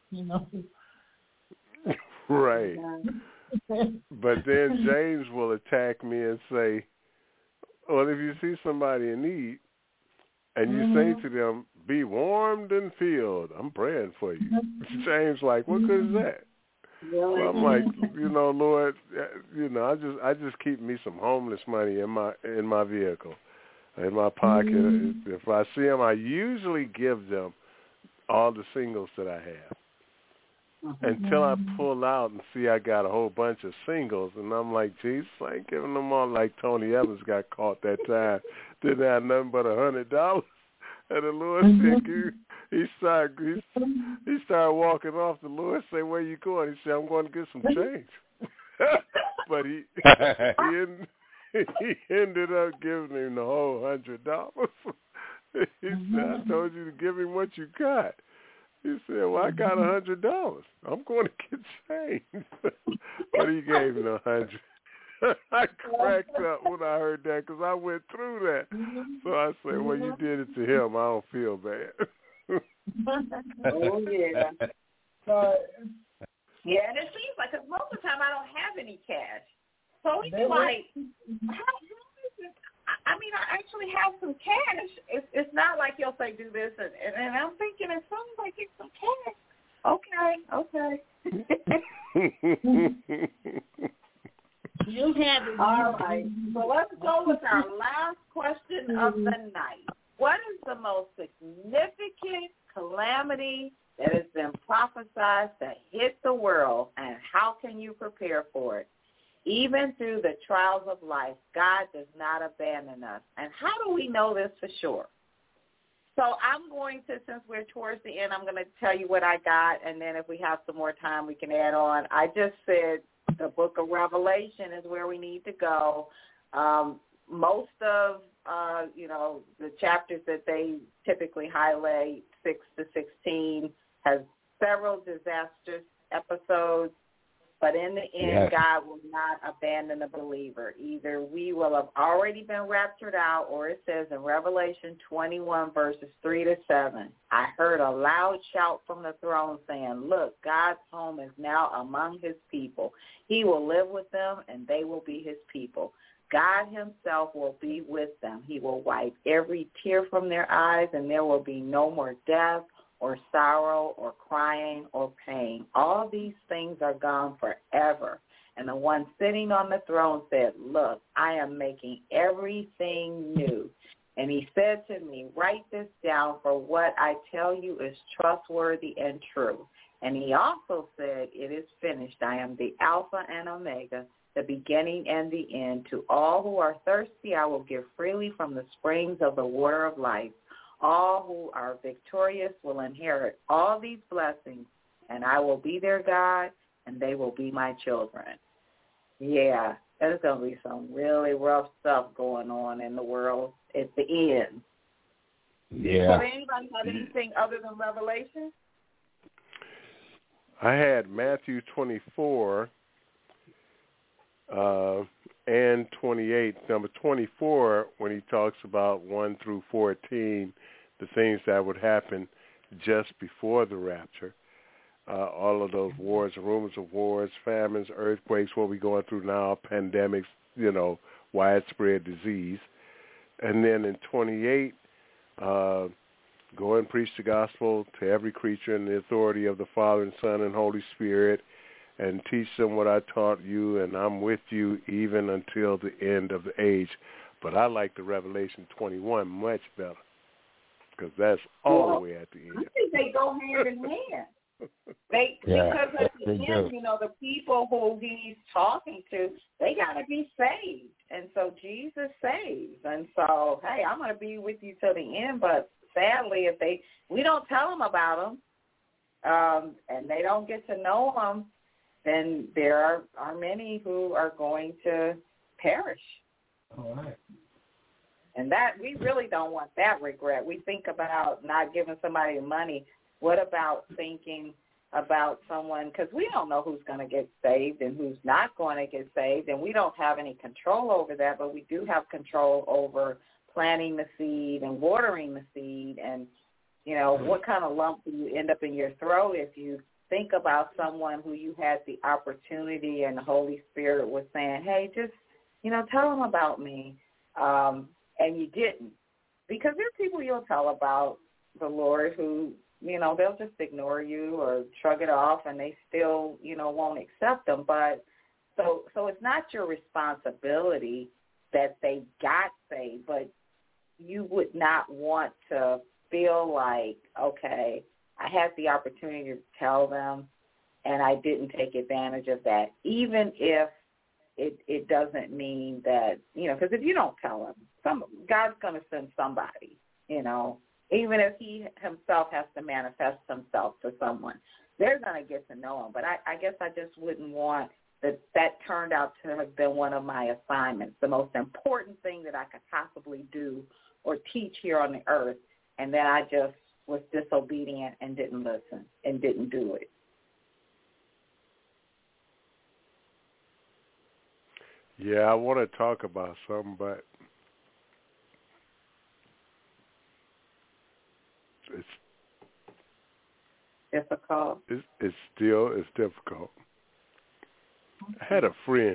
Right. But then James will attack me and say, well, if you see somebody in need and you say to them, be warmed and filled, I'm praying for you. James like, what good is that? So I'm like, Lord, I just keep me some homeless money in my vehicle, in my pocket. If I see them, I usually give them all the singles that I have. Until I pull out and see I got a whole bunch of singles, and I'm like, Jesus, I ain't giving them all like Tony Evans got caught that time. Didn't have nothing but $100. And the Lord said, he started walking off. The Lord said, where you going? He said, I'm going to get some change. But he ended up giving him the whole $100. He said, I told you to give him what you got. He said, well, I got $100. I'm going to get change. But he gave him $100. I cracked up when I heard that because I went through that. So I said, well, you did it to him. I don't feel bad. Oh, yeah. Yeah, and it seems like, because most of the time I don't have any cash. So it's like, I mean, I actually have some cash. It's not like you'll say do this, and I'm thinking as soon as I get some cash, okay. You have it. All right. So let's go with our last question of the night. What is the most significant calamity that has been prophesied to hit the world, and how can you prepare for it? Even through the trials of life, God does not abandon us. And how do we know this for sure? So I'm going to, since we're towards the end, I'm going to tell you what I got, and then if we have some more time, we can add on. I just said the book of Revelation is where we need to go. Most of, the chapters that they typically highlight, 6 to 16, has several disastrous episodes. But in the end, God will not abandon the believer. Either we will have already been raptured out, or it says in Revelation 21, verses 3 to 7, I heard a loud shout from the throne saying, look, God's home is now among his people. He will live with them, and they will be his people. God himself will be with them. He will wipe every tear from their eyes, and there will be no more death, or sorrow, or crying, or pain. All these things are gone forever. And the one sitting on the throne said, look, I am making everything new. And he said to me, write this down, for what I tell you is trustworthy and true. And he also said, it is finished. I am the Alpha and Omega, the beginning and the end. To all who are thirsty, I will give freely from the springs of the water of life. All who are victorious will inherit all these blessings, and I will be their God, and they will be my children. Yeah, there's going to be some really rough stuff going on in the world at the end. Yeah. So anybody have anything other than Revelation? I had Matthew 24 and 28. Number 24, when he talks about 1 through 14, the things that would happen just before the rapture. All of those wars, rumors of wars, famines, earthquakes, what we're going through now, pandemics, widespread disease. And then in 28, go and preach the gospel to every creature in the authority of the Father and Son and Holy Spirit, and teach them what I taught you, and I'm with you even until the end of the age. But I like the Revelation 21 much better, because that's all the way at the end. I think they go hand in hand. Because at the end, the people who he's talking to, they got to be saved. And so Jesus saves. And so, hey, I'm going to be with you till the end. But sadly, we don't tell them about them, and they don't get to know them, then there are many who are going to perish. All right. And that, we really don't want that regret. We think about not giving somebody money. What about thinking about someone, because we don't know who's going to get saved and who's not going to get saved, and we don't have any control over that, but we do have control over planting the seed and watering the seed. And, you know, what kind of lump do you end up in your throat if you think about someone who you had the opportunity and the Holy Spirit was saying, hey, just, you know, tell them about me, and you didn't. Because there are people you'll tell about the Lord who, you know, they'll just ignore you or shrug it off, and they still, you know, won't accept them. But so it's not your responsibility that they got saved, but you would not want to feel like, okay, I had the opportunity to tell them, and I didn't take advantage of that, even if it doesn't mean that, you know, because if you don't tell them, God's going to send somebody, you know, even if he himself has to manifest himself to someone. They're going to get to know him. But I guess I just wouldn't want that turned out to have been one of my assignments, the most important thing that I could possibly do or teach here on the earth, and then I just was disobedient and didn't listen and didn't do it. Yeah, I want to talk about something, but it's difficult. It's difficult. I had a friend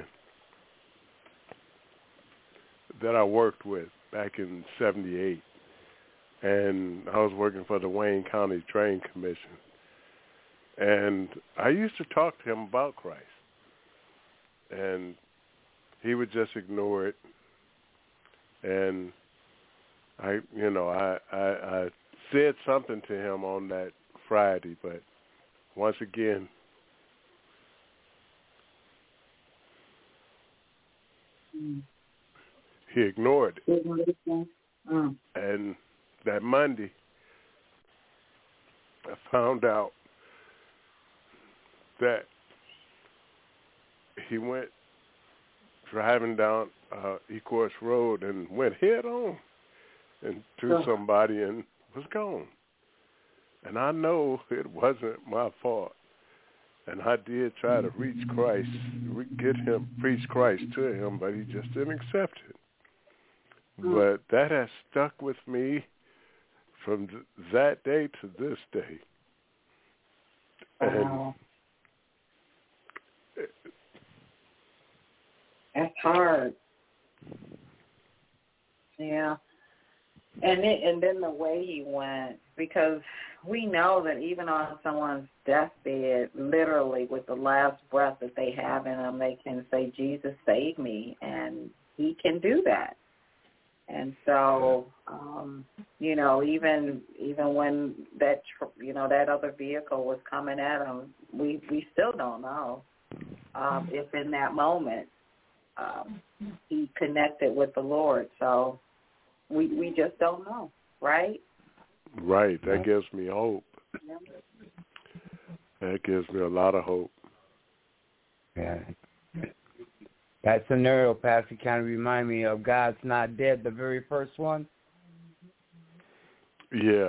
that I worked with back in '78, and I was working for the Wayne County Train Commission, and I used to talk to him about Christ, and he would just ignore it. And I said something to him on that Friday, but once again, he ignored it. And that Monday, I found out that he went driving down Ecorse Road and went head on into somebody and was gone. And I know it wasn't my fault. And I did try to reach Christ, preach Christ to him, but he just didn't accept it. But that has stuck with me from that day to this day. Wow. And that's hard. Yeah. And then the way he went, because we know that even on someone's deathbed, literally with the last breath that they have in them, they can say, Jesus, save me, and he can do that. And so, even when that, that other vehicle was coming at him, we still don't know if in that moment he connected with the Lord. So we just don't know, right? Right. That gives me hope. That gives me a lot of hope. Yeah. That scenario, Pastor, kind of remind me of God's Not Dead, the very first one. Yeah.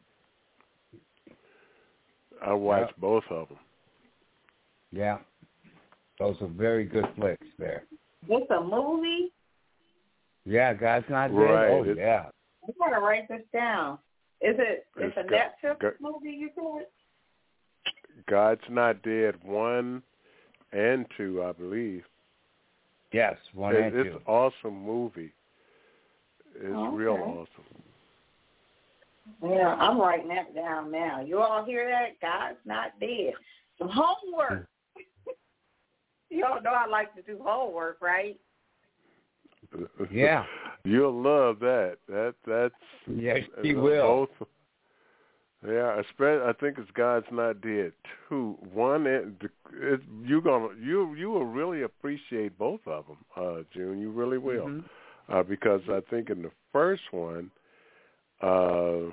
I watched both of them. Yeah. Those are very good flicks there. It's a movie? Yeah, God's Not Dead. Right. Oh, yeah. I got to write this down. It's a Netflix movie, you said? God's Not Dead 1 and 2, I believe. Yes, 1 and 2. It's an awesome movie. It's real awesome. Yeah, I'm writing that down now. You all hear that? God's Not Dead. Some homework. You all know I like to do homework, right? Yeah. You'll love that. That's yes, he will. Both. Yeah, I think it's God's Not Dead 2. 1, you will really appreciate both of them, June. You really will, because I think in the first one, the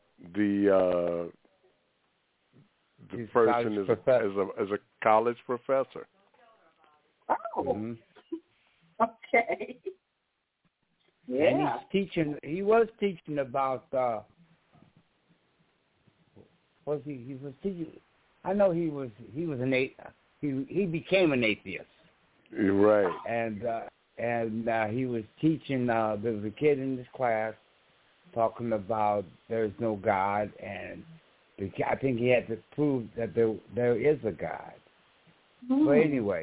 person is a college professor. Oh, okay. Yeah. And he was teaching about, he was teaching I know he was an he became an atheist. You're right. And he was teaching. There was a kid in this class talking about there's no God, and I think he had to prove that there is a God. But anyway.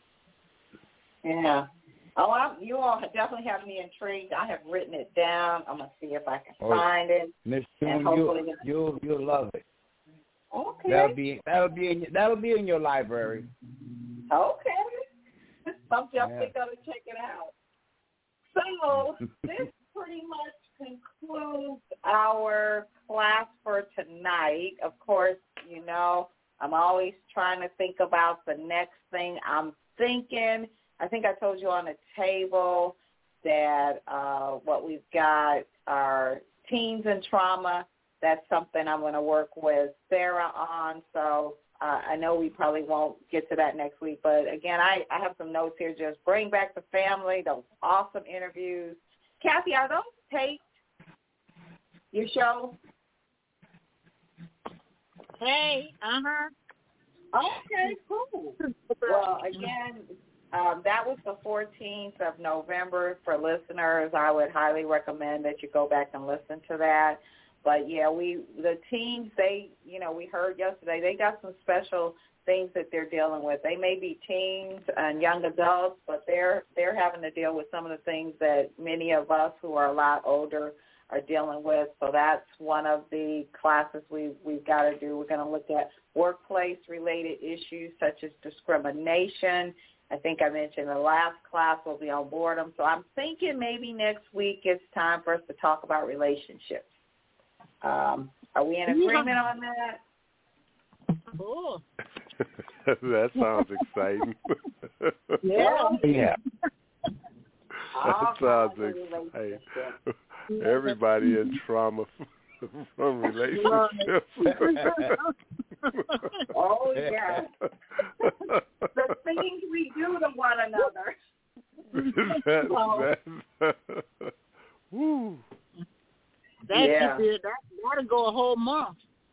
Yeah. Oh, you all definitely have me intrigued. I have written it down. I'm gonna see if I can find it. Miss June, you'll love it. Okay. That'll be in your library. Okay. I'm definitely gonna check it out. So this pretty much concludes our class for tonight. Of course, you know, I'm always trying to think about the next thing. I'm thinking, I think I told you on the table that what we've got are teens and trauma. That's something I'm going to work with Sarah on. So I know we probably won't get to that next week. But, again, I have some notes here. Just bring back the family, those awesome interviews. Kathy, are those taped, your show? Hey, Okay, cool. Well, again, that was the 14th of November. For listeners, I would highly recommend that you go back and listen to that. But, yeah, the teens, we heard yesterday, they got some special things that they're dealing with. They may be teens and young adults, but they're having to deal with some of the things that many of us who are a lot older are dealing with. So that's one of the classes we've got to do. We're going to look at workplace-related issues such as discrimination. I think I mentioned the last class will be on boredom. So I'm thinking maybe next week it's time for us to talk about relationships. Are we in agreement on that? Cool. That sounds exciting. Yeah. That sounds exciting. Everybody in trauma from relationships. Oh, yeah. The things we do to one another. Woo. That'll go a whole month.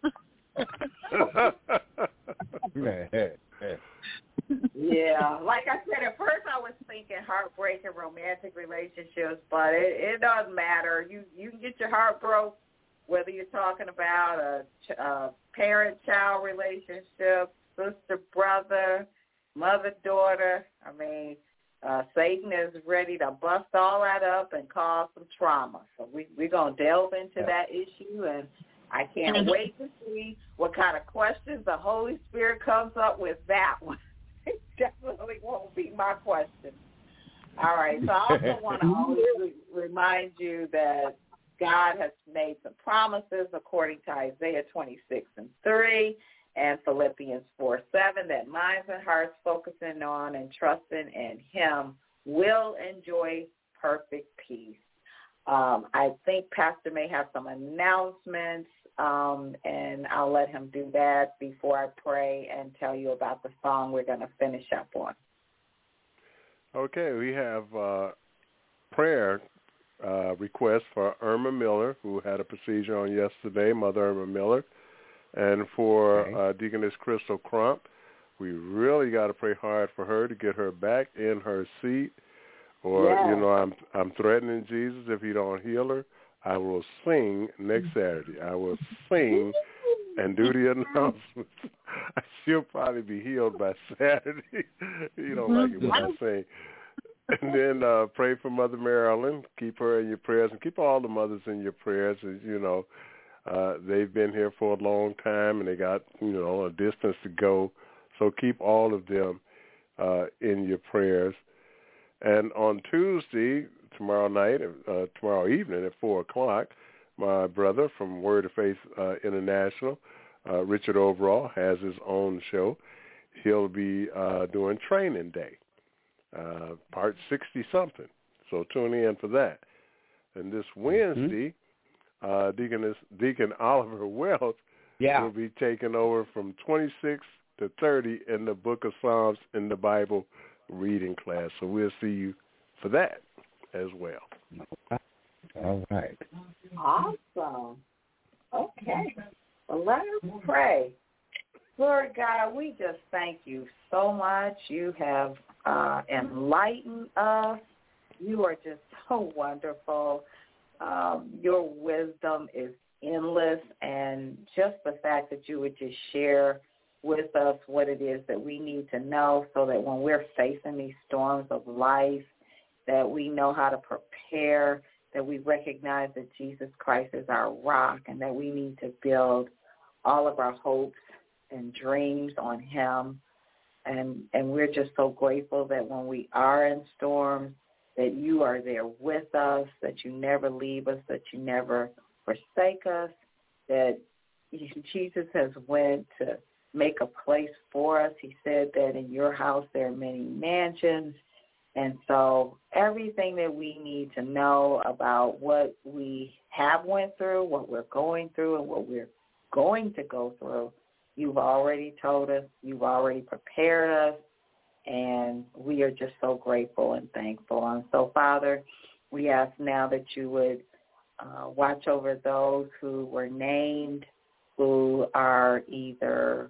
Yeah, like I said, at first I was thinking heartbreak and romantic relationships, but it doesn't matter. You can get your heart broke whether you're talking about a parent-child relationship, sister-brother, mother-daughter. I mean, Satan is ready to bust all that up and cause some trauma. So we're going to delve into that issue, and I can't wait to see what kind of questions the Holy Spirit comes up with that one. It definitely won't be my question. All right, so I also want to always remind you that God has made some promises according to Isaiah 26:3 and Philippians 4:7 that minds and hearts focusing on and trusting in Him will enjoy perfect peace. I think Pastor may have some announcements, and I'll let him do that before I pray and tell you about the song we're going to finish up on. Okay, we have prayer request for Irma Miller, who had a procedure on yesterday, Mother Irma Miller, and for Deaconess Crystal Crump. We really got to pray hard for her to get her back in her seat. Or, I'm threatening Jesus, if he don't heal her, I will sing next Saturday. I will sing and do the announcements. She'll probably be healed by Saturday. You don't like it when I sing. And then pray for Mother Marilyn. Keep her in your prayers, and keep all the mothers in your prayers. As you know, they've been here for a long time, and they got, a distance to go. So keep all of them in your prayers. And on Tuesday, tomorrow evening at 4 o'clock, my brother from Word of Faith International, Richard Overall, has his own show. He'll be doing Training Day, part 60-something. So tune in for that. And this Wednesday, Deacon Oliver Wells will be taking over from 26 to 30 in the Book of Psalms in the Bible reading class. So we'll see you for that as well. All right. Awesome. Okay. Well, let us pray. Lord God, we just thank you so much. You have enlightened us. You are just so wonderful. Your wisdom is endless, and just the fact that you would just share with us what it is that we need to know so that when we're facing these storms of life, that we know how to prepare, that we recognize that Jesus Christ is our rock, and that we need to build all of our hopes and dreams on him. And we're just so grateful that when we are in storms, that you are there with us, that you never leave us, that you never forsake us, that Jesus has went to make a place for us. He said that in your house there are many mansions. And so everything that we need to know about what we have went through, what we're going through, and what we're going to go through, you've already told us, you've already prepared us, and we are just so grateful and thankful. And so, Father, we ask now that you would watch over those who were named, who are either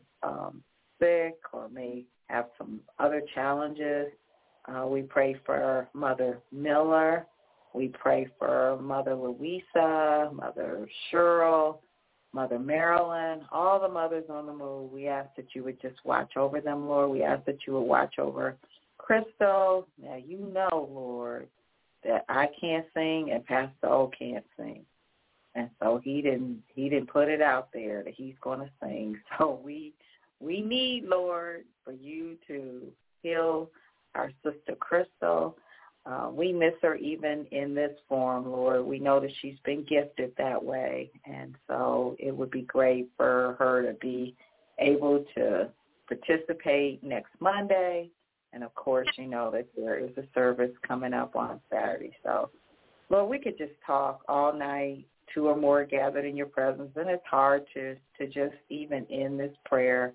sick or may have some other challenges. We pray for Mother Miller. We pray for Mother Louisa, Mother Cheryl, Mother Marilyn, all the mothers on the move. We ask that you would just watch over them, Lord. We ask that you would watch over Crystal. Now, you know, Lord, that I can't sing and Pastor O can't sing. And so he didn't put it out there that he's going to sing. So we need, Lord, for you to heal our sister Crystal. We miss her even in this form, Lord. We know that she's been gifted that way, and so it would be great for her to be able to participate next Monday. And, of course, you know that there is a service coming up on Saturday. So, Lord, we could just talk all night, two or more gathered in your presence, and it's hard to just even end this prayer.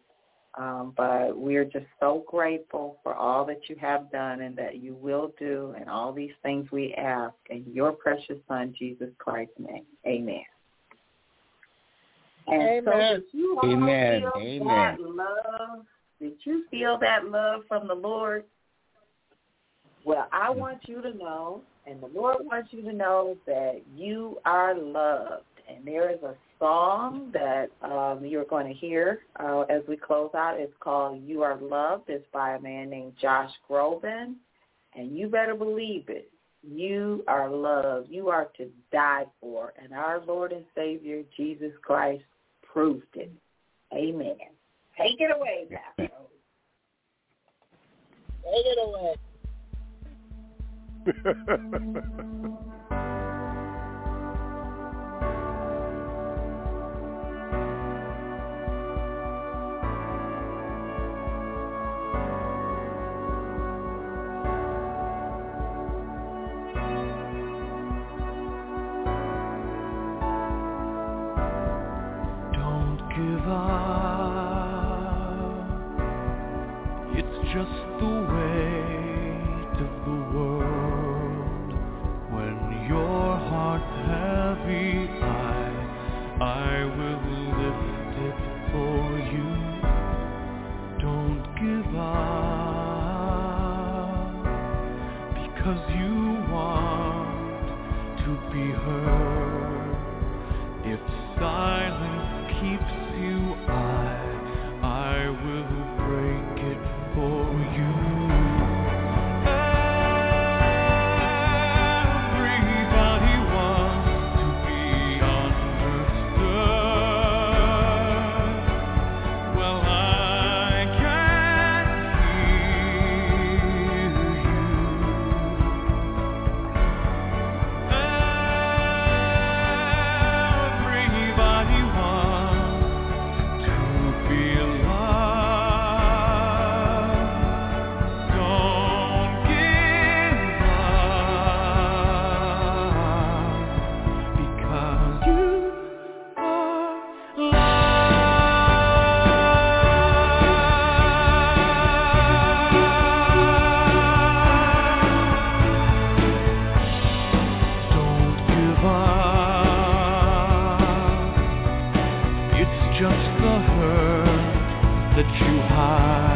But we're just so grateful for all that you have done and that you will do, and all these things we ask in your precious Son, Jesus Christ's name. Amen. And Amen. so did you all Amen. feel Amen. that love? Did you feel that love from the Lord? Well, I want you to know, and the Lord wants you to know, that you are loved. And there is a song that you're going to hear as we close out. It's called You Are Loved. It's by a man named Josh Groban. And you better believe it. You are loved. You are to die for. And our Lord and Savior, Jesus Christ, proved it. Amen. Take it away, Pastor. Take it away. Give up. It's just the weight of the world. When your heart's heavy, I will lift it for you. Don't give up, because you want to be heard. If silence keeps you, I will break it for you. Everybody wants to be understood. Well, I can hear you. Everybody wants to be loved. Don't give up, because you are loved. Don't give up. It's just the hurt that you hide.